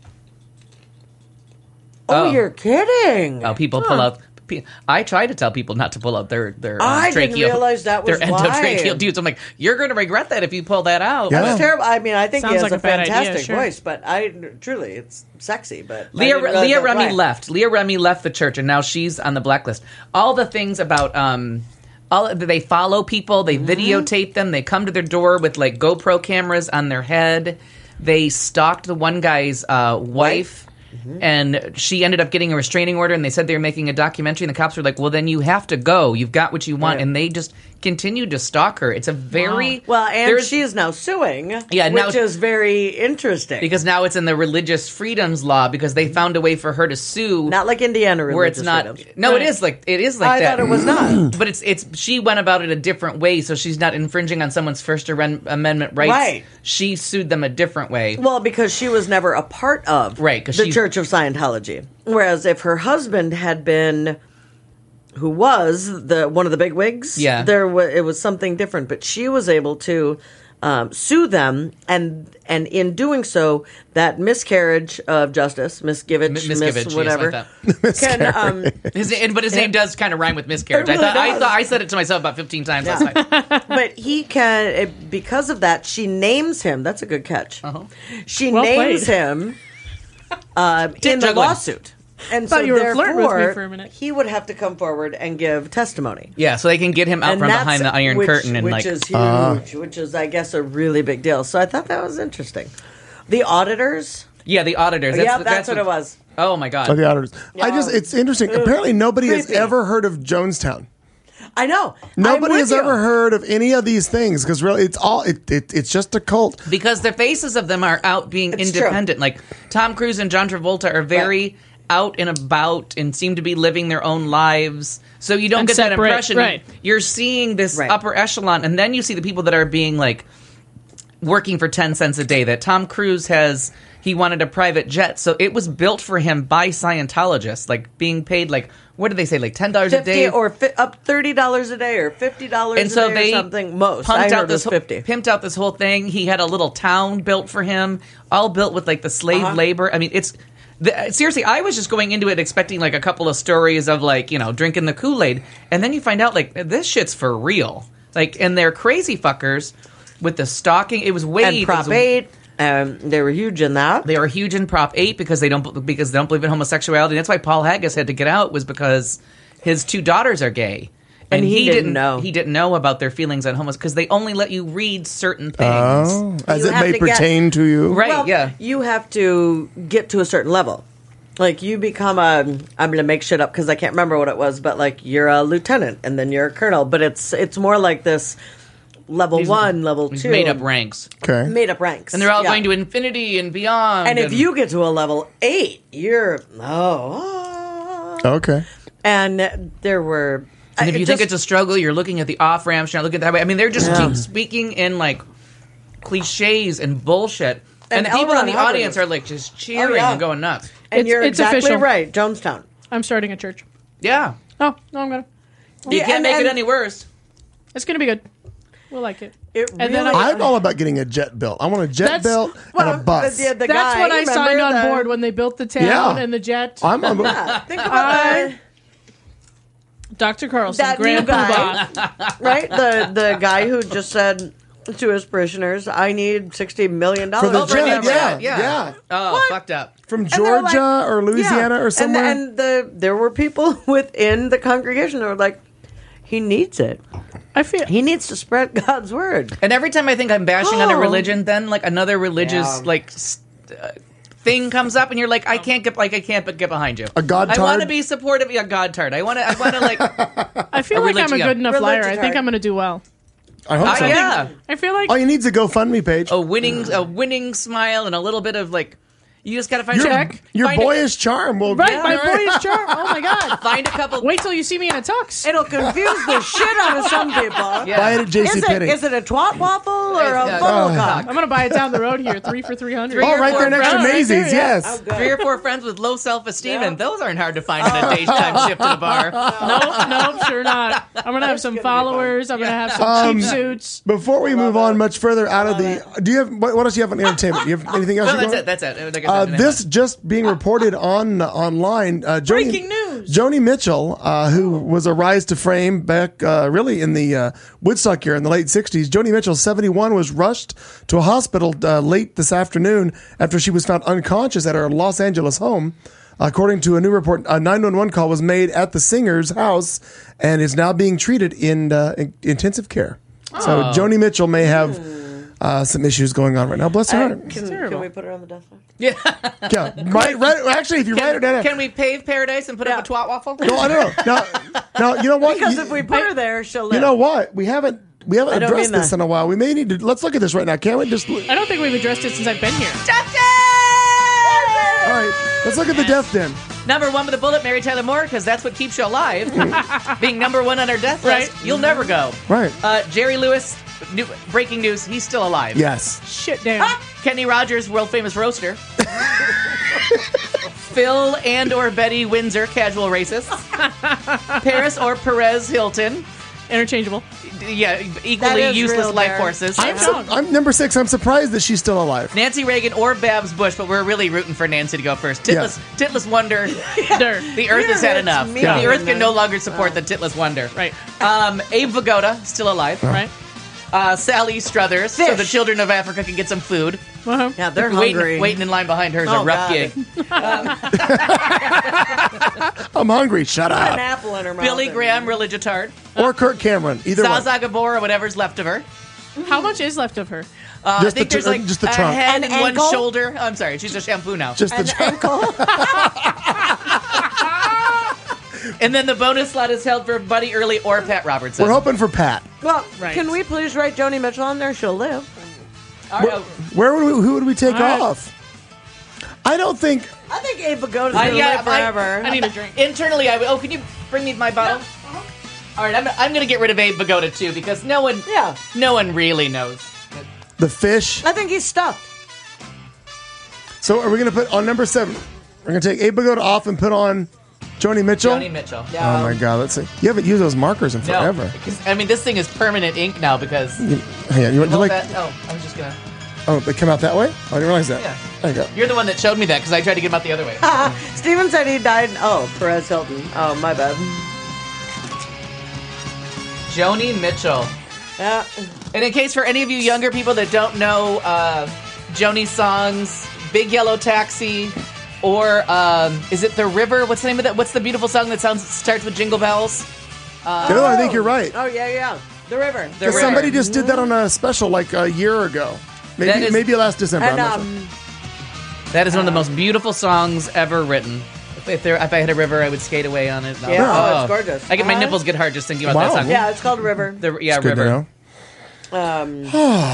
Oh, Oh. you're kidding. oh, people pull out. pe- I try to tell people not to pull out their their. Um, I didn't tracheal, realize that was their why. endotracheal tubes. I'm like, you're going to regret that if you pull that out. Yeah. That's terrible. I mean, I think Sounds he has like a a bad idea, fantastic sure. voice, but I truly, it's sexy. But I Leah didn't realize Leah that's Remy why. left. Leah Remy left the church, and now she's on the blacklist. All the things about um, all they follow people, they Mm-hmm. videotape them, they come to their door with like GoPro cameras on their head. They stalked the one guy's uh, wife. Mm-hmm. And she ended up getting a restraining order, and they said they were making a documentary, and the cops were like, well, then you have to go. You've got what you want. Right. And they just continued to stalk her. It's a very... Well, and there's- she is now suing, Yeah, now- which is very interesting. Because now it's in the religious freedoms law, because they found a way for her to sue... Not like Indiana religious where it's not... freedoms. No, Right. it is like it is like I that. thought it was not. But it's it's she went about it a different way, so she's not infringing on someone's First Amen- Amendment rights. Right. She sued them a different way. Well, because she was never a part of Right, 'cause the she- Church of Scientology. Whereas if her husband had been, who was the one of the big wigs, Yeah. there was it was something different. But she was able to um, sue them, and and in doing so, that miscarriage of justice, misgivage, M- miss misgivage, yes, whatever, like that. can um, His, and- but his name does kind of rhyme with miscarriage. It really I thought I does. thought I said it to myself about fifteen times last night. but he can it, because of that. She names him. That's a good catch. Uh-huh. She Well names played. him uh, in the juggling. lawsuit. And Thought so you were flirting with me therefore, for a minute. he would have to come forward and give testimony. Yeah, so they can get him out And from that's- behind the Iron which, Curtain and which like is huge, which is, I guess, a really big deal. So I thought that was interesting. The auditors, yeah, the auditors. yeah, that's, what it was. Oh my god. Oh, the auditors. I just, it's interesting. Apparently, nobody has Creepy. ever heard of Jonestown. I know. Nobody I'm has with you. ever heard of any of these things because really, it's all it, it, it's just a cult. Because the faces of them are out being It's true. independent. Like Tom Cruise and John Travolta are very Right. out and about and seem to be living their own lives. So you don't And get that separate, impression. right. You're seeing this Right. upper echelon, and then you see the people that are being like working for ten cents a day. That Tom Cruise has. He wanted a private jet, so it was built for him by Scientologists, like being paid like what did they say, like ten dollars a fifty day, or fi- up thirty dollars a day or fifty dollars and a so day they or something. Most I pumped heard out it this was whole, fifty. pimped out this whole thing. He had a little town built for him, all built with like the slave Uh-huh. labor. I mean, it's the, seriously. I was just going into it expecting like a couple of stories of like you know drinking the Kool-Aid, and then you find out like this shit's for real. Like, and they're crazy fuckers with the stalking. It was way And Prop it was- eight, um, they were huge in that. They are huge in Prop eight because they don't because they don't believe in homosexuality. That's why Paul Haggis had to get out, was because his two daughters are gay. And he didn't know. He didn't know about their feelings on homos because they only let you read certain things. Oh, as You it have may to get- pertain to you. Right, Well, yeah. you have to get to a certain level. Like you become a, I'm going to make shit up because I can't remember what it was, but like you're a lieutenant and then you're a colonel. But it's it's more like this level These- one, level these two, made up ranks. Okay. made up ranks, And they're all Yeah. going to infinity and beyond. And if you get to a level eight, you're oh, ah. Okay. and there were. and if I- you just- think it's a struggle, you're looking at the off ramps, you're not looking at that way. I mean, they're just Yeah. keep speaking in like cliches and bullshit. And, And the people L. in the Ron Hubbard audience was- are like just cheering Oh, yeah. and going nuts. and It's- you're it's exactly official. right, Jonestown. I'm starting a church. Yeah. Oh, no, I'm gonna. You Yeah, can't and- make and- it any worse. It's gonna be good. We'll like it. It And then really- I- I'm all about getting a jet built. I want a jet That's- built well, and a bus. the- the That's guy, what I remember signed on the- board when they built the town Yeah. and the jet. I'm on. Yeah, think about I- the- Doctor Carlson, That Grand new guy. Poobah. right? The the guy who just said to his parishioners, "I need sixty million For dollars." the Right, jet, yeah, yeah, yeah. yeah. Oh, What? fucked up. From And they're Georgia like- or Louisiana Yeah. or somewhere. And, and the there were people within the congregation that were like, "He needs it. I feel He needs to spread God's word." And every time I think I'm bashing on a Oh. religion, then like another religious Yeah. like s- uh, thing comes up, and you're like, I can't get like I can't but get behind you. A God I want to tard? be supportive. Yeah, God tard. I want to. I want to like. I feel A like I'm a religion- good enough liar. I Religion think art. I'm going to do well. I hope Uh, so. yeah, I feel like All you need is a GoFundMe page. a winning a winning smile and a little bit of like. You just gotta find your check. your find boyish charm will right, Yeah. my boyish charm. Oh my god! A, find a couple. Wait till you see me in a tux. It'll confuse the shit out of some people. Yeah. buy it at J C Is it, Penney. is it a twat waffle or a Yeah. bubble Oh. cock? I'm going to buy it down the road here, three for three hundred. Oh, right there next to Right there, Maisie's, yeah. yes. Oh, good. Three or four friends with low self esteem, Yeah. and those aren't hard to find in a daytime shift at a bar. Nope, nope, sure not. I'm going to have some gonna be followers. I'm going to have some Um, cheap suits. Before we move on much further out of the, do you have what, what else do you have on entertainment? Do you have anything else? No, you that's going- it. That's it. Like I Uh, said, I this just being reported on online. Uh, Joni, Breaking news. Joni Mitchell, uh, who was a rise to fame back uh, really in the uh, Woodstock era in the late sixties. Joni Mitchell, seventy-one, was rushed to a hospital uh, late this afternoon after she was found unconscious at her Los Angeles home. According to a new report, a nine one one call was made at the singer's house and is now being treated in, uh, in intensive care. So Joni Mitchell may have uh, some issues going on right now. Bless her Uh, heart. can, terrible. can we put her on the death list? yeah. Yeah, right, right, actually, if you write her down. Can we pave paradise and put Yeah. up a twat waffle? No, I don't know. Now, now you know what? Because You- if we put her there, she'll live. You know what? We haven't we haven't I don't addressed mean this that. in a while. We may need to let's look at this right now. Can't we just? I don't think we've addressed it since I've been here. All right, let's look at the death den. Number one with a bullet, Mary Tyler Moore, because that's what keeps you alive. Being number one on our death list, Right. you'll never go. Right. Uh, Jerry Lewis, new, breaking news, he's still alive. Yes. Shit, damn. Kenny Rogers, world famous roaster. Phil and or Betty Windsor, casual racist. Paris or Perez Hilton, Interchangeable. yeah, That equally is useless real, life Darren. forces. I'm, su- I'm number six. I'm surprised that she's still alive. Nancy Reagan or Babs Bush, but we're really rooting for Nancy to go first. Titless, titless wonder. There. The Earth has had It's enough. me. The Yeah. Earth can no longer support the titless wonder. Right. Um, Abe Vigoda, still alive. Right. Uh, Sally Struthers, so Fish. the children of Africa can get some food. Uh-huh. Yeah, they're Waiting, hungry. waiting in line behind her is Oh, a rough God. gig. I'm hungry. Shut Put an up. apple in her mouth. Billy and- Graham, Religitard. Or Kirk Cameron. Either one. Zaza Gabor, or whatever's left of her. How much is left of her? Uh, Just I think the tr- there's like just the a trunk. head An and one ankle? shoulder. Oh, I'm sorry, she's a shampoo now. Just the An tr- ankle. And then the bonus slot is held for Buddy Early or Pat Robertson. We're hoping for Pat. Well, Right. can we please write Joni Mitchell on there? She'll live. All right. Where would we, who would we take All right. off? I don't think. I think Abe Vigoda's I- gonna yeah, live forever. I need a drink. Internally, I would. Oh, can you bring me my bottle? All right, I'm, I'm going to get rid of Abe Vigoda too because no one, Yeah. no one really knows. The fish. I think he's stuffed. So are we going to put on number seven? We're going to take Abe Vigoda off and put on Joni Mitchell. Joni Mitchell. Oh my God! Let's see. You haven't used those markers in No, forever. because, I mean this thing is permanent ink now because. You, hang on. You want to Hold like? that. Oh, I was just gonna. Oh, they come out that way. Oh, I didn't realize that. Yeah. There you go. You're the one that showed me that because I tried to get him out the other way. Steven said he died. Oh, Perez Hilton. Oh, my bad. Joni Mitchell. Yeah. And in case for any of you younger people that don't know uh, Joni's songs, Big Yellow Taxi, or um, is it The River? What's the name of that? What's the beautiful song that sounds starts with Jingle Bells? no, I think you're right. Oh, yeah, yeah. The river. The Because River. somebody just did that on a special like a year ago. That Maybe is- maybe last December. And, I'm not sure. um, That is one of the most beautiful songs ever written. If, if, there, if I had a river, I would skate away on it. Yeah, oh, it's gorgeous. I get my Uh-huh. nipples get hard just thinking about Wow. that song. yeah, it's called River. The, yeah, It's good to River. know. Um,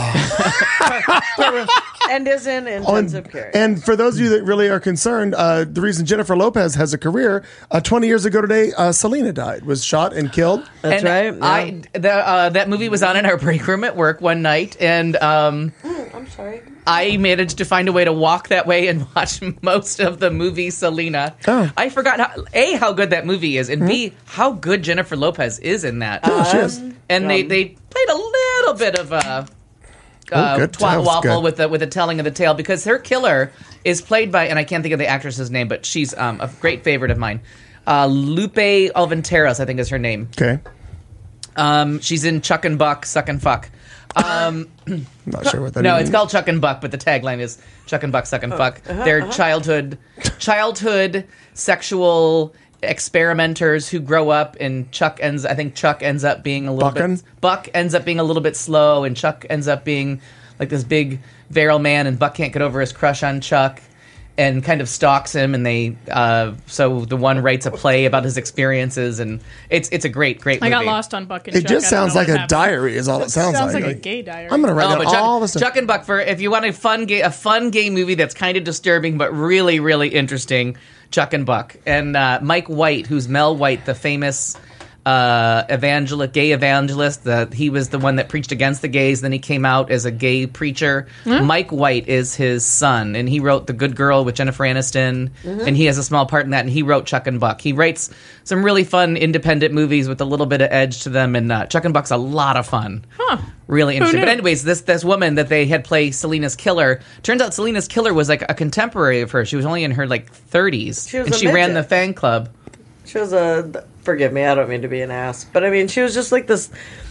and is in Oh, intensive and, care. and for those of you that really are concerned, uh, the reason Jennifer Lopez has a career, uh, twenty years ago today, uh, Selena died, was shot and killed. That's And right. I the, uh, that movie was on in our break room at work one night, and um, I'm sorry. I managed to find a way to walk that way and watch most of the movie Selena. Oh. I forgot how, a how good that movie is, and b how good Jennifer Lopez is in that. Oh, she is. and they, they played a little bit of a uh, Oh, good. That twat was waffle good. with the with the telling of the tale because her killer is played by, and I can't think of the actress's name, but she's um, a great favorite of mine. Uh, Lupe Alventeros, I think is her name. Okay. Um, she's in Chuck and Buck, Suck and Fuck. Um, I'm not sure what that no, means. it's called Chuck and Buck, but the tagline is Chuck and Buck, Suck and Fuck. uh-huh, They're uh-huh. childhood, childhood sexual experimenters who grow up, and Chuck ends. I think Chuck ends up being a little Buckin'? bit. Buck ends up being a little bit slow, and Chuck ends up being like this big virile man, and Buck can't get over his crush on Chuck. And kind of stalks him, and they uh, so the one writes a play about his experiences, and it's it's a great great I movie. got lost on Buck and It Chuck. just I don't sounds know like what a happened. diary is all it sounds, Sounds like like. a gay diary. I'm going to write Oh, down but all Chuck, the stuff. Chuck and Buck, for if you want a fun gay, a fun gay movie that's kind of disturbing but really really interesting, Chuck and Buck. And uh, Mike White, who's Mel White, the famous uh, evangelist, gay evangelist. The, he was the one that preached against the gays. Then he came out as a gay preacher. Mike White is his son, and he wrote The Good Girl with Jennifer Aniston, and he has a small part in that. And he wrote Chuck and Buck. He writes some really fun independent movies with a little bit of edge to them. And uh, Chuck and Buck's a lot of fun. Huh. Really interesting. knew? But anyways, this this woman that they had play Selena's killer, turns out Selena's killer was like a contemporary of her. She was only in her like thirties, She was and a she ran midget. the fan club. She was a. Forgive me, I don't mean to be an ass, but I mean, she was just like this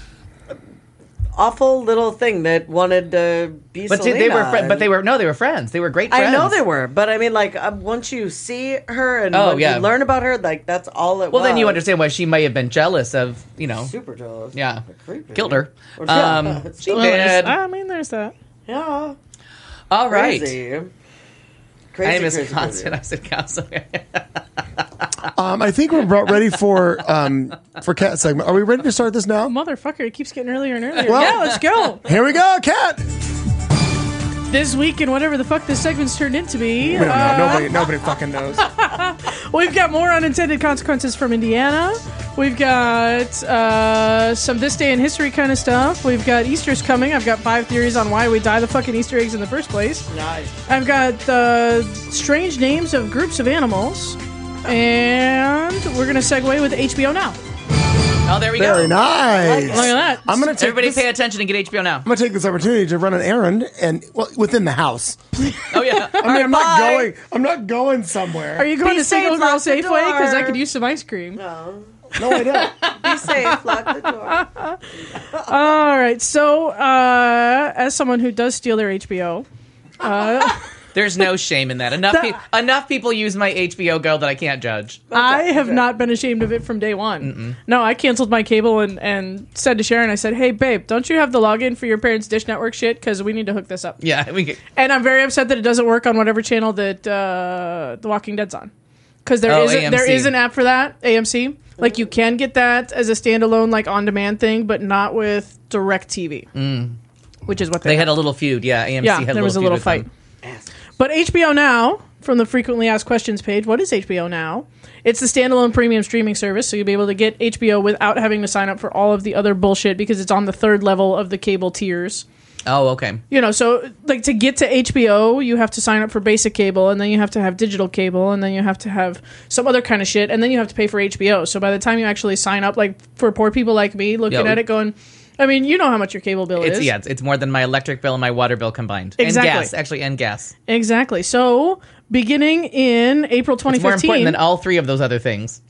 awful little thing that wanted to be. But Selena. they were, fri- but they were no, they were friends. They were great friends. I know they were, but I mean, like uh, once you see her and Oh, when yeah. you learn about her, like that's all it was. Well, then you understand why she may have been jealous of, you know, Super jealous. yeah, Creepy. killed her. Or- yeah, Um, it's she still- did. I mean, there's that. Yeah. All right. Crazy. I Crazy, am crazy, Wisconsin. crazy. I said counselor. Um, I think we're about ready for um, for cat segment. Are we ready to start this now? Motherfucker, it keeps getting earlier and earlier. Well- yeah, let's go. Here we go, cat. This week and whatever the fuck this segment's turned into be. We don't know. uh, Nobody, nobody fucking knows. We've got more unintended consequences from Indiana. We've got uh, some this day in history kind of stuff. We've got Easter's coming. I've got five theories on why we die the fucking Easter eggs in the first place. Nice. I've got uh, strange names of groups of animals. And we're going to segue with H B O Now. Oh, there we Very go. nice. Look at that. I'm gonna take Everybody this, pay attention and get H B O now. I'm gonna take this opportunity to run an errand and well within the house. Oh yeah. I mean, I'm not bye. going. I'm not going somewhere. Are you going Be to Single safe, Girl lock the Safeway? Because I door. could use some ice cream. No. No, I don't. Be safe. Lock the door. All right. So, uh, as someone who does steal their H B O, There's no shame in that. Enough That- pe- enough people use my H B O Go that I can't judge. I have not been ashamed of it from day one. No, I canceled my cable and, and said to Sharon, I said, hey, babe, don't you have the login for your parents' Dish Network shit? Because we need to hook this up. Yeah, we get, And I'm very upset that it doesn't work on whatever channel that uh, The Walking Dead's on. Because there Oh, is a, A M C. there is an app for that, A M C. Like, you can get that as a standalone, like, on-demand thing, but not with DirecTV. Mm. Which is what they, they had a little feud. Yeah, A M C Yeah, had a there little was a feud little with fight. them. But H B O Now, from the frequently asked questions page, what is H B O Now? It's the standalone premium streaming service, so you'll be able to get H B O without having to sign up for all of the other bullshit because it's on the third level of the cable tiers. Oh, okay. You know, so like to get to H B O, you have to sign up for basic cable, and then you have to have digital cable, and then you have to have some other kind of shit, and then you have to pay for H B O. So by the time you actually sign up, like for poor people like me, looking Yeah, at it going, I mean, you know how much your cable bill It's is. yeah, it's, it's more than my electric bill and my water bill combined. Exactly. And gas, actually, and gas. Exactly. So beginning in April twenty It's more fifteen. important than all three of those other things.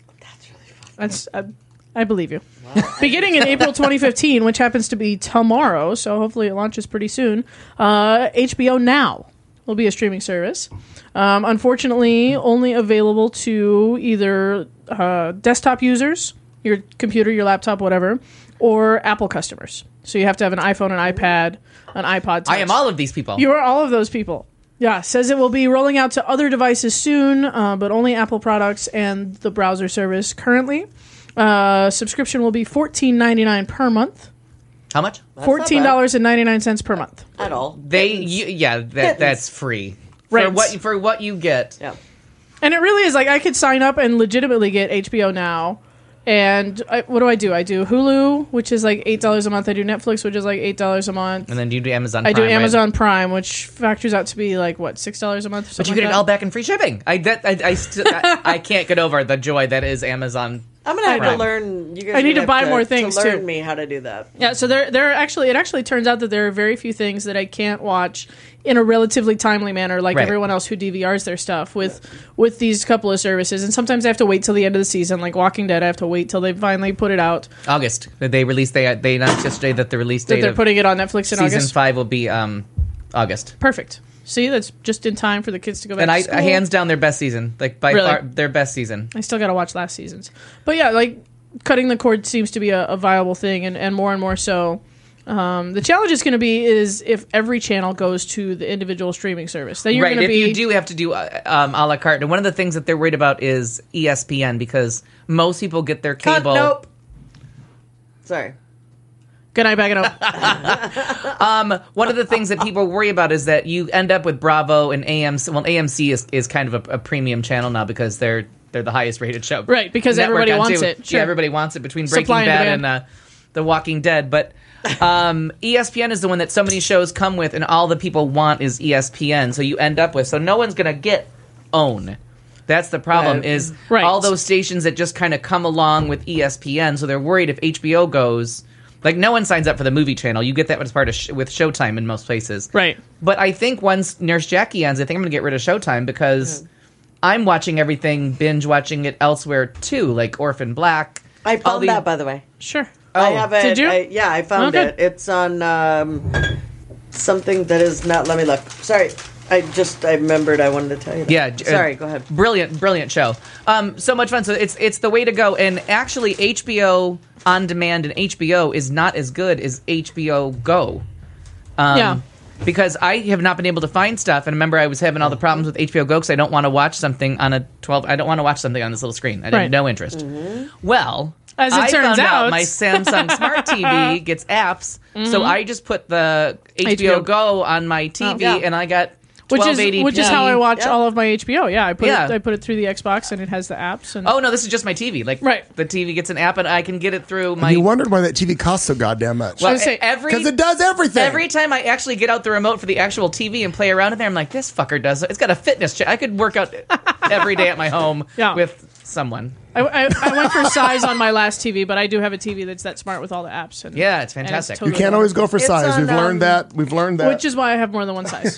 That's I, I believe you. Beginning in April twenty fifteen, which happens to be tomorrow, so hopefully it launches pretty soon. Uh, H B O Now will be a streaming service. Um, unfortunately, only available to either uh, desktop users, your computer, your laptop, whatever, or Apple customers. So you have to have an iPhone, an iPad, an iPod Touch. I am all of these people. You are all of those people. Yeah, says it will be rolling out to other devices soon, uh, but only Apple products and the browser service currently. Uh, subscription will be fourteen ninety-nine per month. How much? fourteen dollars and ninety-nine cents per month. At all. They, you, yeah, that, Kittens. that's free Right. for what for what you get. Yeah. And it really is like I could sign up and legitimately get H B O Now. And I, what do I do? I do Hulu, which is like eight dollars a month. I do Netflix, which is like eight dollars a month. And then you do Amazon. I Prime, do right? Amazon Prime, which factors out to be like, what, six dollars a month? Or But you something get like it that? all back in free shipping. I that, I I, st- I I can't get over the joy that is Amazon I'm gonna have Prime. to learn. You guys I need are to gonna buy have more things, to learn too. me how to do that. Yeah, so there, there are actually, it actually turns out that there are very few things that I can't watch in a relatively timely manner, like Right. everyone else who D V Rs their stuff with with these couple of services. And sometimes I have to wait till the end of the season, like Walking Dead. I have to wait till they finally put it out. August. They released. They they announced yesterday that the release That date they're of putting it on Netflix in season August. five will be um, August. Perfect. See, that's just in time for the kids to go back And to I school. hands down their best season, like by Really? far their best season. I still got to watch last season's. But yeah, like cutting the cord seems to be a, a viable thing, and, and more and more so. Um, the challenge is going to be is if every channel goes to the individual streaming service. Then you're Right. going to If be you do have to do uh, um, a la carte, and one of the things that they're worried about is E S P N because most people get their Cut, cable. nope. Sorry. Good night, back it up. Um, one of the things that people worry about is that you end up with Bravo and A M C. Well, A M C is, is kind of a, a premium channel now because they're they're the highest rated show. Right, because network everybody on wants too. it, sure. Yeah, everybody wants it between Breaking Supply and Bad demand. and uh, The Walking Dead. But um, E S P N is the one that so many shows come with, and all the people want is E S P N. So you end up with so no one's gonna get OWN. That's the problem. Right. Is Right. all those stations that just kind of come along with E S P N. So they're worried if H B O goes. Like, no one signs up for the movie channel. You get that as part of sh- with Showtime in most places. Right. But I think once Nurse Jackie ends, I think I'm going to get rid of Showtime because I'm watching everything, binge watching it elsewhere, too, like Orphan Black. I all found the- that, by the way. Sure. I Oh, have it. did you? I, yeah, I found Okay. it. It's on um, something that is not. Let me look. Sorry, I just I remembered I wanted to tell you that. Yeah. j- uh, Sorry. Go ahead. Brilliant, brilliant show. Um, so much fun. So it's it's the way to go. And actually, H B O On Demand and H B O is not as good as H B O Go. Um, Yeah. Because I have not been able to find stuff, and remember I was having all the problems with H B O Go because I don't want to watch something on a twelve. I don't want to watch something on this little screen. I have Right. no interest. Well, As it I turns found out, out- my Samsung Smart T V gets apps, so I just put the H B O, H B O. Go on my T V, Oh. Yeah. and I got Which is twelve eighty p. which is how I watch Yeah. all of my H B O. Yeah, I put Yeah. it I put it through the Xbox and it has the apps. And Oh no, this is just my T V. Like, Right. the T V gets an app, and I can get it through my. You wondered why that T V costs so goddamn much. Well, I was gonna say, every Because it does everything. every time I actually get out the remote for the actual T V and play around in there, I'm like, this fucker does. It's got a fitness check. I could work out every day at my home Yeah. with someone. I, I, I went for size on my last T V, but I do have a T V that's that smart with all the apps. And, Yeah, it's and fantastic. totally you can't fine. always go for It's size. on, We've learned um, that. We've learned that. Which is why I have more than one size.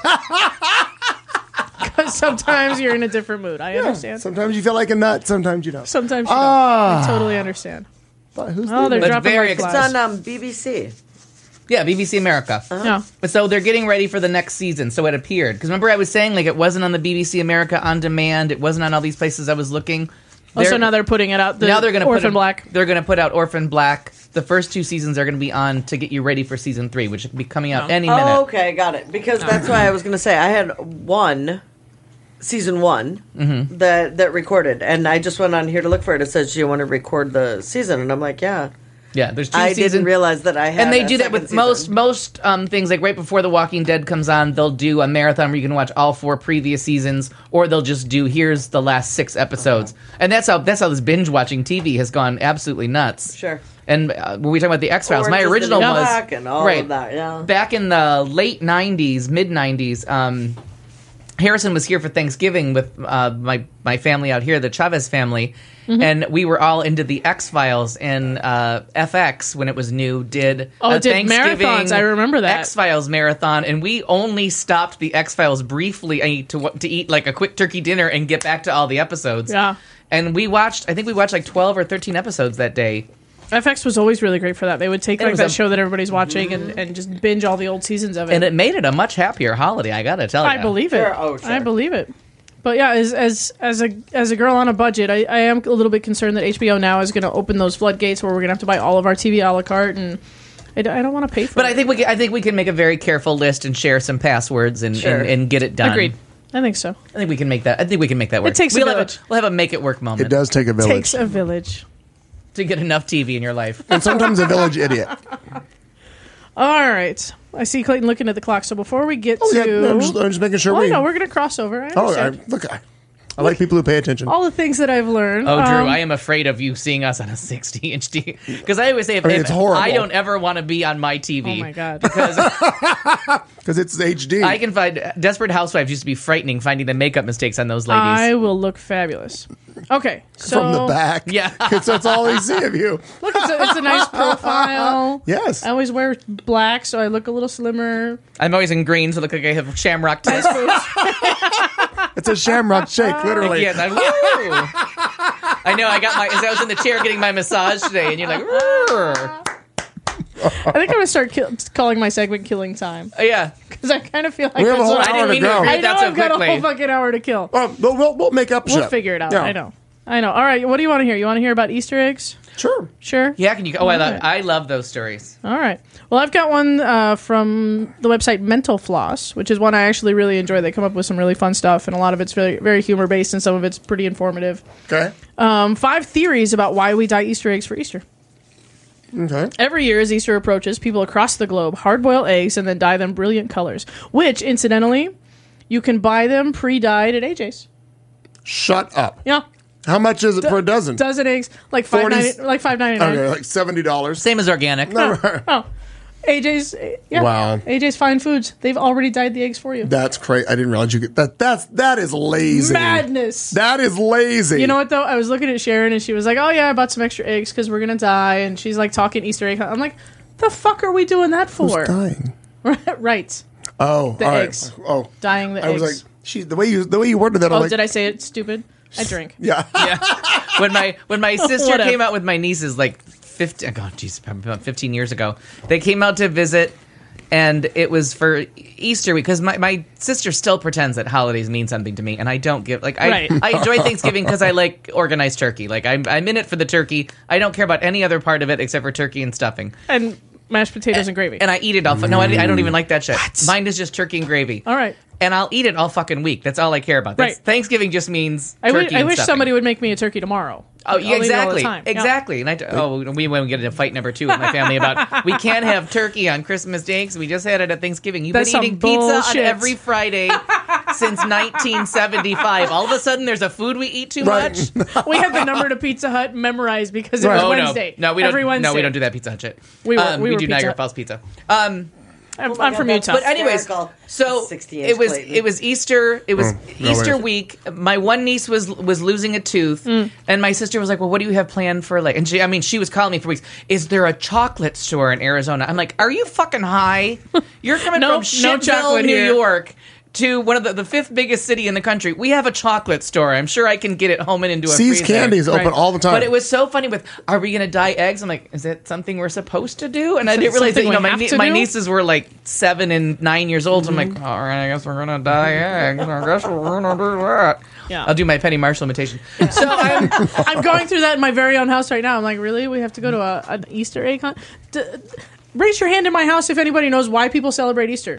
Because sometimes you're in a different mood. I understand. Sometimes you feel like a nut. Sometimes you don't. Sometimes you Ah. don't. I totally understand. But who's Oh, they're But dropping very like It's flies. on um, B B C. Yeah, B B C America. Yeah. But so they're getting ready for the next season. So it appeared because remember I was saying like it wasn't on the B B C America on demand. It wasn't on all these places I was looking. Oh, so They're- now they're putting it out. The now they're going to Orphan put it- Black. They're going to put out Orphan Black. The first two seasons are going to be on to get you ready for season three, which will be coming out any minute. Oh, okay, got it. Because that's why I was going to say I had one season one Mm-hmm. that that recorded, and I just went on here to look for it. It says, "Do you want to record the season?" And I'm like, "Yeah." Yeah, there's two I seasons. didn't realize that I had. And they a do that second with season. most most um, things. Like right before The Walking Dead comes on, they'll do a marathon where you can watch all four previous seasons, or they'll just do here's the last six episodes. And that's how that's how this binge watching T V has gone absolutely nuts. Sure. And uh, when we talk about the X Files, Orange my is the original New was Black and all right of that, yeah. back in the late nineties, mid nineties. Um, Harrison was here for Thanksgiving with uh, my my family out here, the Chavez family, Mm-hmm. and we were all into the X Files. And uh, F X, when it was new, did Oh, a did Thanksgiving marathons. I remember that. X Files marathon, and we only stopped the X Files briefly to to eat like a quick turkey dinner and get back to all the episodes. Yeah. And we watched, I think we watched like twelve or thirteen episodes that day. F X was always really great for that. They would take It like was that a- show that everybody's watching and, and just binge all the old seasons of it. And it made it a much happier holiday, I gotta tell you. I believe it. Sure, oh, sure. I believe it. But yeah, as as as a as a girl on a budget, I, I am a little bit concerned that H B O now is going to open those floodgates where we're going to have to buy all of our T V a la carte, and I, d- I don't want to pay for But it. I think we can, I think we can make a very careful list and share some passwords and, Sure. and, and get it done. Agreed. I think so. I think we can make that. I think we can make that work. takes a we'll have village. We'll have a make it work moment. It does take a village. Takes a village. to get enough T V in your life. And sometimes a village idiot. All right. I see Clayton looking at the clock. So before we get Oh, to, yeah, no, I'm, just, I'm just making sure oh we. no, we're going to cross over. I Oh, I, understand. look, I, I like people who pay attention. all the things that I've learned. Oh, Drew, Um, I am afraid of you seeing us on a sixty-inch T V. Because I always say, if, I mean, if it's horrible. I don't ever want to be on my T V. Oh my god. Because Because it's H D. I can find Desperate Housewives used to be frightening finding the makeup mistakes on those ladies. I will look fabulous. Okay, so From the back. Yeah. Because that's all they see of you. Look, it's a, it's a nice profile. Yes. I always wear black, so I look a little slimmer. I'm always in green, so look like I have shamrock tits. It's a shamrock shake, literally. Yes, I, woo. I know. I got my. As I was in the chair getting my massage today, and you're like, "Rrr." I think I'm gonna start kill- calling my segment "Killing Time" Oh, yeah. because I kind of feel like We have a that's whole what- I hour didn't to mean to go. agree I with know that so I've got a whole quickly. fucking hour to kill. Well, we'll, we'll, we'll make up We'll shit. figure it out. Yeah. I know. I know. All right. What do you want to hear? You want to hear about Easter eggs? Sure. Sure. Yeah, can you? Oh, I love. Okay. I love those stories. All right. Well, I've got one uh, from the website Mental Floss, which is one I actually really enjoy. They come up with some really fun stuff, and a lot of it's very, very humor based, and some of it's pretty informative. Okay. Um, five theories about why we dye Easter eggs for Easter. Okay. Every year as Easter approaches, people across the globe hard-boil eggs and then dye them brilliant colors, which, incidentally, you can buy them pre-dyed at A J's. Shut up. Yeah. How much is it per dozen? Dozen eggs, like five forty ninety, like five ninety nine. Okay, like seventy dollars. Same as organic. Oh, A J's. Yeah. Wow. A J's Fine Foods. They've already dyed the eggs for you. That's crazy. I didn't realize you could. That that's that is lazy. Madness. That is lazy. You know what though? I was looking at Sharon and she was like, "Oh yeah, I bought some extra eggs because we're gonna die." And she's like talking Easter egg. I'm like, "The fuck are we doing that Who's for?" dying? right. Oh, The all right. eggs. Oh, Dyeing the I was eggs. like, she, the way you the way you worded that. I'm Oh, like, did I say it stupid? I drink. Yeah. Yeah. When my when my sister Whatever. came out with my nieces, like fifteen, oh geez, probably about fifteen years ago, they came out to visit, and it was for Easter week because my, my sister still pretends that holidays mean something to me, and I don't give like I Right. I enjoy Thanksgiving because I like organized turkey. Like I'm I'm in it for the turkey. I don't care about any other part of it except for turkey and stuffing. And mashed potatoes and gravy. And I eat it all. No, I, I don't even like that shit. Mine is just turkey and gravy. All right. And I'll eat it all fucking week. That's all I care about. That's, Right. Thanksgiving just means I turkey wish, I and wish stuffing. somebody would make me a turkey tomorrow. Oh, I'll yeah, eat it all the exactly, time. Yeah. exactly. And I, oh, we went and get into fight number two with my family about we can't have turkey on Christmas Day because we just had it at Thanksgiving. You've That's been some eating pizza bullshit. on every Friday since nineteen seventy-five. All of a sudden, there's a food we eat too Right. much. We have the number to Pizza Hut memorized because it Right. was Oh Wednesday. no, no, we don't. Every Wednesday. No, we don't do that pizza Hut shit. We were- um, we we were do Pizza Niagara Hut. Falls pizza. Um, I'm, Oh my I'm God, from that's Utah. But anyways, hysterical. so sixty-inch it was Clayton. it was Easter. It was no Easter way. week. My one niece was was losing a tooth, Mm. and my sister was like, "Well, what do you have planned for like?" And she, I mean, she was calling me for weeks. Is there a chocolate store in Arizona? I'm like, "Are you fucking high? You're coming Nope, from no Shitville, chocolate New here." York." To one of the, the fifth biggest city in the country, we have a chocolate store. I'm sure I can get it home and into a See's freezer. Candy is open Right. all the time. But it was so funny with, are we going to dye eggs? I'm like, is that something we're supposed to do? And I didn't realize that, something you know, we my, have nie- to my do? nieces were like seven and nine years old. Mm-hmm. So I'm like, all right, I guess we're going to dye eggs. I guess we're going to do that. Yeah. I'll do my Penny Marshall imitation. So I'm, I'm going through that in my very own house right now. I'm like, really? We have to go to a, an Easter egg hunt? D- raise your hand in my house if anybody knows why people celebrate Easter.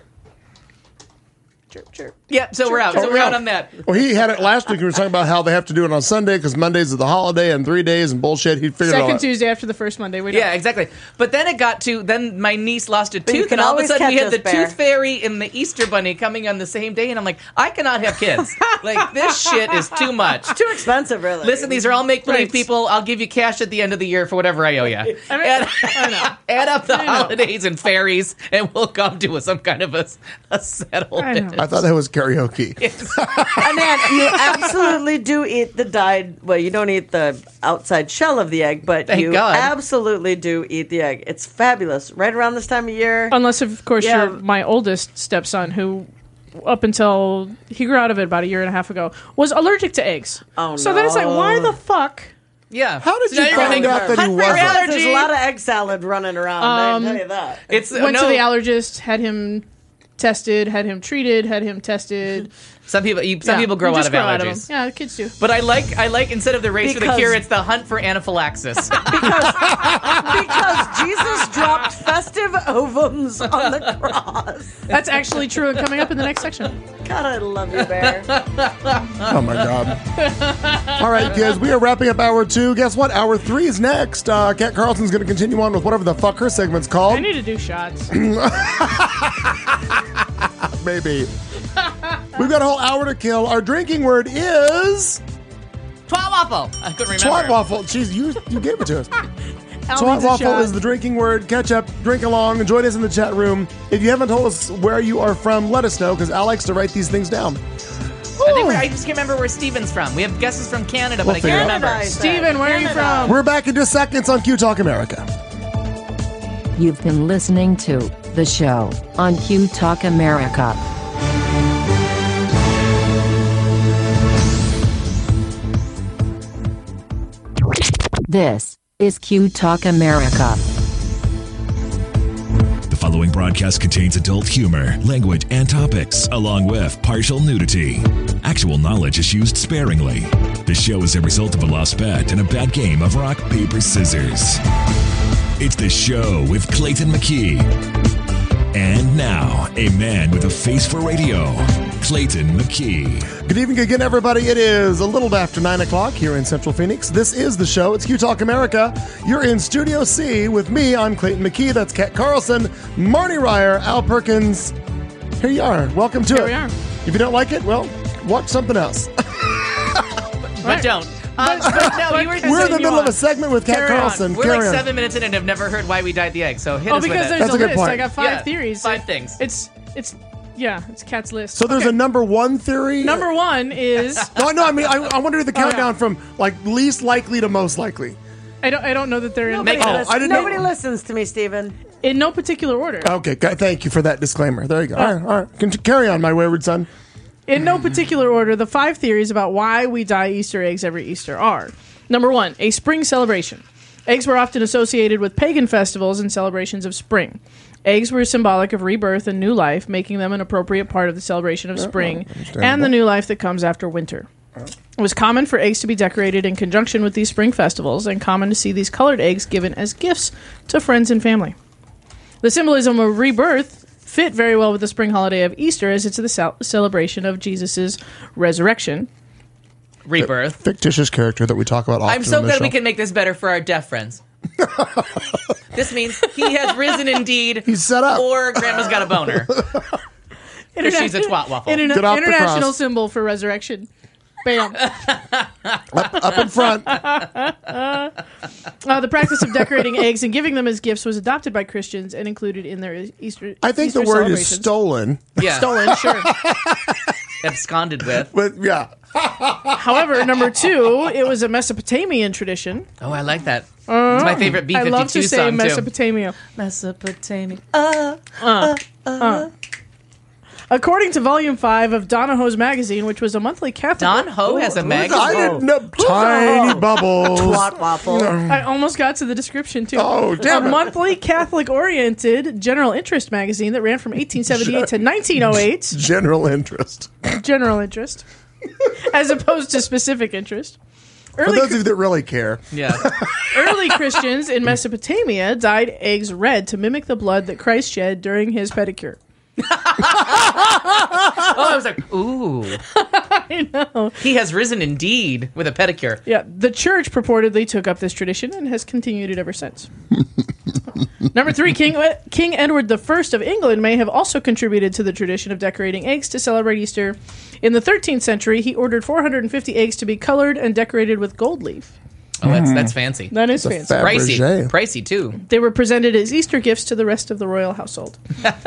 Chirp, chirp. yeah, so we're out. So Oh, we're yeah. out on that. Well, he had it last week. He was talking about how they have to do it on Sunday because Mondays is the holiday and three days and bullshit. He figured it all Second out. Tuesday after the first Monday. We don't. Yeah, exactly. But then it got to, then my niece lost a you tooth, can and all of a always sudden we catch had the us, Bear. Tooth Fairy and the Easter Bunny coming on the same day, and I'm like, I cannot have kids. Like, this shit is too much. Too expensive, really. Listen, these are all make-believe Right. people. I'll give you cash at the end of the year for whatever I owe you. I mean, add, I know. add up the I know. holidays and fairies, and we'll come to a, some kind of a, a settlement. I thought that was karaoke. And man, you absolutely do eat the dyed. Well, you don't eat the outside shell of the egg, but Thank you God. absolutely do eat the egg. It's fabulous. Right around this time of year. Unless, of course, Yeah. you're my oldest stepson who, up until he grew out of it about a year and a half ago, was allergic to eggs. Oh, So then it's like, no. why the fuck? Yeah. How did So you now you're gonna find think- out that he I'd wasn't? rather There's Allergy. a lot of egg salad running around. I can tell you that. It's Went no, to the allergist, had him tested, had him treated, had him tested. Some people, you, some Yeah, people grow you out just of grow out of allergies. them. Yeah, kids do. But I like, I like instead of the race for the Because- cure, it's the hunt for anaphylaxis. because, because Jesus dropped festive ovums on the cross. That's actually true and coming up in the next section. God, I love you, Bear. Oh my god! All right, kids, we are wrapping up hour two. Guess what? Hour three is next. Uh, Kat Carlson's going to continue on with whatever the fuck her segment's called. I need to do shots. Maybe. We've got a whole hour to kill. Our drinking word is Twat waffle. I couldn't remember. twat waffle. Jeez, you you gave it to us. Al Twat needs a waffle shot. is the drinking word. Catch up, drink along, and join us in the chat room. If you haven't told us where you are from, let us know because Al likes to write these things down. I think we're, I just can't remember where Steven's from. We have guesses from Canada, but We'll I figure can't it out. remember. Steven, where are you from? We're back in just seconds on Q Talk America. You've been listening to The Show on Q Talk America. This is Q Talk America. The following broadcast contains adult humor, language, and topics, along with partial nudity. Actual knowledge is used sparingly. The show is a result of a lost bet and a bad game of rock, paper, scissors. It's The Show with Clayton McKee. And now, a man with a face for radio, Clayton McKee. Good evening again, everybody. It is a little after nine o'clock here in Central Phoenix. This is the show. It's Q Talk America. You're in Studio C with me. I'm Clayton McKee. That's Kat Carlson, Marnie Ryer, Al Perkins. Here you are. Welcome to Here it. we are. If you don't like it, well, watch something else. But don't. Um, but no, you were We're in the middle of a segment with Kat Carry on. Carlson. We're Carry like on. seven minutes in and have never heard why we dyed the egg. So hit Oh, us with because it. there's That's a a good list. point. I got five Yeah, theories. five It- things. It's it's yeah, it's Kat's list. So there's Okay. a number one theory. Number one is No, no. I mean, I, I want to do the Oh, yeah. countdown from like least likely to most likely. I don't I don't know that they're in, Make Oh, it. I didn't Nobody know. listens to me, Steven. in no particular order. Okay, gu- thank you for that disclaimer. There you go. All right, all right. Can carry on, my wayward son. In no particular order, the five theories about why we dye Easter eggs every Easter are: number one, a spring celebration. Eggs were often associated with pagan festivals and celebrations of spring. Eggs were symbolic of rebirth and new life, making them an appropriate part of the celebration of spring and the new life that comes after winter. It was common for eggs to be decorated in conjunction with these spring festivals, and common to see these colored eggs given as gifts to friends and family. The symbolism of rebirth fit very well with the spring holiday of Easter, as it's the cel- celebration of Jesus' resurrection. Rebirth. Fictitious character that we talk about often. I'm so on this glad show. we can make this better for our deaf friends. This means he has risen indeed. He's set up. Or grandma's got a boner. Or she's a twat waffle. Interna- Get off the international cross. symbol for resurrection. Bam. Up in front. Uh, the practice of decorating eggs and giving them as gifts was adopted by Christians and included in their Easter. I think Easter the word is celebrations. stolen. Yeah. Stolen, sure. Absconded with. But yeah, However, number two, it was a Mesopotamian tradition. Oh, I like that. It's my favorite B I fifty-two love to say song, too. Mesopotamia. Mesopotamia. According to Volume Five of Donahoe's magazine, which was a monthly Catholic. Don Ho has a I magazine. didn't know. Tiny bubbles. Twat waffle. I almost got to the description too. Oh, damn a it. monthly Catholic-oriented general interest magazine that ran from eighteen seventy-eight to nineteen oh eight. General interest. General interest, as opposed to specific interest. For Early, those of you that really care. Yeah. early Christians in Mesopotamia dyed eggs red to mimic the blood that Christ shed during his pedicure. Oh, I was like, ooh. I know. He has risen indeed with a pedicure. Yeah, the church purportedly took up this tradition and has continued it ever since. Number three, King King Edward the First of England may have also contributed to the tradition of decorating eggs to celebrate Easter. In the thirteenth century, he ordered four hundred fifty eggs to be colored and decorated with gold leaf. Oh, that's that's fancy. That is a fancy. fab- Pricey. Fabergé. Pricey, too. They were presented as Easter gifts to the rest of the royal household.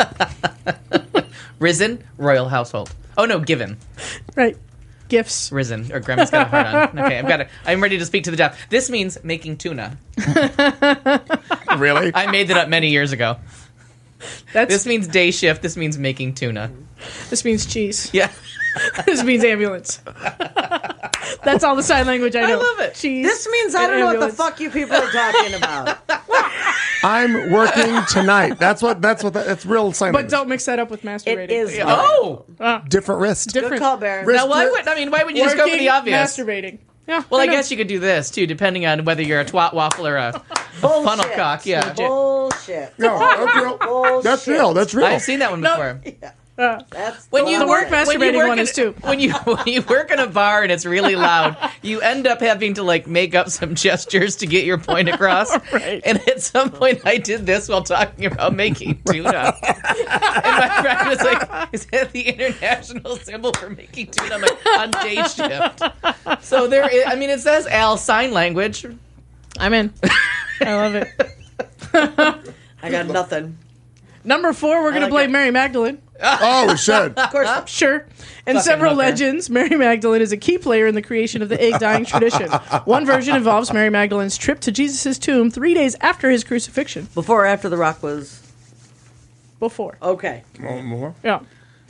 Risen, royal household. Oh, no, given. Right. Gifts. Risen. Or grandma's got a heart on. Okay, I've got it. I'm ready to speak to the deaf. This means making tuna. Really? I made that up many years ago. That's This means day shift. This means making tuna. this means cheese. Yeah. This means ambulance. That's all the sign language I know. love it. Cheese. This means I and don't know what the ambulance. fuck you people are talking about. I'm working tonight. That's what. That's what. That, that's real sign. But language. don't mix that up with masturbating. It is. Oh! Different wrist. Good different. call, Baron. Wrist- Now, why would, I mean, why would you just go for Working, the obvious? Masturbating. Yeah. Well, I know. guess you could do this, too, depending on whether you're a twat waffle or a Bullshit. funnel cock. Yeah. Bullshit. No, that's real. Bullshit. That's real. That's real. I've seen that one No. before. That's When the you The one. work work, when you masturbating work one in, is too. When you when you work in a bar and it's really loud, you end up having to like make up some gestures to get your point across. Right. And at some point, I did this while talking about making tuna. And my friend was like, "Is that the international symbol for making tuna?" I'm like, "On day shift." So there, is, I mean, it says Al sign language. I'm in. I love it. I got nothing. Number four, we're going like to blame it. Mary Magdalene. Oh, we should. Of course. Sure. In Fucking several hooker. legends, Mary Magdalene is a key player in the creation of the egg dyeing tradition. One version involves Mary Magdalene's trip to Jesus' tomb three days after his crucifixion. Before or after the rock was Before. okay. Oh, more. Yeah.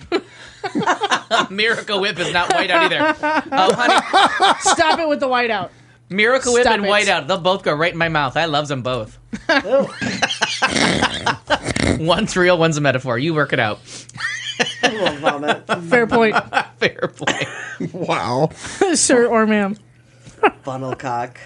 Miracle Whip is not white out either. Oh, honey, Stop it with the whiteout. Miracle Whip Stop and it. white out. They'll both go right in my mouth. I loves them both. One's real, one's a metaphor. You work it out. I will vomit. Fair point, Fair play. Wow. sir or ma'am. Funnel cock.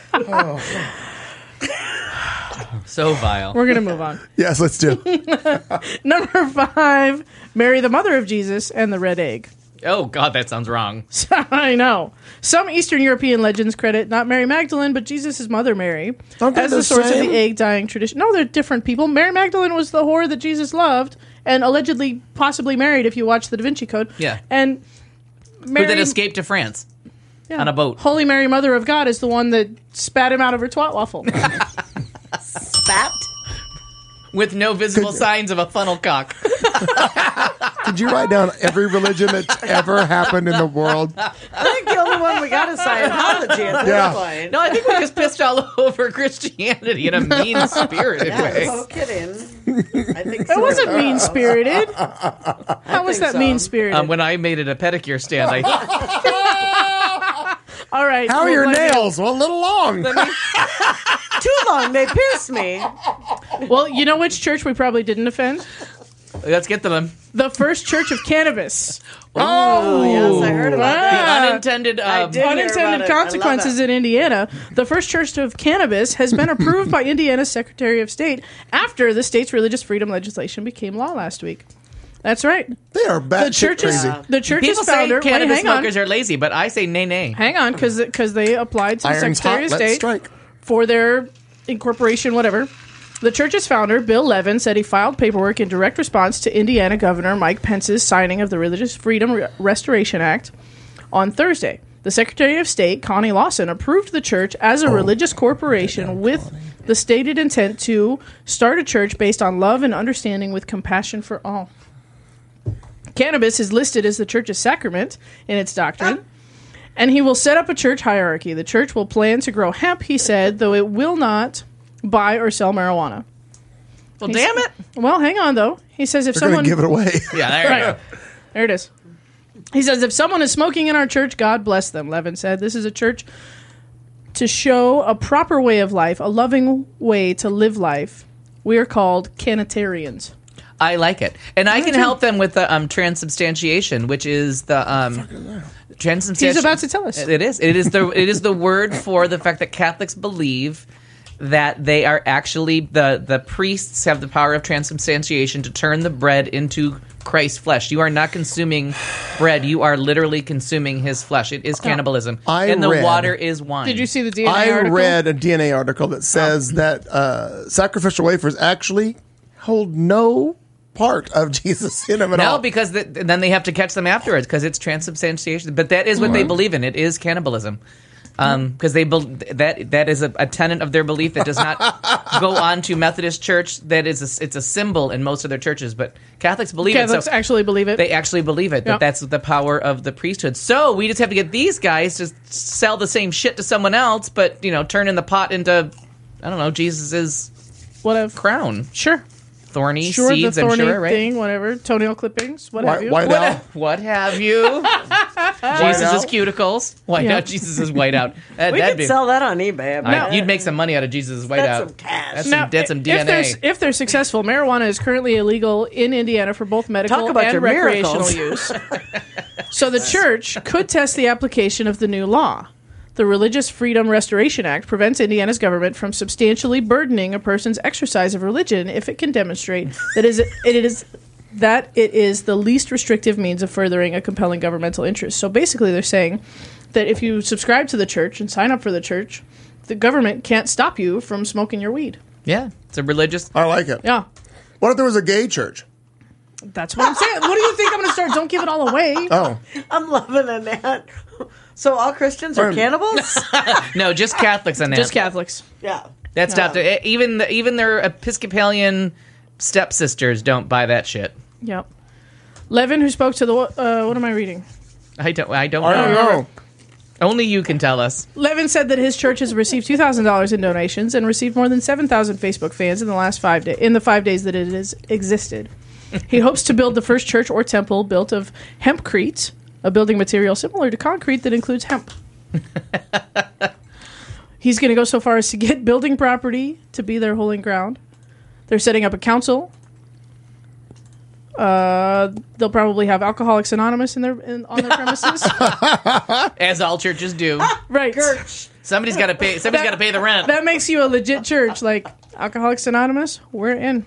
So vile. We're going to move on. Yes, let's do. Number five, Mary, the mother of Jesus, and the red egg. Oh, God, that sounds wrong. I know. Some Eastern European legends credit not Mary Magdalene, but Jesus' mother Mary Aren't they as the the source same? of the egg dyeing tradition. No, they're different people. Mary Magdalene was the whore that Jesus loved and allegedly possibly married if you watch the Da Vinci Code. Yeah. And Who Mary, then escaped to France yeah, on a boat. Holy Mary, Mother of God, is the one that spat him out of her twat waffle. Spat. with no visible signs of a funnel cock. Did you write down every religion that's ever happened in the world? I think the only one we got is Scientology at this Yeah. point. No, I think we just pissed all over Christianity in a mean-spirited Yeah, way. no kidding. I think That so. wasn't mean spirited. How was think that so. mean spirited? Um, when I made it a pedicure stand, I All right. How are we'll your let you- nails? Well, a little long. Too long. They pierce me. Well, you know which church we probably didn't offend? let's get to them. The First Church of Cannabis. Oh, yes, I heard about The that. unintended. I Um, did. hear about Unintended it. I love consequences it. in Indiana. The First Church of Cannabis has been approved by Indiana's Secretary of State after the state's religious freedom legislation became law last week. That's right. They are The batshit church's crazy. the church's people founder. say Wait, cannabis hang on, smokers are lazy, but I say nay, nay. hang on, because they applied to the Iron's Secretary hot. of Let's State strike. for their incorporation, whatever. The church's founder, Bill Levin, said he filed paperwork in direct response to Indiana Governor Mike Pence's signing of the Religious Freedom Re- Restoration Act on Thursday. The Secretary of State, Connie Lawson, approved the church as a religious corporation with the stated intent to start a church based on love and understanding with compassion for all. Cannabis is listed as the church's sacrament in its doctrine. And he will set up a church hierarchy. The church will plan to grow hemp, he said, though it will not buy or sell marijuana. Well, damn it. Well, hang on, though. He says if They're someone... going to give it away. Yeah, there you Right. go. There it is. He says if someone is smoking in our church, God bless them, Levin said. This is a church to show a proper way of life, a loving way to live life. We are called Canitarians. I like it, and I can too. help them with the um, transubstantiation, which is the um, transubstantiation. He's about to tell us. It is. It is the. It is the word for the fact that Catholics believe that they are actually the the priests have the power of transubstantiation to turn the bread into Christ's flesh. You are not consuming bread; you are literally consuming His flesh. It is cannibalism, I and the read- water is wine. Did you see the D N A I article? read a D N A article that says that uh, sacrificial wafers actually hold no part of Jesus in them at No, all. because the, then they have to catch them afterwards because it's transubstantiation. But that is what they believe in. It is cannibalism. Because they bel that that is a, a tenet of their belief that does not go on to Methodist Church. That is a, it's a symbol in most of their churches, but Catholics believe Catholics it. So actually believe it. they actually believe it. That Yep. that's the power of the priesthood. So we just have to get these guys to sell the same shit to someone else, but you know, turning the pot into I don't know Jesus's Whatever. crown, Sure. thorny Sure, seeds. the I'm thorny sure, right? thing, whatever. Toenail clippings, what Why- have you. why What, now? what have you? Jesus' cuticles. White Yeah. out. Jesus is white out. That, We that'd could be, sell that on eBay. I bet. I- you'd make some money out of Jesus' white That's out. some cash. That's Now, some, that's some if D N they're, A. if they're successful, marijuana is currently illegal in Indiana for both medical Talk about and your recreational miracles. use. So the church could test the application of the new law. The Religious Freedom Restoration Act prevents Indiana's government from substantially burdening a person's exercise of religion if it can demonstrate that is it is that it is the least restrictive means of furthering a compelling governmental interest. So basically they're saying that if you subscribe to the church and sign up for the church, the government can't stop you from smoking your weed. Yeah, it's a religious. I like it. Yeah. What if there was a gay church? That's what I'm saying. What do you think I'm going to start? Don't give it all away. Oh. I'm loving that. So all Christians are Or- cannibals? No, just Catholics on that. Just Catholics. Yeah. That's Yeah. not to, even the, even their Episcopalian stepsisters don't buy that shit. Yep. Levin, who spoke to the uh, what am I reading? I don't. I don't I know. don't know. Only you can tell us. Levin said that his church has received two thousand dollars in donations and received more than seven thousand Facebook fans in the last five days. In the five days that it has existed, he hopes to build the first church or temple built of hempcrete, a building material similar to concrete that includes hemp. He's going to go so far as to get building property to be their holy ground. They're setting up a council. Uh, they'll probably have Alcoholics Anonymous in their in, on their premises. As all churches do. Right. Somebody's got to pay. Somebody's got to pay the rent. That makes you a legit church, like Alcoholics Anonymous. We're in.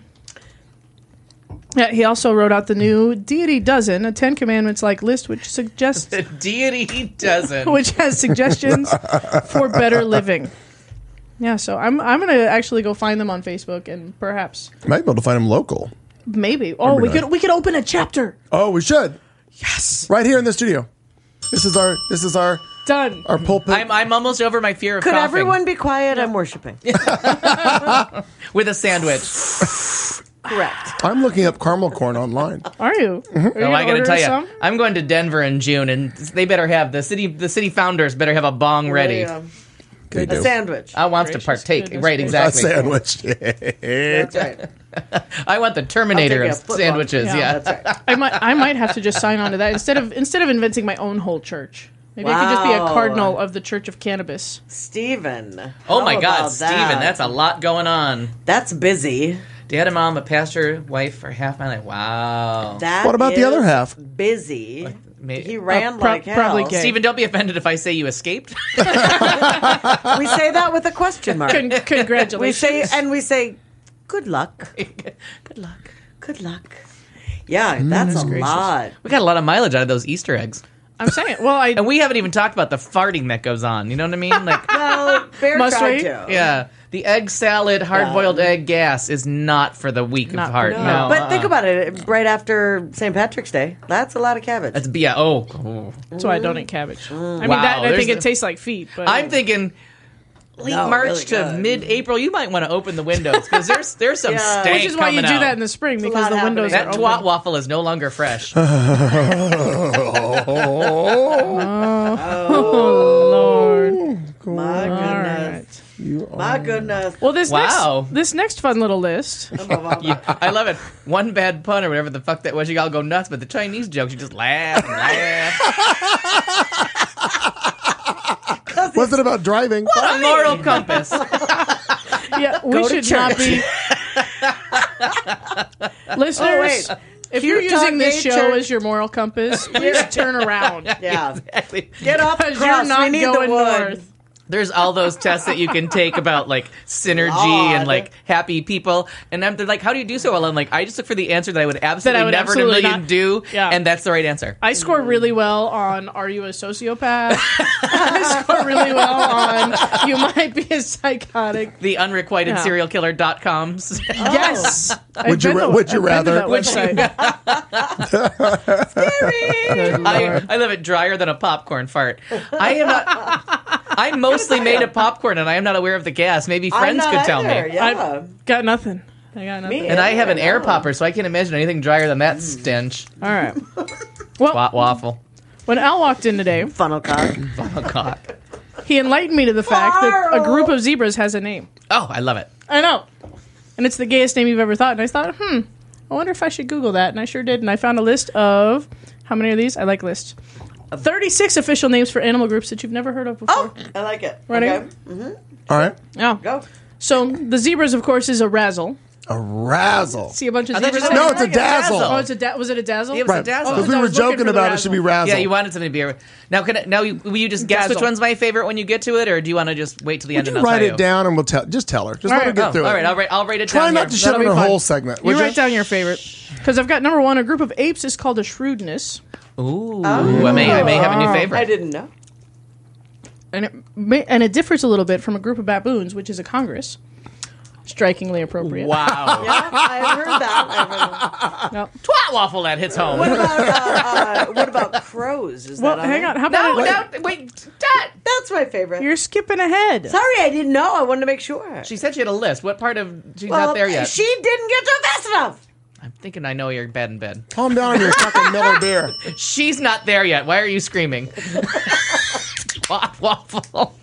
Yeah, he also wrote out the new Deity Dozen, a Ten Commandments-like list, which suggests The deity doesn't. which has suggestions for better living. Yeah, so I'm I'm gonna actually go find them on Facebook and perhaps Might be able to find them local. maybe. Oh, we nice. could we could open a chapter. Oh, we should. Yes, Right here in the studio. This is our this is our done. our pulpit. I'm I'm almost over my fear of Could coughing. everyone be quiet? I'm worshiping. With a sandwich. Correct. I'm looking up caramel corn online. Are you? Mm-hmm. Are you Oh, gonna I gotta order tell you, some? I'm going to Denver in June, and they better have the city. The city founders better have a bong ready. Yeah. They A do. sandwich. I want to Gracious partake. goodness Right, gracious. A exactly. sandwich. That's right. I want the Terminator I'll of take a foot long. sandwiches. Yeah. Yeah. That's right. I might I might have to just sign on to that instead of instead of inventing my own whole church. Maybe I could just be a Wow. cardinal of the Church of Cannabis. Steven. Oh how my God, about Steven, that? that's a lot going on. That's busy. Dad and mom, a pastor, wife for half my life. Wow. That What about the is other half? Busy. May- He ran Uh, pro- like hell. probably gay. Steven, don't be offended if I say you escaped. We say that with a question mark. Con- we congratulations. say and we say, good luck. Good luck. Good luck. Yeah, that's a gracious. lot. We got a lot of mileage out of those Easter eggs. I'm saying, well, I And we haven't even talked about the farting that goes on. You know what I mean? Like, Well, Bear Must tried we? to. yeah. The egg salad, hard boiled egg gas is not for the weak Not of for heart. the- No. But uh-uh. think about it. Right after Saint Patrick's Day, that's a lot of cabbage. That's, yeah, oh. oh. that's why I don't eat cabbage. I mean, Wow, that, I there's think it the- tastes like feet. But I'm thinking late No, March really to good. mid-April, you might want to open the windows because there's there's some Yeah. stank which is why you coming do out. that in the spring because lot the windows happening. That are twat open. waffle is no longer fresh. Lord. My All goodness. right. My goodness. Well, this Wow. next this next fun little list. Yeah, I love it. One bad pun or whatever the fuck that was, you all go nuts. But the Chinese jokes, you just laugh and laugh. What's it about driving? A moral compass. Yeah, we Go to should not be. Listeners, Oh, wait. if you're Cute Talk using this Gay show Church. as your moral compass, please turn around. Yeah. Exactly. Get off the Because cross. you're not we need going the wood. north. There's all those tests that you can take about like synergy God. and like happy people, and I'm they're like, how do you do so well? I'm like, I just look for the answer that I would absolutely would never absolutely in a million not- do, Yeah. and that's the right answer. I score really well on Are You a Sociopath? I score really well on You Might Be a Psychotic. The unrequited Yeah. serial killer dot coms. Yes. I've Would you been ra- to- would you I've been to rather- that Would website. Good I, Lord. I love it drier than a popcorn fart. I am not. I mostly made a popcorn, and I am not aware of the gas. Maybe I'm friends not could tell either, me. Yeah. I've got nothing. I got nothing. Me And I have an air No. popper, so I can't imagine anything drier than that stench. All right. Well, Wa- waffle. when Al walked in today, Funnel cock. Oh, God. he enlightened me to the fact that a group of zebras has a name. Oh, I love it. I know. And it's the gayest name you've ever thought. And I thought, hmm, I wonder if I should Google that. And I sure did. And I found a list of, how many are these? I like lists. thirty-six official names for animal groups that you've never heard of before. Oh, I like it. Ready? Okay. All right. Yeah. Go. So the zebras, of course, is a razzle. A razzle. See a bunch of I thought you zebras. said No, you it's a like dazzle. Oh, it's a da- was it a dazzle? It was a Right. dazzle. Because Oh, we I were was looking joking for the about it should be razzle. Yeah, you wanted something to be. A, now, can I, now, you- will you just guess Dazzle. which one's my favorite when you get to it, or do you want to just wait till the Would end you and I'll write tell it you? down and we'll tell? Just tell her. Just All let her right. get Oh, through all it. right, I'll write. I'll write it Try down not here. to shit That'll on be her fun. whole segment. You would write down your favorite. Because I've got number one. A group of apes is called a shrewdness, Ooh, I may, I may have a new favorite. I didn't know. and it may, and it differs a little bit from a group of baboons, which is a congress. Strikingly appropriate. Wow. Yeah, I've heard that. I've heard that. No. Twat waffle that hits home. What about uh, uh, what about crows? Is Well, that on hang there? on. How No, about no, wait. Dad. That's my favorite. You're skipping ahead. Sorry, I didn't know. I wanted to make sure. She said she had a list. What part of she's well, not there yet? She didn't get to fast enough. I'm thinking I know you're bad in bed. Calm down on your fucking Miller beer. She's not there yet. Why are you screaming? Twat waffle.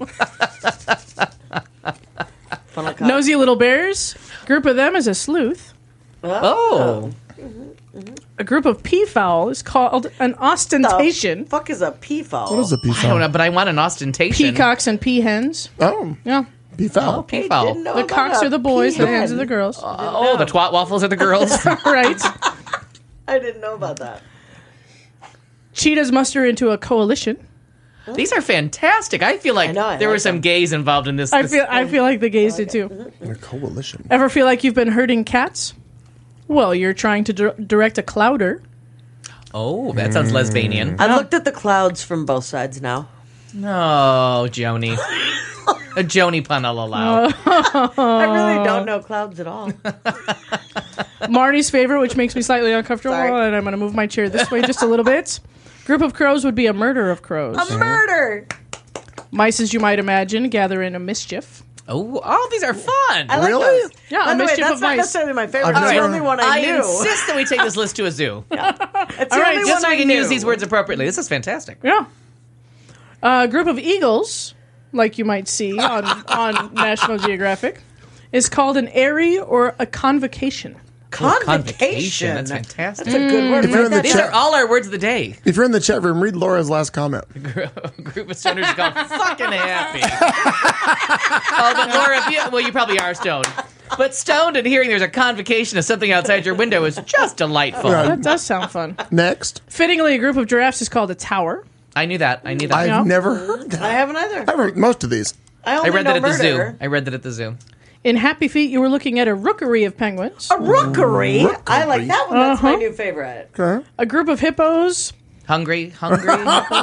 Nosy little bears. Group of them is a sleuth. Oh. A group of peafowl is called an ostentation. The fuck is a peafowl? What is a I don't peafowl? know, but I want an ostentation. Peacocks and peahens. Oh, Yeah. peafowl. Oh, peafowl. didn't know The about cocks a are the boys, the peahen. hens are the girls. Oh, the twat waffles are the girls. Right. I didn't know about that. Cheetahs muster into a coalition. These are fantastic. I feel like I know, I there were like some them. gays involved in this. I this- feel I feel like the gays did too. A coalition. Ever feel like you've been herding cats? Well, you're trying to dir- direct a clouder. Oh, that sounds lesbian. I looked at the clouds from both sides now. No, Joni. A Joni pun I'll allow. I really don't know clouds at all. Marty's favorite, which makes me slightly uncomfortable, Sorry. and I'm going to move my chair this way just a little bit. Group of crows would be a murder of crows. A murder. Mice, as you might imagine, gather in a mischief. Oh, all these are fun. I like Really? those. Yeah, By a the way, mischief that's of not mice. necessarily my favorite. I've That's the never- only one I, I knew. insist that we take this list to a zoo. It's the All right, only Just one so we I can knew. use these words appropriately. This is fantastic. Yeah. A group of eagles, like you might see on, on National Geographic, is called an airy or a convocation. Convocation. That's fantastic. That's a good word. If you're Write in the that These chat- are all our words of the day. If you're in the chat room, read Laura's last comment. Group of stoners is called fucking happy. Oh, but Laura, if you, well, you probably are stoned. But stoned and hearing there's a convocation of something outside your window is just delightful. Yeah. That does sound fun. Next. Fittingly, a group of giraffes is called a tower. I knew that. I knew that. I've Yeah. never heard that. I haven't either. I've heard most of these. I, I only read know that at the murder. zoo. I read that at the zoo. In Happy Feet, you were looking at a rookery of penguins. A rookery. I like that one. That's my Uh-huh. new favorite. Okay. A group of hippos. Hungry, hungry.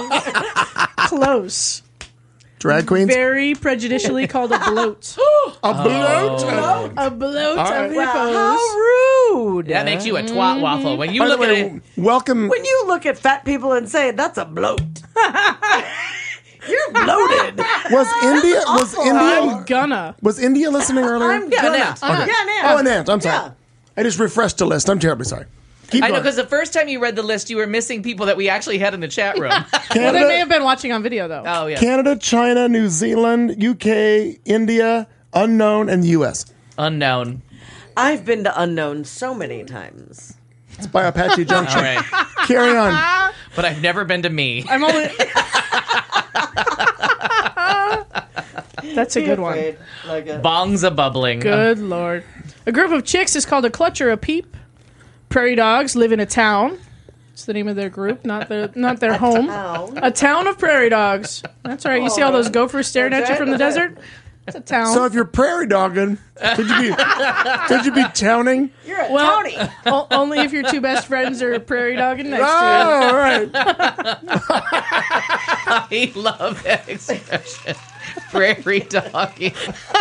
Close. Drag queens. Very prejudicially called a bloat. A bloat. A bloat All right. of Wow, hippos. how rude. That makes you a twat waffle. When you By the look at way, it, welcome. When you look at fat people and say, that's a bloat. You're bloated. Was India was India I'm gonna. was India listening earlier? I'm Yeah, gonna. an ant. Yeah, an ant. Oh, an ant. I'm sorry. Yeah. I just refreshed the list. I'm terribly sorry. Keep I know going. because the first time you read the list, you were missing people that we actually had in the chat room. Well, they Canada, may have been watching on video, though. Oh yeah, Canada, China, New Zealand, U K, India, unknown, and the U S. unknown. I've been to unknown so many times. It's by Apache Junction. All right, Carry on. but I've never been to me. I'm only. That's a good one. Afraid. Like a, Bongs a bubbling. Good lord. A group of chicks is called a clutch or a peep. Prairie dogs live in a town. It's the name of their group, not their not their home. town. A town of prairie dogs. That's right. You see all those gophers staring at you from the desert? It's a town. So if you're prairie dogging, could you be could you be towning? You're a well, townie. o- only if your two best friends are prairie dogging next Oh, to all right. I love that expression. Prairie dogging.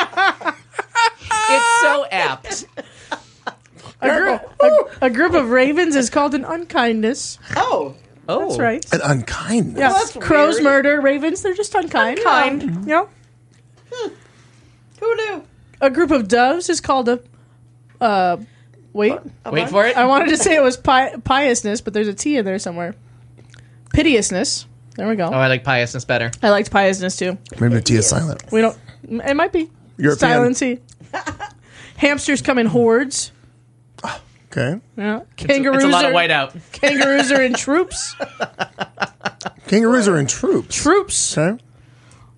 It's so apt. you. A, gr- a, a group of ravens is called an unkindness. Oh. Oh, That's right. An unkindness. Yeah, that's crows weird. murder ravens. They're just unkind. Unkind. Yeah. Who knew? A group of doves is called a. Uh, wait. Wait for it. I wanted to say it was pi- piousness, but there's a T in there somewhere. Piteousness. There we go. Oh, I like piousness better. I liked piousness too. Maybe the T is silent. We don't. It might be. European. Silent T. Hamsters come in hordes. Okay. Yeah. Kangaroos It's a lot are of whiteout. kangaroos are in troops. Kangaroos are in troops. Troops. Okay.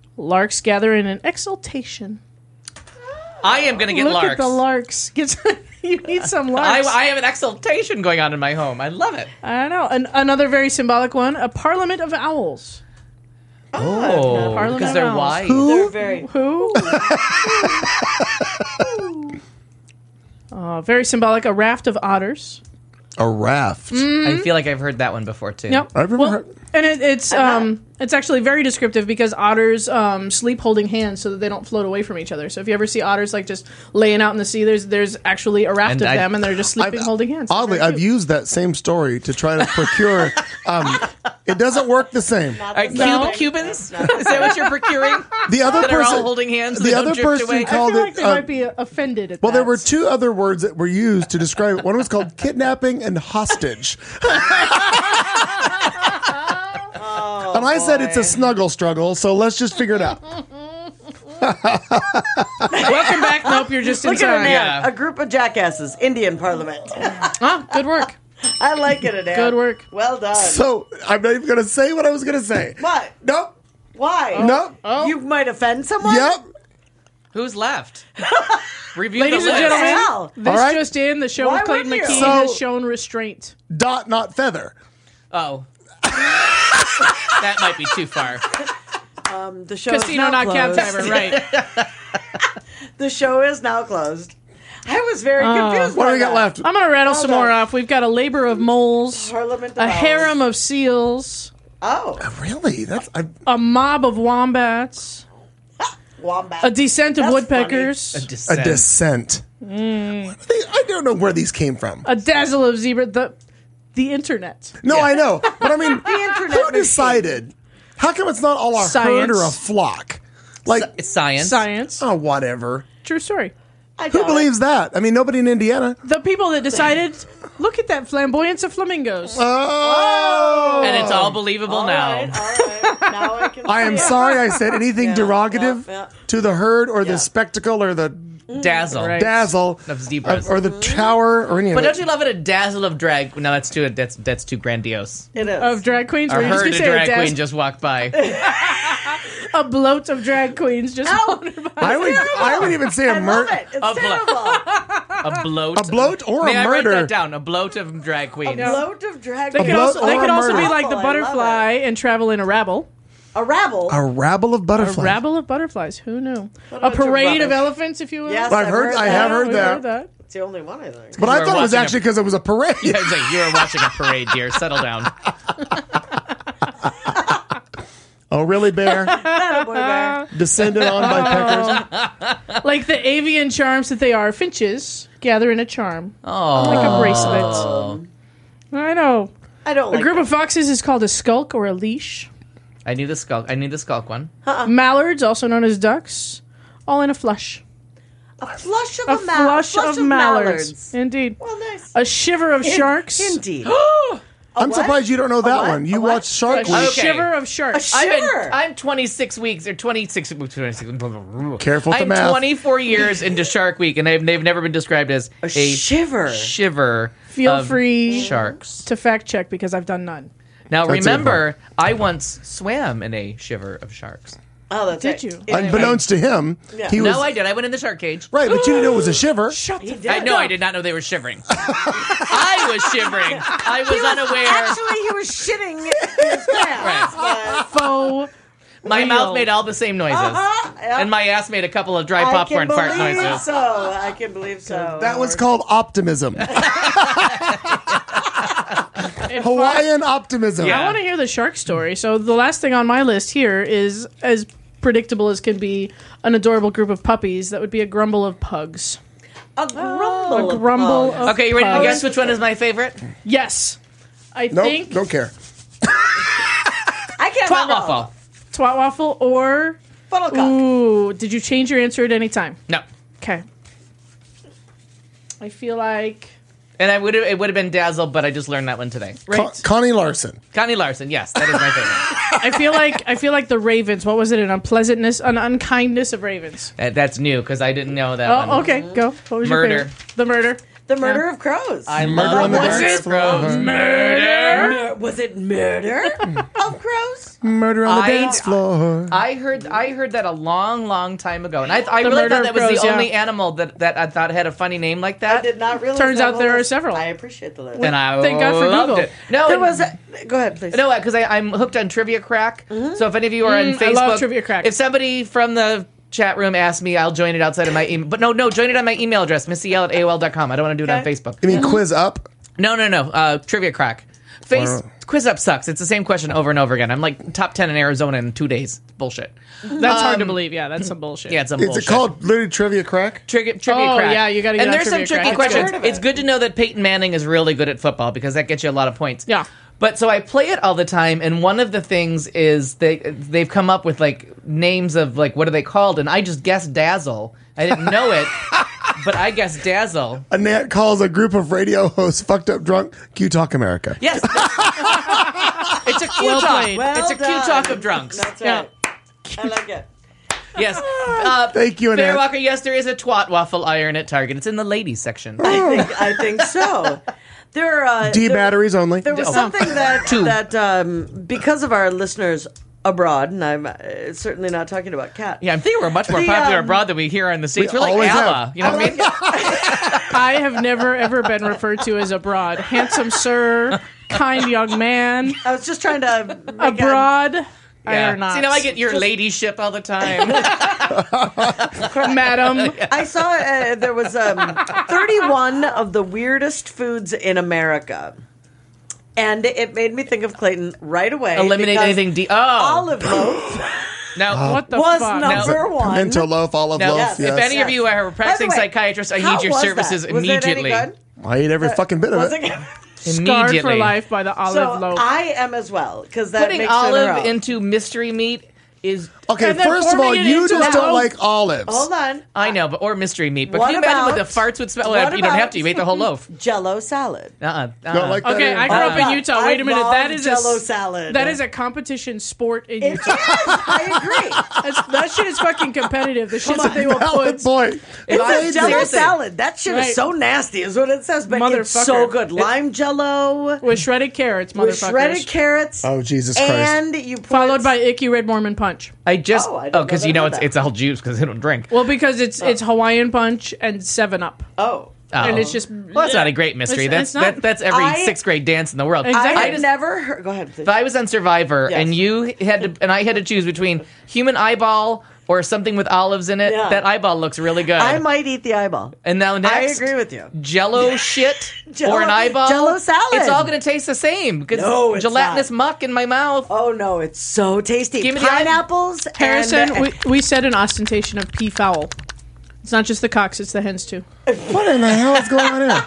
Larks gather in an exultation. I am going to get Look larks. at the larks. Get You need some I, larks. I have an exultation going on in my home. I love it. I don't know. An, another very symbolic one: a parliament of owls. Oh, Parliament because of they're Owls. wise. They're very. Who? uh, very symbolic: a raft of otters. A raft. I feel like I've heard that one before too. Yep. I've never well, heard- and it, it's um, it's actually very descriptive because otters um, sleep holding hands so that they don't float away from each other. So if you ever see otters like just laying out in the sea, there's there's actually a raft And of I- them, and they're just sleeping I've- holding hands. Oddly, Very I've cute. used that same story to try to procure. Um, it doesn't work the same. All right, No. Cub- Cubans? Is that what you're procuring? The other that are person all holding hands. The they other don't drift person away? I called feel it. like they uh, might be offended at well, that. there were two other words that were used to describe it. One was called kidnapping and hostage. Oh, and I said it's a snuggle struggle, so let's just figure it out. Welcome back. Nope, you're just Look at inside. Anand, Yeah. a group of jackasses, Indian Parliament. Ah, good work. I like it, Anand. Good work. Well done. So I'm not even going to say what I was going to say. what? Nope. Why? Nope. You might offend someone? Yep. Who's left? Review Ladies the and list. gentlemen, Hell. this All right. just in: the show Why with Clayton wouldn't you? McKee So- has shown restraint. Dot, not feather. Oh. That might be too far. Um, the show is Casino, now not cab closed. driver, right? The show is now closed. I was very confused. What by do we got that. left? I'm going to rattle Well some done. more off. We've got a labor of moles, Parliament of a Owls. harem of seals, Oh, Really? That's I, a mob of wombats, wombat. a descent of That's woodpeckers, A a descent. descent. Mm. What are they- I don't know where these came from. a dazzle of zebra. The the internet. No, I know, but I mean, internet who machine. decided? How come it's not all a herd Science. or a flock? Like, It's science. Science. oh, whatever. True story. I Who doubt believes that? I mean, nobody in Indiana. The people that decided, look at that flamboyance of flamingos. Oh, And it's all believable All now. right, all right. Now I can. I am see it. sorry I said anything Yeah, derogative yeah, yeah. to the herd or Yeah. the spectacle or the Dazzle. Right. dazzle Of zebras. or the tower or any of But it. don't you love it? A dazzle of drag. No, that's too. That's that's too grandiose. It is. Of drag queens, A were you just herd gonna of say a, drag dazz- queen just walked by. a bloat of drag queens just wandered by. I would, I would even say I a love murder. it. It's A blo- terrible. A bloat. A bloat or May a I write murder? that down? A bloat of drag queens. Bloat of drag. They could bloat also, they or could a also be murder. like the I love butterfly and travel in a rabble. A rabble. A rabble of A butterflies. rabble of butterflies. Who knew? A bunch of parade of rubbish. elephants, if you will. Yes, I've heard- I have Yeah, heard we've that. It's the only one I think. But I You thought were it was watching a- actually because it was a parade. Yeah, it's like you were watching a parade, dear. Settle down. Oh, really, Bear? Atta boy bear. Descended on by peckers. Like the avian charms that they are, finches gather in a charm, Oh. like a bracelet. I know. I don't A like group that. of foxes is called a skulk or a leash. I knew the skulk. I knew the skulk one. Mallards, also known as ducks, all in a flush. a flush of A a, mal- flush, flush of, mallards. Indeed. Well, nice. A shiver of In- sharks. Indeed. I'm what? surprised you don't know that what? one. You A what? watched Shark A Week. Okay. shiver of sharks. A I've been, Shiver. I'm twenty-six weeks or twenty-six. twenty-six Careful with the I'm math. twenty-four years into Shark Week, and they've, they've never been described as A shiver. shiver. Feel of free sharks. to fact check because I've done none. Now That's it, remember, I once swam in a shiver of sharks. Oh, that's Did right. you? It- Unbeknownst to him, Yeah. he was No, I did. I went in the shark cage. right, but you didn't know it was a shiver. Shut He the did. I know I did not know they were shivering. I was shivering. I was unaware. Actually, he was shitting in his pants. Right. faux. My real. mouth made all the same noises, Uh-huh, yeah. and my ass made a couple of dry I popcorn can fart believe noises. so. I can believe so. That was called optimism. Hawaiian optimism. Yeah. I want to hear the shark story. So the last thing on my list here is as predictable as can be an adorable group of puppies. That would be a grumble of pugs. a grumble. A grumble of Okay, you ready to pugs. guess which one is my favorite? Yes. I Nope, think don't care. I can't Twat remember. waffle. Twat Waffle or Funnel cock. ooh, did you change your answer at any time? No, Okay. I feel like and I would it would have been Dazzle, but I just learned that one today. right. Con- Connie Larson. Connie Larson, yes, that is my favorite. I feel like I feel like the ravens. What was it? An unpleasantness, an unkindness of ravens. That- That's new because I didn't know that Oh, one. okay. Go. What was Murder. your favorite? The murder. The Murder of Crows. I Murder love on the Murder Dance of Crows. Floor. Mur- Was it Murder of Crows? Murder on the I- dance floor. I heard I heard that a long, long time ago, and I, I The really Murder thought of that was Crows, the yeah. only animal that, that I thought had a funny name like I that. did not realize. Turns that out was there on are the- several. I appreciate the list. And I Thank God for loved Google. it. No, There and- was a. Go ahead, please. No, because I'm hooked on Trivia Crack. So if any of you are on Mm, I Facebook, love Trivia Crack. if somebody from the chat room asks me, I'll join it outside of my email. But no, no, join it on my email address, missy l at A O L dot com. I don't want to do it on Okay. Facebook. You mean Quiz Up? No, no, no. Uh, Trivia Crack. Face Wow. Quiz Up sucks. It's the same question over and over again. I'm like top ten in Arizona in two days. Bullshit. That's hard to Um, believe. Yeah, that's some bullshit. Yeah, it's some Is bullshit. it called literally Trivia Crack? Trivia, trivia Oh, Crack. yeah, you gotta get And on there's some Trivia tricky Crack. questions. I've heard of It's it. good to know that Peyton Manning is really good at football because that gets you a lot of points. Yeah. But so I play it all the time, and one of the things is they they've come up with like names of like what are they called, and I just guessed Dazzle. I didn't know it, but I guessed Dazzle. A Nat calls a group of radio hosts fucked up drunk. Q Talk America. Yes, it's a Q Well talk. played. Well it's a Q done. talk of drunks. That's Yeah. right. I like it. Yes. Uh, Thank you, Annette. Fairwalker, yes, there is a twat waffle iron at Target. It's in the ladies section. I think. I think so. There. Uh, D there- batteries only. There was Oh. something that Two. that um, because of our listeners abroad, and I'm uh, certainly not talking about Kat. Yeah, I'm thinking we're much more The, popular um, abroad than we here in the States. We We're like always ABBA. have. You know what I mean? I have never ever been referred to as abroad. Handsome sir, kind young man, I was just trying to make a- abroad. I Yeah. are not. See, now I get your ladyship all the time. madam. I saw uh, there was um, thirty-one of the weirdest foods in America. And it made me think of Clayton right away. Eliminate because anything de- oh. Olive loaf no. What the was fuck? number one. Pimento loaf, olive Now, loaf. Yes. Yes. if any of Yes. you are a practicing By the way, psychiatrist, I how need your was services that? Was it any immediately. good? I ate every fucking bit of Was it. it? Scarred for Immediately. life by the olive So loaf. I am as well because that Putting makes it in a olive row. into mystery meat is Okay, And then first of all, forming it you into just a don't loaf. like olives. Hold on. I know, but or mystery meat. But What can you imagine what the about- farts would smell? what Well, you don't have about- to. You ate the whole loaf. Jello salad. Uh-uh. uh-uh. Don't like that Okay, either? I grew up Uh, in Utah. I Wait a minute, love that is Jell-O a salad. that is a competition sport in It Utah. is. I agree. That's, that shit is fucking competitive. The shit that they will Valid put. point. It's I- a Jello seriously. salad. That shit Right. is so nasty, is what it says. But it's so Motherfucker. good. Lime Jello With shredded carrots, with motherfuckers. shredded carrots. Oh, Jesus Christ. And you put Followed by Icky Red Mormon Punch. I just Oh, I oh, didn't know because that you know about it's that. it's all juice because they don't drink. Well, because it's it's Hawaiian Punch and Seven Up, oh. Oh. and it's just Well, that's not a great mystery. It's- that's it's not- that, that's every I- sixth grade dance in the world. Exactly. I I had just, never heard. Go ahead. Please. if I was on Survivor Yes. and you had to, and I had to choose between human eyeball or something with olives in it, Yeah. that eyeball looks really good. I might eat the eyeball. and now next, I agree with you. Jello shit Jello- or an eyeball, Jello salad. It's all going to taste the same because No, it's gelatinous not. muck in my mouth. Oh no, it's so tasty. Give me the Pineapples. Harrison. and, we, we said an ostentation of pea fowl. It's not just the cocks; it's the hens too. What in the hell is going on here?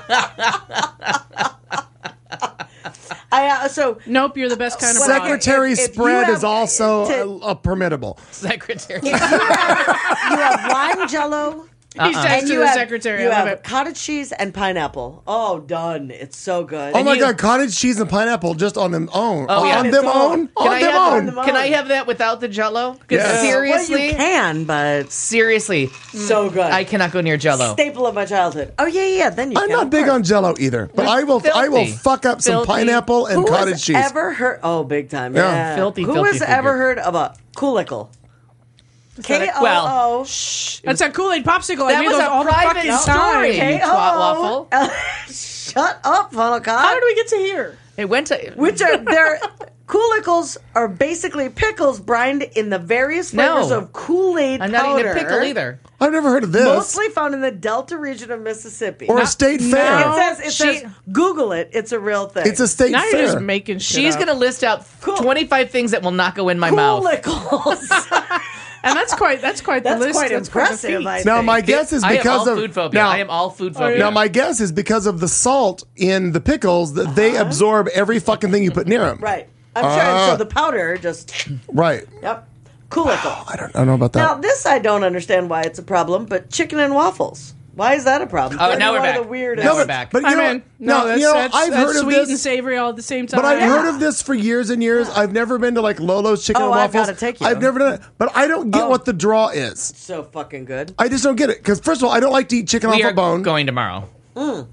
I uh, so Nope, you're the best kind of broad. Secretary If- if you spread have- is also to- uh, uh, permittable. Secretary. you have lime Jello. He says And to you the have, secretary. you I love have it. cottage cheese and pineapple. Oh, done. It's so good. Oh my you- God, cottage cheese and pineapple just on them own. Oh, yeah. On It's them all- own? Can On I them have own. them Can I own. have that without the Jello? 'Cause Yes. seriously, Well, you can, but seriously, so good. I cannot go near Jello. Staple of my childhood. Oh yeah, yeah. Then you. I'm can, not of big course. on Jello either, but I will. I will Filthy. fuck up some Filthy. pineapple and Who cottage has cheese. ever heard? Oh, big time. Yeah. Yeah. Filthy, Who filthy has food ever here. heard of a coolicle? K O Well, O. shh. That's a Kool-Aid popsicle. I That made was those a all the private fucking story. time. You K twat O O. waffle. Shut up, funnel cock. How did we get to here? It went to Which are they're coolicles are basically pickles brined in the various flavors No. of Kool-Aid I'm not powder. eating a pickle either. I've never heard of this. Mostly found in the Delta region of Mississippi. or a state fair. it says it She- says Google it. It's a real thing. It's a state Now fair. you're just making shit She's up. going to list out Cool. twenty-five things that will not go in my mouth. Coolicles. and that's quite that's quite the That's list. quite That's quite the impressive. feat. I now think. my guess is I because am all of food phobia. now. I am all food phobia. Now my guess is because of the salt in the pickles that they absorb every fucking thing you put near them. Right. I'm sure. Uh, So the powder just. Right. Yep. Coolicle. I don't. I don't know about Now that. this I don't understand why it's a problem, but chicken and waffles. Why is that a problem? Oh, They're now we're one of back. The weirdest. Now we're back. But you I know, mean, no, no, that's, you know, that's, I've that's heard of sweet this. and savory all at the same time. But I've Yeah. heard of this for years and years. I've never been to like Lolo's Chicken Oh, and I've Waffles. gotta take you. I've never done it. But I don't get Oh. what the draw is. So fucking good. I just don't get it. Because first of all, I don't like to eat chicken we off are a bone. going tomorrow.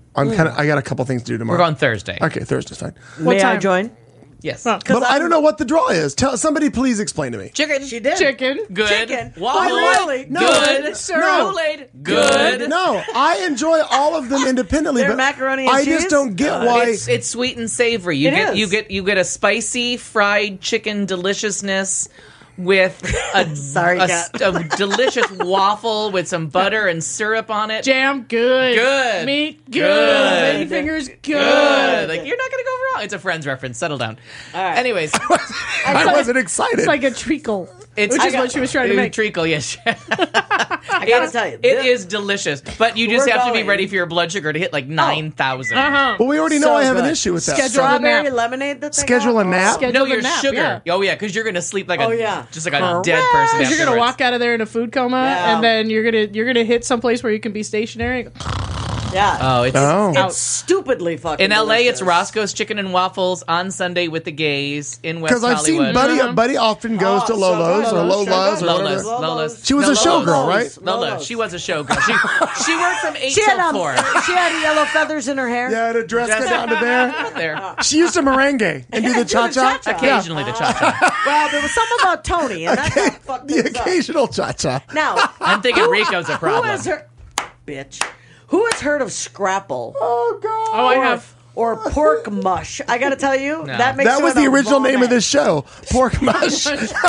I'm kind of. I got a couple things to do tomorrow. We're going Thursday. Okay, Thursday's fine. What May I time? join? Yes. But I don't know what the draw is. Tell somebody, please explain to me. Chicken. She did. Chicken. Good. Chicken. Waffle. Oh, really? No. Good. No. Kool-Aid. Good. No, I enjoy all of them independently, They're but macaroni and I cheese? just don't get why. It's it's sweet and savory. You It get is. you get you get a spicy fried chicken deliciousness with a, Sorry, a, Kat. a delicious waffle with some butter and syrup on it. Jam, good. Good. Meat, good. Good. Lady fingers, good. Good. Like you're not gonna go wrong. It's a Friends reference. Settle down. All right. Anyways, I wasn't excited. It's like a treacle, it's which is what she was trying to make. treacle. Yes. I gotta tell you, It this- is delicious, but you just We're have to be going. ready for your blood sugar to hit like nine thousand. Uh-huh. well, we already know So I have an good. issue with that. Schedule So- a strawberry nap. lemonade that they Schedule got? a nap? Schedule No, the your nap, sugar. yeah. Oh yeah, because you're gonna sleep like a Oh, yeah. just like a dead person. Because you're gonna afterwards. walk out of there in a food coma, Yeah. and then you're gonna you're gonna hit someplace where you can be stationary. Yeah. Oh, it's Oh. It's stupidly fucking in L A. delicious. It's Roscoe's Chicken and Waffles on Sunday with the gays in West Because I've Hollywood. seen Buddy. Buddy often goes Oh, to so Lolo's good. or Lolo's, Lola's so or good. whatever. Lola's, Lola's. She was No, a showgirl, Lola's. right? Lola, Lola's. she was a showgirl. She she worked from eight She had, till um, four. she had yellow feathers in her hair. Yeah, the dress got down to there. There, She used to merengue and do the cha cha. cha-cha. occasionally the cha cha. Well, there was something about Tony, and that got fucked The things up. occasional cha cha. Now, I'm thinking Rico's a who problem. has heard, bitch? Who has heard of Scrapple Oh God. Oh, I have. or pork mush? I got to tell you, that makes That you was wanna the original name of vomit. this show, Pork Mush.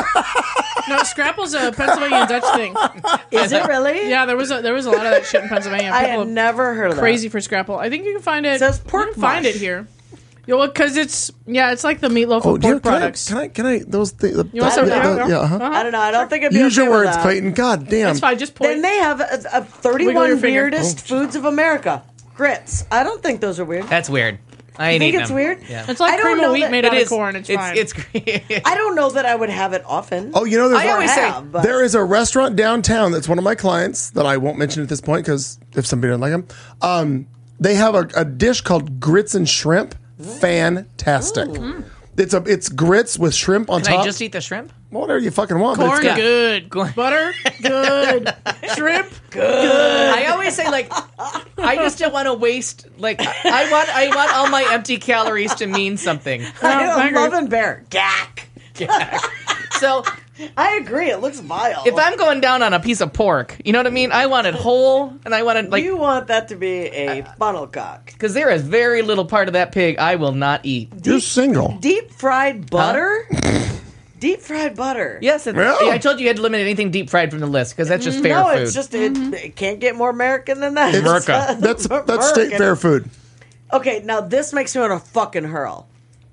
No, Scrapple's a Pennsylvania Dutch thing. Is it really? Yeah, there was a, there was a lot of that shit in Pennsylvania. I People had never heard of crazy for Scrapple. I think you can find it. It says pork you can find mush. it here. Yo, because it's yeah, it's like the meatloaf Oh, of do you, pork can, I, products. can I? Can I? Those things. The, You want some? the- Yeah, the- yeah. yeah, uh-huh. that. I don't know. I don't think I'd be Use okay your with words, that. Clayton. God damn. It's fine. Just point. Then they have a, a Wiggle your thirty-one finger. weirdest foods of America. Grits. I don't think those are weird. That's weird. I ain't think eating it's them. weird? Yeah. It's like I don't cream of know wheat that- made It out is. of corn. It's, it's fine. it's great. I don't know that I would have it often. Oh, you know, there's I always say, have, but- there is a restaurant downtown that's one of my clients that I won't mention at this point because if somebody doesn't like them, um, they have a, a dish called grits and shrimp. Fantastic. It's a it's grits with shrimp on Can top. I just eat the shrimp? Whatever you fucking want. but corn it's got- good, butter good, shrimp good. I always say like, I just don't want to waste. Like, I want I want all my empty calories to mean something. I I agree. love and bear. Gack. So I agree. It looks vile. if I'm going down on a piece of pork, you know what I mean? I want it whole, and I want it like you want that to be a funnel cock. because there is very little part of that pig I will not eat. You're single. Deep fried butter? Deep fried butter. Yes, it, Really? I told you you had to eliminate anything deep fried from the list because that's just fair No, food. it's just, it, it can't get more American than that. America. That's that's state American. fair food. Okay, now this makes me want to fucking hurl.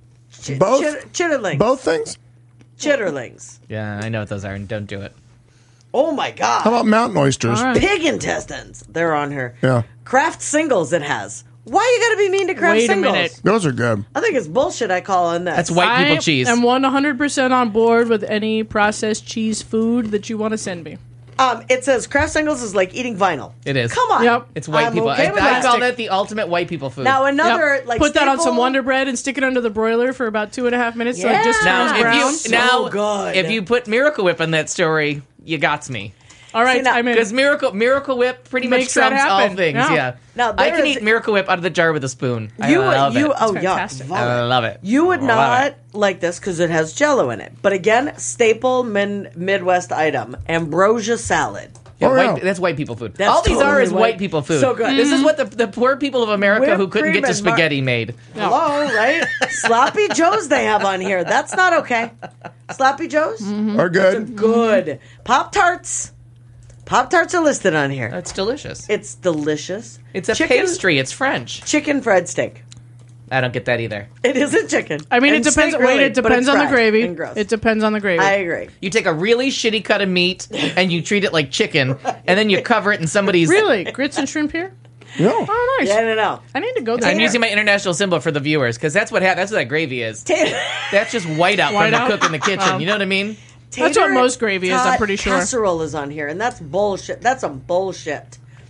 Ch- Both? chit- chitterlings. Both things. Chitterlings. yeah, I know what those are, and don't do it. Oh my god. How about mountain oysters? All right. Pig intestines? They're on here. Yeah, Kraft singles it has. Why you gotta be mean to Kraft Wait a singles? minute. those are good. I think it's bullshit I call in that. That's white people I cheese. am one hundred percent on board with any processed cheese food that you want to send me. Um, it says Kraft singles is like eating vinyl. It is. Come on. Yep. It's white I'm people. okay I, with I that. call that the ultimate white people food. Now another Yep. like Put that on staple- some Wonder Bread and stick it under the broiler for about two and a half minutes so Yeah. it just now, turns brown. if you now So good. if you put Miracle Whip in that story, you got me. All right, See, now- I'm in. Because Miracle Miracle Whip pretty much Makes that trumps all happen. things. Yeah. Yeah. Now, I there can is- eat Miracle Whip out of the jar with a spoon. You I love would you it. oh yeah, fantastic. I love it. You would Love not it. like this because it has Jello in it. But again, staple min- Midwest item: ambrosia salad. Yeah, Oh, white, yeah. that's white people food. That's all these are totally is white, white. people food. So good. This is what the, the poor people of America Whipped who couldn't cream get to and mar- spaghetti made. Hello, right? Sloppy Joes they have on here. That's not okay. Sloppy Joes, Are good. good. Pop Tarts, Pop Tarts are listed on here. It's delicious. It's delicious. It's a Chicken- pastry. It's French. Chicken fried steak. I don't get that either. It isn't chicken. I mean, And it depends. steak, Wait, really, it but depends it's on the fried gravy. and gross. It depends on the gravy. I agree. You take a really shitty cut of meat and you treat it like chicken, and then you cover it in somebody's. Really, grits and shrimp here? Yeah. Oh, nice. Yeah, no, no. I need to go there. I'm using my international symbol for the viewers because that's what ha- that's what that gravy is. Tater, That's just whiteout Whiteout? from the cook in the kitchen. Oh. You know what I mean? That's what most gravy is, I'm tot pretty sure. Casserole is on here, and that's bullshit. That's some bullshit.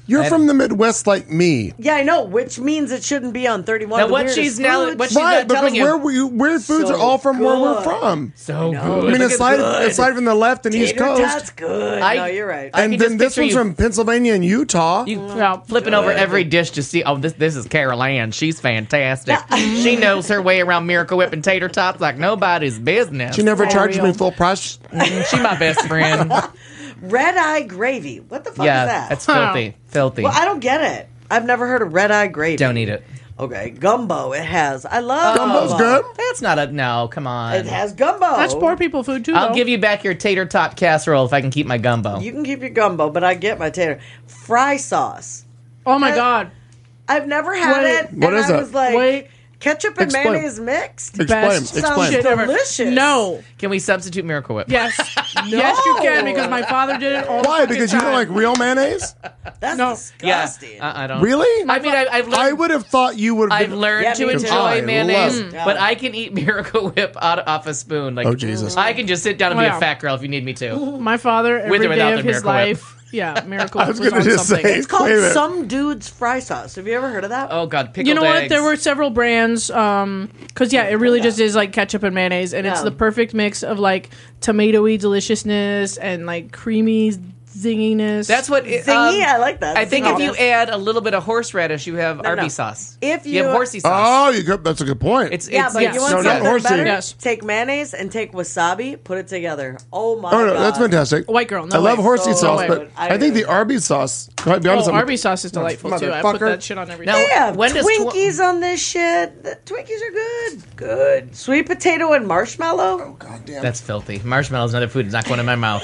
You're I- from the Midwest like me. Yeah, I know, which means it shouldn't be on thirty-one. Now, The what weirdest she's now- foods. what she's Right, not because telling you. where we, weird foods So are all from where we're good. from. So good. I mean, Look at aside, good. aside from the left and East Tater Coast. tots, good. I- no, you're right. I And can then just this picture one's you- from Pennsylvania and Utah. You Yeah. flipping over every dish to see. Oh, this this is Carol Ann. She's fantastic. she knows her way around Miracle Whip and tater tots like nobody's business. She never For charges me real. full price. Mm, she my best friend. Red eye gravy. What the fuck yeah, is that? that's filthy. Filthy. Well, I don't get it. I've never heard of red eye gravy. Don't eat it. Okay, gumbo. It has. I love Gumbo's gumbo. good. That's not a no. Come on. It has gumbo. That's poor people food too. I'll though. give you back your tater tot casserole if I can keep my gumbo. You can keep your gumbo, but I get my tater. Fry sauce. Oh my Uh, god. I've never had Wait. it. What and is I it? was like, Wait. ketchup and Explain. mayonnaise mixed. Explain. Best Explain. shit ever. Delicious. No. Can we substitute Miracle Whip? Yes. Yes, you can because my father did it all the Why? fucking Because you don't time. like real mayonnaise? That's No. Yeah. disgusting. Uh, I don't. Really? I mean, I, I've learned. I would have thought you would have I've been. learned Yeah, to me too. enjoy I mayonnaise, love it. but I can eat Miracle Whip out off a spoon. Like, Oh, Jesus. I can just sit down and Oh, be yeah. a fat girl if you need me to. My father every With or day without of the his Miracle Whip. life. Yeah, Miracle I Whip was was gonna on just something. say- It's called Wait a minute. Some Dude's Fry Sauce. Have you ever heard of that? Oh God, pickled You know what? eggs. There were several brands, um, because yeah, it really just is like ketchup and mayonnaise, and it's Yeah. the perfect mix of like tomatoey deliciousness and like creamy zinginess. That's what. It, Zingy, um, I like that. I think if you Zinginess. add a little bit of horseradish, you have No, Arby's no. sauce. If you have you- horsey sauce. Oh, you could, that's a good point. It's Yeah, it's, but it's you want No, not something horsey. better? Yes. Take mayonnaise and take wasabi, put it together. Oh my oh, no, god. that's fantastic. White girl. No I love way. horsey So sauce, good. but I, think the Arby's sauce. Can I be honest? Oh, I'm- Arby's sauce is delightful too. I put Motherfucker. that shit on everything. Now- They have When does tw- Twinkies on this shit. The Twinkies are good. Good. Sweet potato and marshmallow. God damn. That's filthy. Marshmallow's another food. It's not going in my mouth.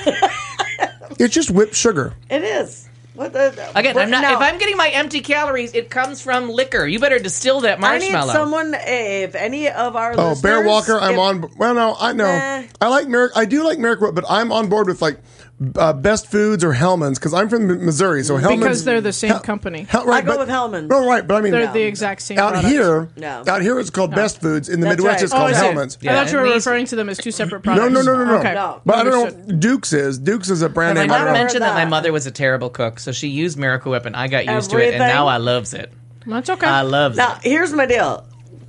It's just whipped sugar. It is. What the, the Again, I'm not. now, If I'm getting my empty calories, it comes from liquor. You better distill that I need marshmallow. someone. If any of our Oh, listeners, Bear Walker, I'm if- on. Well, no, I know. Nah. I like Merrick. I do like Miracle Whip, but I'm on board with like uh, Best Foods or Hellman's because I'm from M- Missouri. So Hellman's because they're the same Hel- company. Hel- right, I go but- with Hellmann's. No, right, but I mean, They're the exact same. out products. here, No. out here it's called Best Foods. In the That's Midwest, right. it's Oh, called I see. Hellman's. Yeah, I thought you were and these- referring to them as two separate No, products. no, no, no, no. Okay. No. But I don't know. Understood. Dukes is Dukes is a brand Have I name. I not don't know. mentioned that. that. my mother was a terrible cook, so she used Miracle Whip, and I got used to it, and Everything? now I loves it. That's okay. I loves Now, it. here's my deal.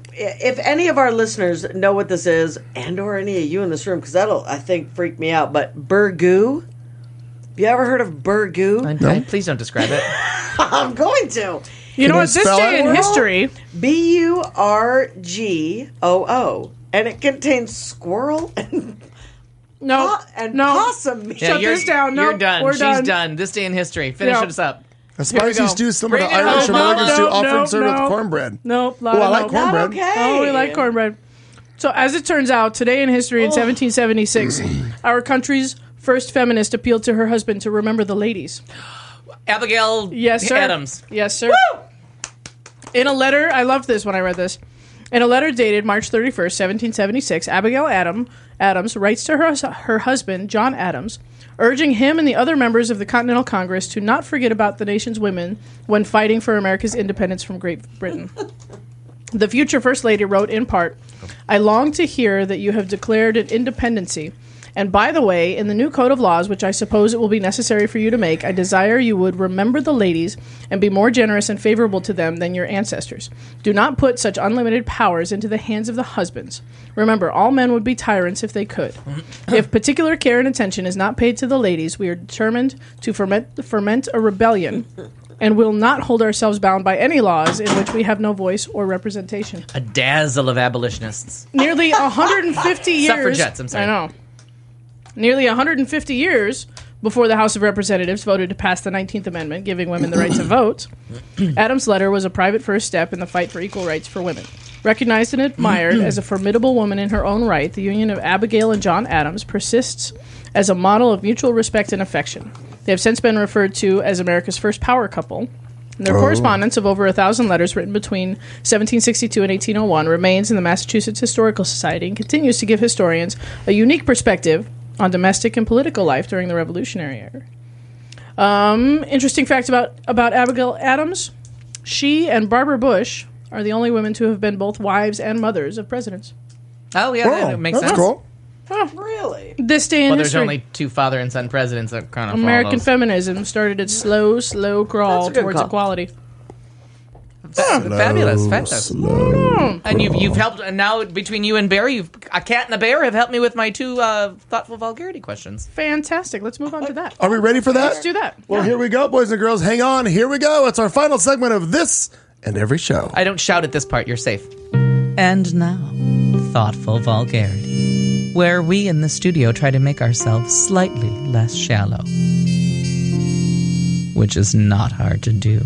If any of our listeners know what this is, and or any of you in this room, because that'll, I think, freak me out, but burgoo. Have you ever heard of burgoo? I- I- please don't describe it. I'm going to. you know Can what? you This spell day it? in history. B U R G O O. And it contains squirrel and, No, po- and no. possum meat. Yeah, Shut you're, this down. You're Nope, done. we're She's done. done. This day in history. Finish Yeah. us up. A spicy go. stew similar to Bring it Irish home. American No, stew, no, often no, served with no. cornbread. Nope. Oh, I like nope. cornbread. Okay. Oh, we like cornbread. So, as it turns out, today in history Oh. in seventeen seventy-six, our country's first feminist appealed to her husband to remember the ladies. Abigail Yes, sir. Adams. Yes, sir. In a letter, I loved this when I read this. In a letter dated March thirty-first, seventeen seventy-six, Abigail Adam, Adams writes to her, her husband, John Adams, urging him and the other members of the Continental Congress to not forget about the nation's women when fighting for America's independence from Great Britain. The future First Lady wrote in part, I long to hear that you have declared an independency. And by the way, in the new code of laws, which I suppose it will be necessary for you to make, I desire you would remember the ladies and be more generous and favorable to them than your ancestors. Do not put such unlimited powers into the hands of the husbands. Remember, all men would be tyrants if they could. If particular care and attention is not paid to the ladies, we are determined to ferment, ferment a rebellion and will not hold ourselves bound by any laws in which we have no voice or representation. A dazzle of abolitionists. Nearly one hundred fifty years. Suffragettes, I'm sorry. I know. Nearly one hundred fifty years before the House of Representatives voted to pass the nineteenth Amendment, giving women the right to vote, Adams' letter was a private first step in the fight for equal rights for women. Recognized and admired as a formidable woman in her own right, the union of Abigail and John Adams persists as a model of mutual respect and affection. They have since been referred to as America's first power couple. And their Oh. correspondence of over a thousand letters written between seventeen sixty-two and eighteen oh one remains in the Massachusetts Historical Society and continues to give historians a unique perspective on domestic and political life during the Revolutionary era. Um, interesting fact about, about Abigail Adams. She and Barbara Bush are the only women to have been both wives and mothers of presidents. Oh, yeah, Wow, that makes that's sense. cool. Really? This day in Well, there's history, only two father and son presidents that kind of American feminism started its slow, slow crawl That's a good towards call. equality. Fabulous, fabulous. And you've you've helped, and now between you and Bear, you've a cat and a bear have helped me with my two uh, thoughtful vulgarity questions. Fantastic. Let's move on to that. Are we ready for that? Let's do that. Well, here we go, boys and girls. Hang on. Here we go. It's our final segment of this and every show. I don't shout at this part. You're safe. And now, thoughtful vulgarity, where we in the studio try to make ourselves slightly less shallow, which is not hard to do.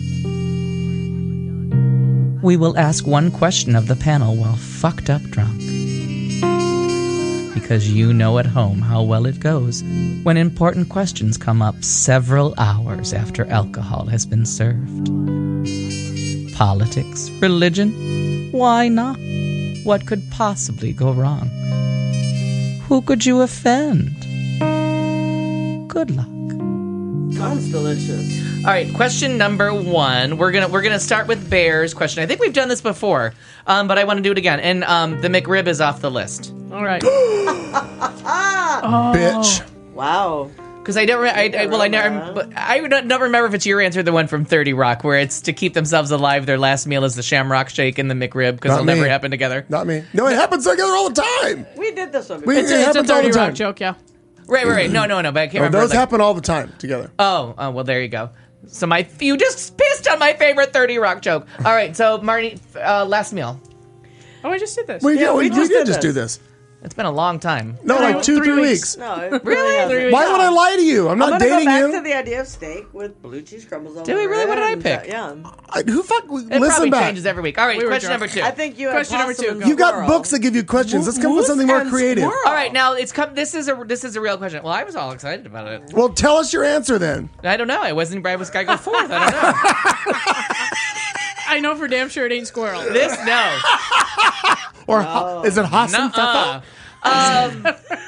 We will ask one question of the panel while fucked up drunk. Because you know at home how well it goes when important questions come up several hours after alcohol has been served. Politics, religion, why not? What could possibly go wrong? Who could you offend? Good luck. Sounds delicious. All right, question number one. We're gonna we're gonna start with Bear's question. I think we've done this before, um, but I want to do it again. And um, the McRib is off the list. All right. Bitch. Wow. Because I don't, re- I, I well, I never, but I don't, don't remember if it's your answer, the one from thirty Rock, where it's to keep themselves alive. Their last meal is the Shamrock Shake and the McRib because Not they'll me. never happen together. Not me. No, it happens together all the time. We did this one We- before. It's it a, it's a happens all the thirty time. Rock joke, yeah. Right, right, right. No, no, no. But I can't No, remember. those like- happen all the time together. Oh, oh, well, there you go. So my, you just pissed on my favorite thirty Rock joke. All right, so Marty, uh, last meal. Oh, I just did this. We, Yeah, yeah, we we, just we did did just this. do this. It's been a long time. No, No, like two, three three weeks. weeks. No, it Really? hasn't. Three weeks. Why would I lie to you? I'm I'm not gonna dating go back you. to the idea of steak with blue cheese crumbles on Did we the really? What did I and, pick? uh, Yeah. I, who fuck? It Listen probably back. changes every week. All right, We were question drunk. number two. I think you had Question number possum two, and go. You got squirrel. books that give you questions. Let's come up with Moose something more and creative. squirrel. All right, now it's come. This is a this is a real question. Well, I was all excited about it. Well, tell us your answer then. I don't know. I wasn't. I was gotta go fourth. I don't know. I know for damn sure it ain't squirrel. This no. Or ho- is it Hassan Nuh-uh. Fefa? Um,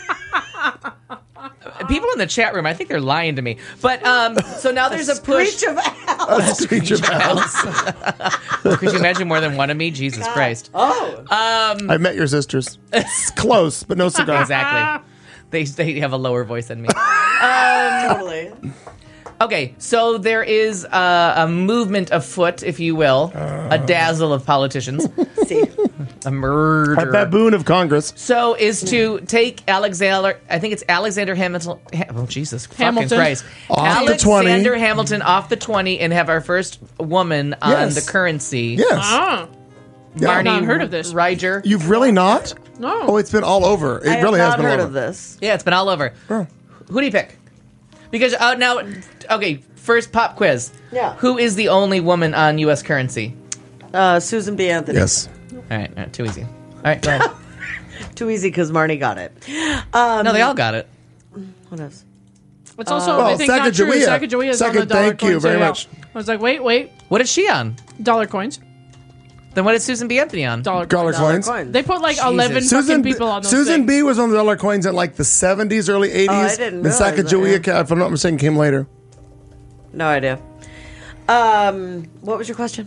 people in the chat room, I think they're lying to me. But um, so now there's a push. Screech of owl. A screech of owls. Could you imagine more than one of me? Jesus Christ. Oh. I met your sisters. It's close, but no cigar. Exactly. They they have a lower voice than me. Totally. Okay, so there is uh, a movement afoot, if you will, a dazzle of politicians, See. a murder. A baboon of Congress. So is to take Alexander, I think it's Alexander Hamilton, Ha- oh Jesus Hamilton. fucking Christ. Off the twenty. Alexander Hamilton off the twenty and have our first woman on Yes. the currency. Yes. Ah, Yeah. Marnie not heard of this. Riger. You've really not? no. Oh, it's been all over. It I have really has not been all heard over. of this. Yeah, it's been all over. Oh. Who do you pick? Because uh, now, okay, first pop quiz. Yeah. Who is the only woman on U S currency? Uh, Susan B. Anthony. Yes. All right, uh, too easy. All right, go ahead. Too easy because Marnie got it. Um, No, they all got it. What else? It's also, Well, I think, not true. Sacagawea. Sacagawea is on the Second, dollar thank you coins. very Yeah, yeah. much. I was like, wait, wait. What is she on? Dollar coins. Then what is Susan B. Anthony on? Dollar Dollar coins. Dollar coins. coins. They put like eleven Jesus. fucking Susan, B- people on those Susan things. B was on the dollar coins in like the seventies, early eighties. Oh, I didn't And realize that, Sacagawea, yeah. ca- if I'm not mistaken, came later. No idea. Um, what was your question?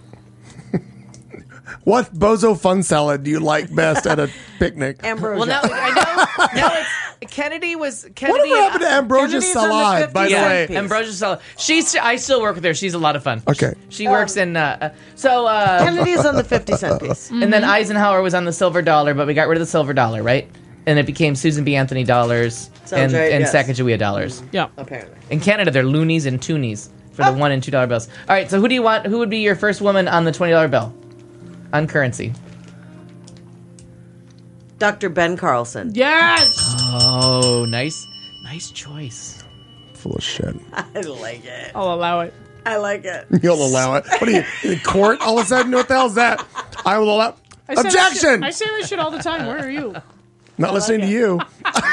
What bozo fun salad do you like best at a picnic? Ambrosia. Well, now I know. Now it's Kennedy was Kennedy. Whatever happened to Ambrosia Kennedy's on the Salad, by the yeah, way? piece. Ambrosia Sala. She's. I still work with her. She's a lot of fun. Okay. She works in. Uh, uh, so. Uh, Kennedy's on the fifty cent piece. and then Eisenhower was on the silver dollar, but we got rid of the silver dollar, right? And it became Susan B. Anthony dollars Sounds and, right, and yes. Sacagawea dollars. Yeah. Apparently. In Canada, they're loonies and toonies for the one and two dollar bills. All right. So who do you want? Who would be your first woman on the twenty dollar bill on currency? Doctor Ben Carlson. Yes. Oh, nice, nice choice. Full of shit. I like it. I'll allow it. I like it. You'll allow it. What are you, in court all of a sudden? What the hell is that? I will allow. I say that shit- Objection! I say that shit all the time. Where are you? Not listening to you.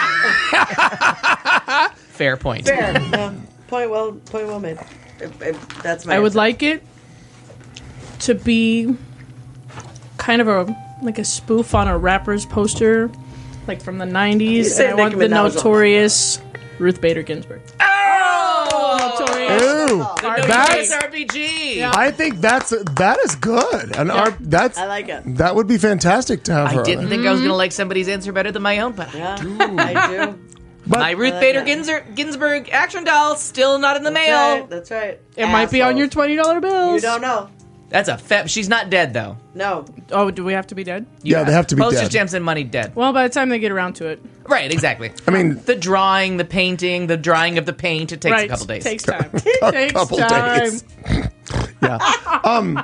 Fair point. Fair. No, point well. Point well made. If- if that's my. I would answer. like it to be kind of a like a spoof on a rapper's poster, like from the You nineties. said And I want Nicki the Minaj on that. notorious Ruth Bader Ginsburg. Oh, Notorious Ooh, That's that's. R B G. I think that's that is good. And our, that's I like it. that would be fantastic to have her. I on didn't there. think I was going to like somebody's answer better than my own, but Yeah, I do. But my Ruth like Bader it. Ginsburg, Ginsburg action doll still not in the That's mail. right. That's right. It might be on your twenty dollar bills. You don't know. That's a feb. She's not dead though. No. Oh, do we have to be dead? yeah, they have to be Postage dead. stamps and money dead. Well, by the time they get around to it, Right, exactly. I mean, The drawing, the painting, the drying of the paint. It takes right? a couple days. Takes time. a takes couple time. days. Yeah. Um.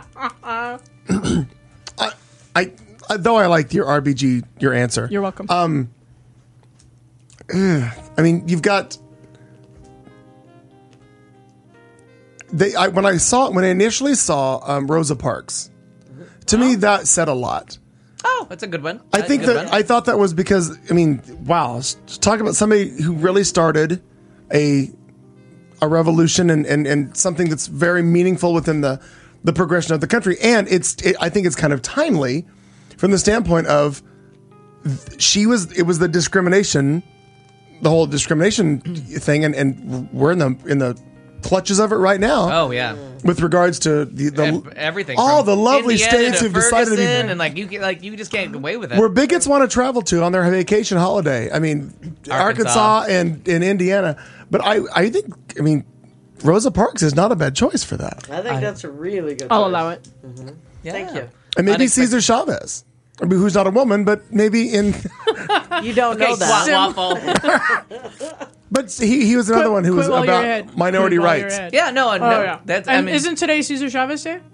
I, I though I liked your R B G your answer. You're welcome. Um. I mean, you've got. They I, when I saw when I initially saw um, Rosa Parks, to me that said a lot. Oh, that's a good one. I That's a think good that one. I thought that was because I mean, wow, s- talk about somebody who really started a a revolution and, and, and something that's very meaningful within the the progression of the country, and it's it, I think it's kind of timely from the standpoint of th- she was it was the discrimination, the whole discrimination thing, and, and we're in the in the clutches of it right now. Oh yeah. With regards to the, the Ev- everything. all from the lovely Indiana states to who've decided to be Ferguson, and like you get like you just can't get away with it. where bigots want to travel to on their vacation holiday. I mean, Arkansas, Arkansas. and, and Indiana. But I, I think, I mean, Rosa Parks is not a bad choice for that. I think that's a really good. I'll choice. allow it. Yeah. Thank you. And maybe Unexpected. Cesar Chavez, I mean, who's not a woman, but maybe in. You don't know Okay, that. swat waffle. But he, he was another Quit- one who was quit while you're ahead. about minority Quit while you're rights. ahead. Yeah, no, no. Oh, yeah. That's I and mean, isn't today Cesar Chavez Day?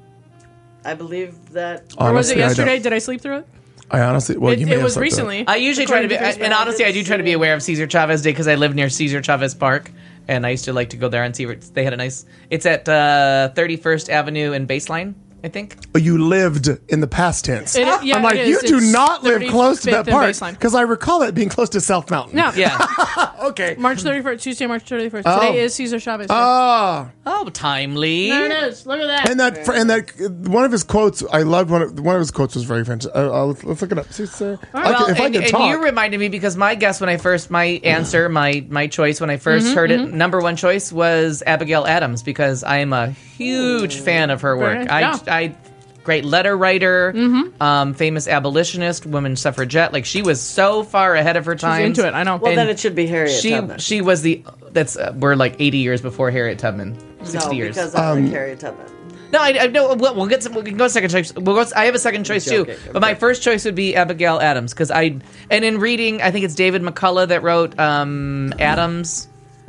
I believe that. Or was it Honestly, I don't- yesterday? Did I sleep through it? I honestly, well, it you may it have was slept through it. recently. I usually try to be, According to and Facebook. honestly, I do try to be aware of Cesar Chavez Day because I live near Cesar Chavez Park, and I used to like to go there and see. Where it's- they had a nice. It's at uh, thirty-first Avenue and Baseline, I think. But you lived in the past tense. It- yeah, I'm like, it you is. do It's not live close to that thirty-fifth park and Baseline. because I recall it being close to South Mountain. No. Yeah. Okay. March thirty-first, Tuesday, March thirty-first. Oh. Today is Cesar Chavez Day. Ah. Oh, timely. there it is. Look at that. And that, and that, one of his quotes, I loved one. Of, one of his quotes was very French. Uh, uh, let's, let's look it up. See, sir. I Well, could- if I and, could and talk, you reminded me because my guess when I first, my answer, my my choice when I 1st heard it, number one choice was Abigail Adams because I am a huge fan of her work. Very- I, yeah. I, great letter writer, um, famous abolitionist, woman suffragette. Like she was so far ahead of her time. into it, I know. Well, And then it should be Harriet She Tubman. she was the that's uh, we're like eighty years before Harriet Tubman, sixty no, years. because I Um, like Harriet Tubman. No, I, I no. We'll, we'll get some. We can go second choice. We'll go. I have a second choice too, Okay, okay, but my okay. first choice would be Abigail Adams because I. And in reading, I think it's David McCullough that wrote um, Adams.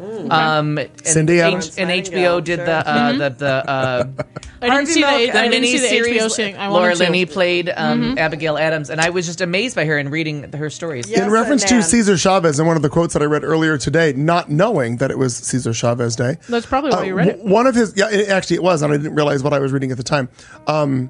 Um, and Cindy H- Adams? and H B O did Sure. the uh, the the. Uh, I didn't see the, Milk, I the didn't see the H B O miniseries. thing. I Laura wanted to. Linney played um, Abigail Adams, and I was just amazed by her and reading her stories. Yeah. in Yes, reference to Nan. Cesar Chavez, and one of the quotes that I read earlier today, not knowing that it was Cesar Chavez Day. That's probably why Uh, you read it. w- One of his, yeah, it, actually it was, and I didn't realize what I was reading at the time. Um,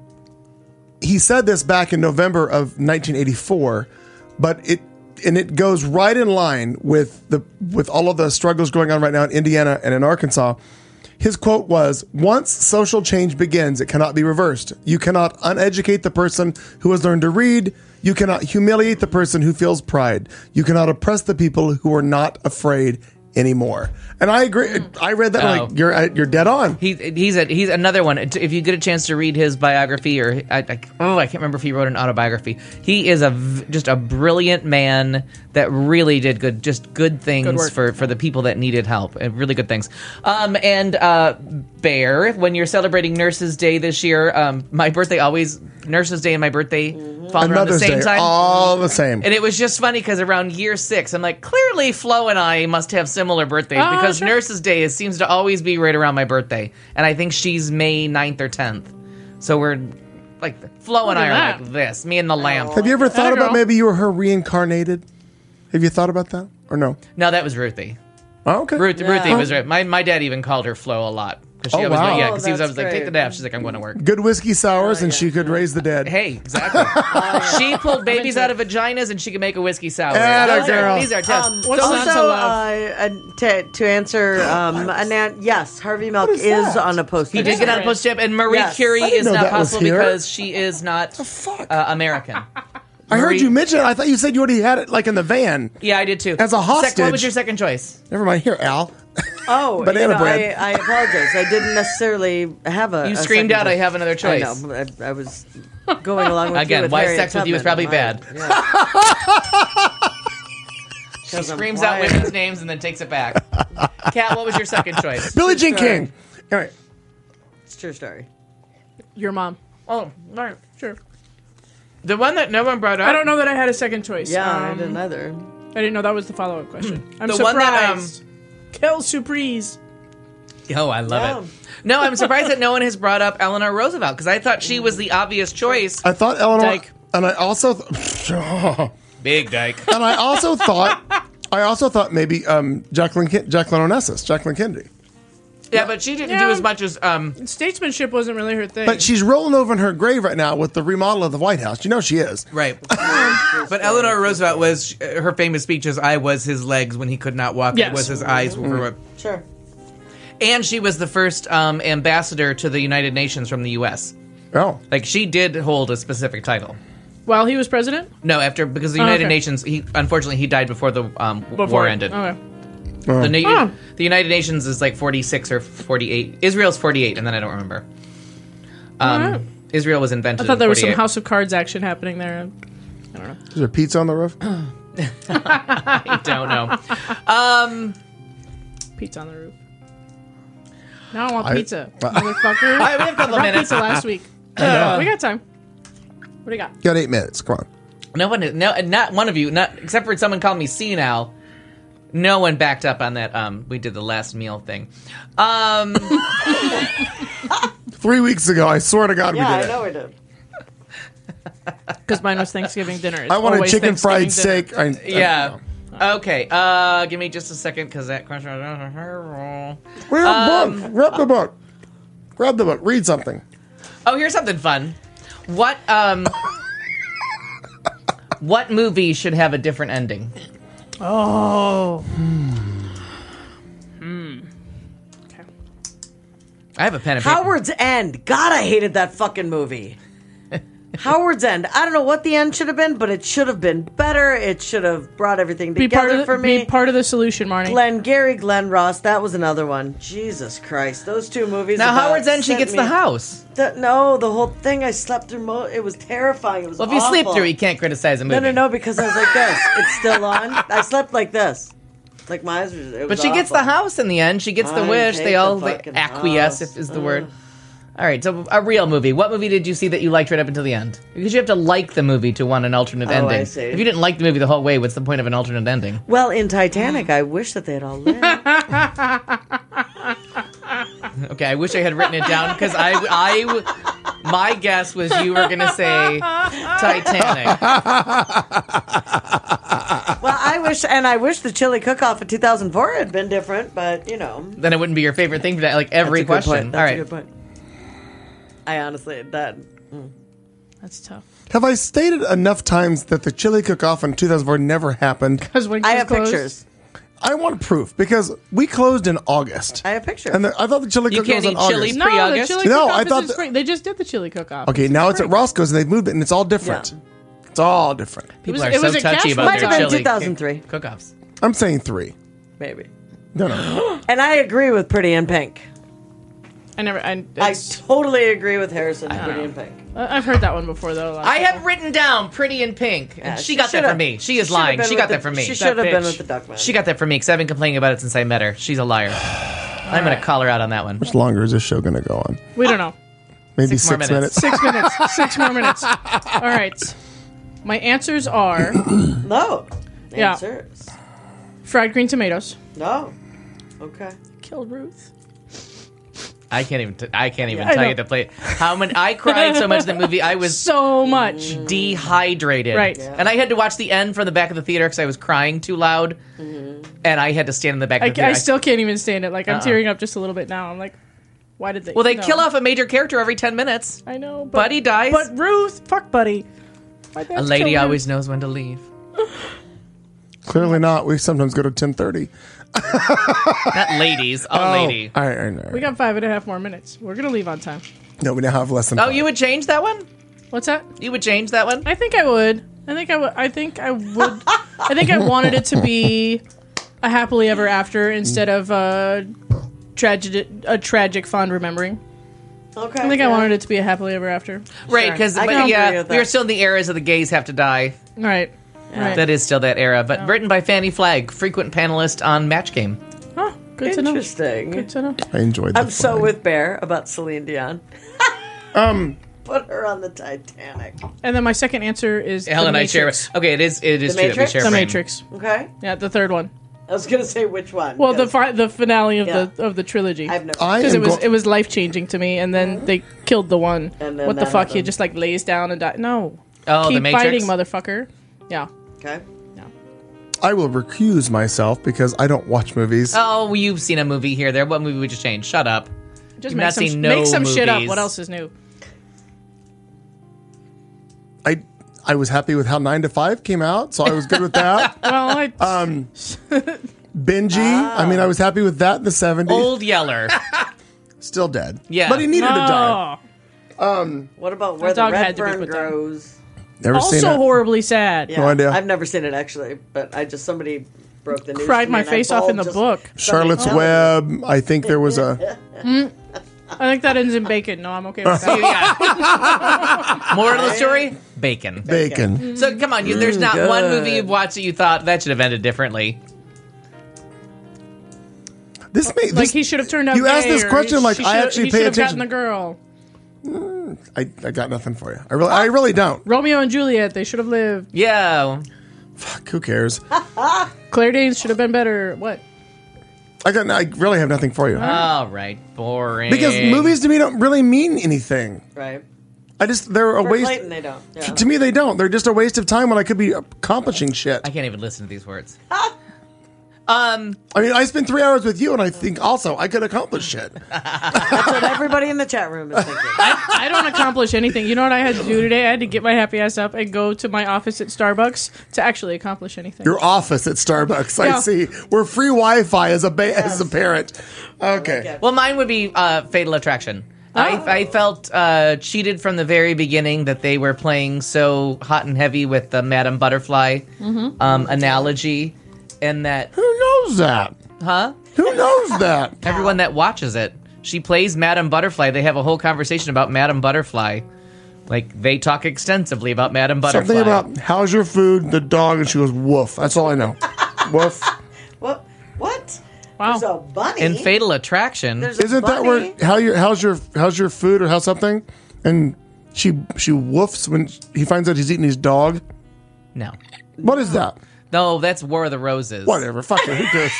he said this back in November of nineteen eighty-four, but it and it goes right in line with the with all of the struggles going on right now in Indiana and in Arkansas. His quote was, "Once social change begins, it cannot be reversed. You cannot uneducate the person who has learned to read. You cannot humiliate the person who feels pride. You cannot oppress the people who are not afraid anymore." And I agree. I read that. I'm Oh. like, you're uh, you're dead on. He, he's a, he's another one. If you get a chance to read his biography, or I, I, oh, I can't remember if he wrote an autobiography. He is a v- just a brilliant man that really did good, just good things Good work. for, for the people that needed help. And really good things. Um, and uh, Bear, when you're celebrating Nurses Day this year, um, my birthday always Nurses Day and my birthday fall And around the Mother's same Day, time. all the same. And it was just funny because around year six, I'm like, clearly Flo and I must have similar birthdays Oh, because sure. Nurses Day is, seems to always be right around my birthday. And I think she's May ninth or tenth. So we're like, Flo and Look I at are that. like this, me and the lamp. Have you ever thought Atta about girl. maybe you were her reincarnated? Have you thought about that or no? No, that was Ruthie. Oh, okay. Ruth, Yeah. Ruthie was right. My, my dad even called her Flo a lot. Cause she Oh, always, wow. Yeah, because he was Oh, always like, that's take the great. nap. She's like, I'm going to work. Good whiskey sours, Oh, and yeah, she could raise the dead. Hey, exactly. She pulled babies out of vaginas and she could make a whiskey sour. Atta These are- girl. These are tests. Um, What's not to also, love? uh, uh, to, to answer um, Anand, yes, Harvey Milk is is, that? on a poster. He did get on a post chip, and Marie Yes. Curie I didn't is know not that was possible here. because she is not fuck? uh, American. I heard Marie- you mention it. I thought you said you already had it like in the van. Yeah, I did too. As a Sec- hostage. what was your second choice? Never mind. Here, Al. Oh, Banana you know, bread. I, I apologize. I didn't necessarily have a. You a screamed second out, "I choice. have another choice." I know. I, I was going along with Again, you with why Harriet sex with you is Tubman. probably bad. Yeah. She screams out women's names and then takes it back. Kat, what was your second choice? Billie Jean Sorry. King. All right. It's a true story. Your mom. Oh, all right. Sure. The one that no one brought up. I don't know that I had a second choice. Yeah, I Um, didn't either. I didn't know that was the follow-up question. I'm The surprised. one that, um, Quelle surprise. Oh, I love Yeah. it. No, I'm surprised that no one has brought up Eleanor Roosevelt because I thought she was the obvious choice. I thought Eleanor, Dyke. and I also, th- Big dyke. and I also thought, I also thought maybe um, Jacqueline, Ken- Jacqueline Onassis, Jacqueline Kennedy. Yeah, but she didn't Yeah. do as much as. Um, Statesmanship wasn't really her thing. But she's rolling over in her grave right now with the remodel of the White House. You know she is. right. But Eleanor Roosevelt was her famous speech is "I was his legs when he could not walk. Yes. It was his eyes." Were, Sure. and she was the first um, ambassador to the United Nations from the U S. Oh. Like she did hold a specific title. While he was president? No, after because the Oh, United okay. Nations, he unfortunately he died before the um, Before war ended. Okay. The, na- Oh. the United Nations is like forty-six or forty-eight. Israel's forty-eight, and then I don't remember. Um, Alright. Israel was invented. I thought there in was some forty-eight. House of Cards action happening there. Is there pizza on the roof? I don't know. Pizza on the roof. Now I want I- pizza, motherfucker. All right, we have a couple I brought minutes. pizza last week. Uh, we got time. What do you got? You got eight minutes. Come on. No one, no, not one of you, not except for someone called me senile. No one backed up on that. Um, we did the last meal thing. Um, Three weeks ago, I swear to God, Yeah, we I did know it. we did. Because mine was Thanksgiving dinner. It's I wanted always chicken fried Thanksgiving dinner. steak. I, yeah. Okay. Uh, give me just a second because that question. I, Read a book. Grab the book. Grab the book. Read something. Oh, here's something fun. What um, what movie should have a different ending? Oh. I have a pen and paper. Howard's End. God, I hated that fucking movie. Howard's End. I don't know what the end should have been, but it should have been better. It should have brought everything Be together part of the, for me. be part of the solution, Marnie. Glenn Gary, Glenn Ross. That was another one. Jesus Christ, those two movies. Now about Howard's End, she sent gets me- the house. The- no, the whole thing. I slept through. Mo- it was terrifying. It was. Well, if you sleep awful. through, you can't criticize a movie. No, no, no, because I was like this. It's still on. I slept like this. Like my eyes were. It was But she gets the awful. house in the end. She gets the I wish. hate They the all fucking acquiesce, house. if is the word. All right, so a real movie. What movie did you see that you liked right up until the end? Because you have to like the movie to want an alternate Oh, ending. I see. If you didn't like the movie the whole way, what's the point of an alternate ending? Well, in Titanic, I wish that they'd all lived. Okay, I wish I had written it down because I, I, my guess was you were going to say Titanic. Well, I wish, and I wish the chili cook-off of two thousand four had been different, but you know, Then it wouldn't be your favorite thing for that, like every that's a good question. point. All That's right. a good point. I honestly that That's tough. Have I stated enough times that the chili cook-off in two thousand four never happened? Because when I Kids have closed- pictures. I want proof because we closed in August. I have pictures. And the, I thought the chili You cook-off can't was in eat chili August. No, the Pre-August? chili No, cook-off I is thought in that- spring. They just did the chili cook-off. Okay, now it's at Roscoe's and they've moved it and it's all different. It's all different. People was- are it so was a touchy cash about Might their have been chili two thousand three. cook-offs. I'm saying three. maybe. No, no. And I agree with Pretty in Pink. I never. I, I it's, totally agree with Harrison. Pretty in Pink. I've heard that one before, though. a lot of I people. have written down Pretty in Pink. And Yeah, she, she got that should've- from me. She is she should've lying. been She with got the- that from me. She should have That been bitch. with the Duckman. She got that from me because I've been complaining about it since I met her. She's a liar. I'm going to call her out on that one. Much longer is this show going to go on? We don't know. Maybe Six six, more minutes. minutes. Six minutes. Six more minutes. All right. My answers are No. Yeah. Answers. fried green tomatoes. No. Okay. Killed Ruth. I can't even. T- I can't even I tell know. you the play. How many? I cried so much in that movie. I was So much. dehydrated. Right. And I had to watch the end from the back of the theater because I was crying too loud, and I had to stand in the back. I, of the theater. I still can't even stand it. Like, I'm Uh-uh. tearing up just a little bit now. I'm like, why did they? Well, they no. kill off a major character every ten minutes. I know. But, Buddy dies. But Ruth, fuck Buddy. Why'd they A have to lady kill always Ruth? knows when to leave. Clearly not. We sometimes go to ten thirty. Not ladies. A lady. All right, all right, all right. We got five and a half more minutes. We're gonna leave on time. No, we now have less than Oh, five. you would change that one? What's that? You would change that one? I think I would. I think I would. I think I would. I think I wanted it to be a happily ever after instead of a tragic, a tragic fond remembering. Okay. I think yeah. I wanted it to be a happily ever after. Right, because I can agree yeah, with we are that. still in the eras of the gays have to die. Right. Right. That is still that era, but written by Fanny Flagg, frequent panelist on Match Game. Oh, good to know. Interesting. Good to know. I enjoyed that. I'm so with Bear about Celine Dion. Um, Put her on the Titanic. And then my second answer is Helen the I share. Matrix. Okay, it is. It is The true that we Matrix? share. The frame. Matrix. Okay. Yeah, the third one. I was gonna say which one. Well, the 'cause fi- the finale of Yeah. the of the trilogy. I've never. I Because am it was go- it was life changing to me, and then they killed the one. And then What the that fuck? He happened. just like lays down and dies. No. Oh, Keep the Matrix. fighting, motherfucker. Yeah. okay. I will recuse myself because I don't watch movies. Oh, you've seen a movie here. There. What movie we just changed? Shut up. Just You've make not some, seen make no some shit up. movies. What else is new? I I was happy with how Nine to Five came out, so I was good with that. Well, I, Um, Benji, I mean, I was happy with that in the seventies. Old Yeller. Still dead. Yeah. But he needed to die. Oh. What about where the dog red had to be fern put down. grows? Never seen Also it. horribly sad. Yeah, No idea. I've never seen it actually, but I just somebody broke the news. Cried to me my and I face off in bawled the just- book. Charlotte's Somebody- Web. I think there was a. I think that ends in bacon. No, I'm okay with that. Yeah. Moral of the story: bacon. Bacon. So come on, you, there's not one movie you've watched that you thought that should have ended differently. This may, Like this, he should have turned out. You asked gay, this or question like she I should- actually he pay should have attention. gotten the girl. I, I got nothing for you. I really, I really don't. Romeo and Juliet. They should have lived. Yeah. Fuck, who cares? Claire Danes should have been better. What? I got. I really have nothing for you All right. Boring. because movies to me don't really mean anything. Right. I just they're a For waste. Clayton, they don't. Yeah. To me, they don't. They're just a waste of time when I could be accomplishing shit. I can't even listen to these words. um. I mean, I spent three hours with you, and I think also I could accomplish shit. That's what everybody in the chat room is thinking. I don't accomplish anything. You know what I had to do today? I had to get my happy ass up and go to my office at Starbucks to actually accomplish anything. Your office at Starbucks. I Yeah. see. We're free Wi-Fi as a ba- as a parent. Okay. Well, mine would be uh, Fatal Attraction. I, I felt uh, cheated from the very beginning that they were playing so hot and heavy with the Madame Butterfly um, analogy, and that Who knows that? huh? Who knows that? Everyone that watches it, she plays Madame Butterfly. They have a whole conversation about Madame Butterfly. Like they talk extensively about Madame Butterfly. Something about how's your food, the dog, and she goes woof. That's all I know. Woof. What? What? Wow. There's a bunny. in Fatal Attraction. There's a Isn't that bunny. where how your how's your how's your food or how's something? And she she woofs when he finds out he's eating his dog. No, What is that? no, that's War of the Roses. Whatever. Fuck it. Who cares?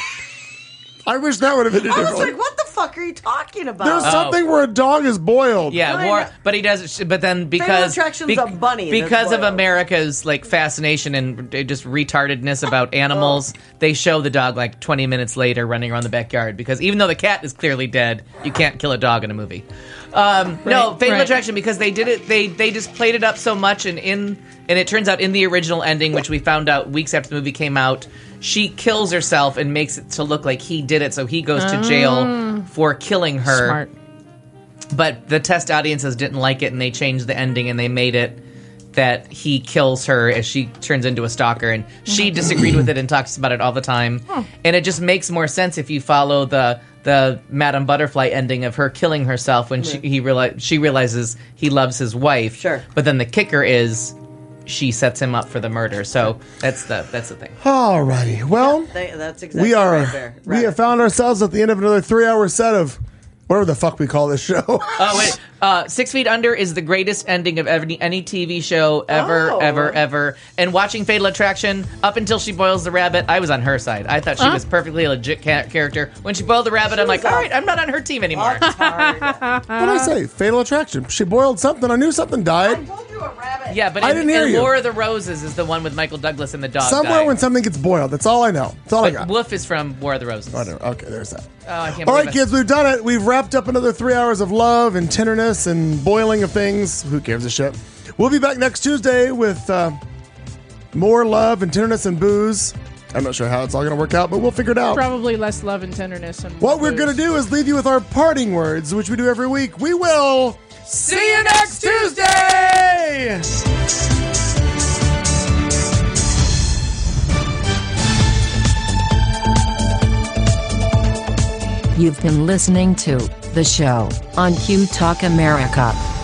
I wish that would have been I was different. like, what the fuck are you talking about? There's something where a dog is boiled. Yeah, No, I war, know. but he does. But then because Attraction's a bunny that's because of boiled. America's like fascination and just retardedness about animals, they show the dog like twenty minutes later running around the backyard. Because even though the cat is clearly dead, you can't kill a dog in a movie. Um, no, Fatal right. Attraction because they did it. They they just played it up so much, and in and it turns out in the original ending, which we found out weeks after the movie came out, she kills herself and makes it to look like he did it, so he goes to jail for killing her. Smart. But the test audiences didn't like it, and they changed the ending, and they made it that he kills her as she turns into a stalker, and she disagreed with it and talks about it all the time. And it just makes more sense if you follow the the Madame Butterfly ending of her killing herself when she he reali- she realizes he loves his wife. Sure. But then the kicker is she sets him up for the murder. So that's the that's the thing. Alrighty. Well, They, that's exactly we are right there. we Right. have found ourselves at the end of another three hour set of whatever the fuck we call this show. Oh wait, uh, Six Feet Under is the greatest ending of any, any T V show ever, Oh. ever, ever. And watching Fatal Attraction up until she boils the rabbit, I was on her side. I thought she Huh? was perfectly a legit ca- character. When she boiled the rabbit, I'm like, was all a- right, I'm not on her team anymore. That's hard. What did I say? Fatal Attraction. She boiled something. I knew something I died. told you a rabbit. Yeah, but I in, didn't hear in you. War of the Roses is the one with Michael Douglas and the dog. Somewhere died. when something gets boiled. That's all I know. That's all I But got. Wolf is from War of the Roses. Whatever. Okay, there's that. Oh, I can't All believe right, it. kids, we've done it. We've wrapped up another three hours of love and tenderness and boiling of things. Who gives a shit? We'll be back next Tuesday with uh, more love and tenderness and booze. I'm not sure how it's all going to work out, but we'll figure it out. Probably less love and tenderness. And What we're going to do is leave you with our parting words, which we do every week. We will see you next Tuesday! You've been listening to The Show on Q Talk America.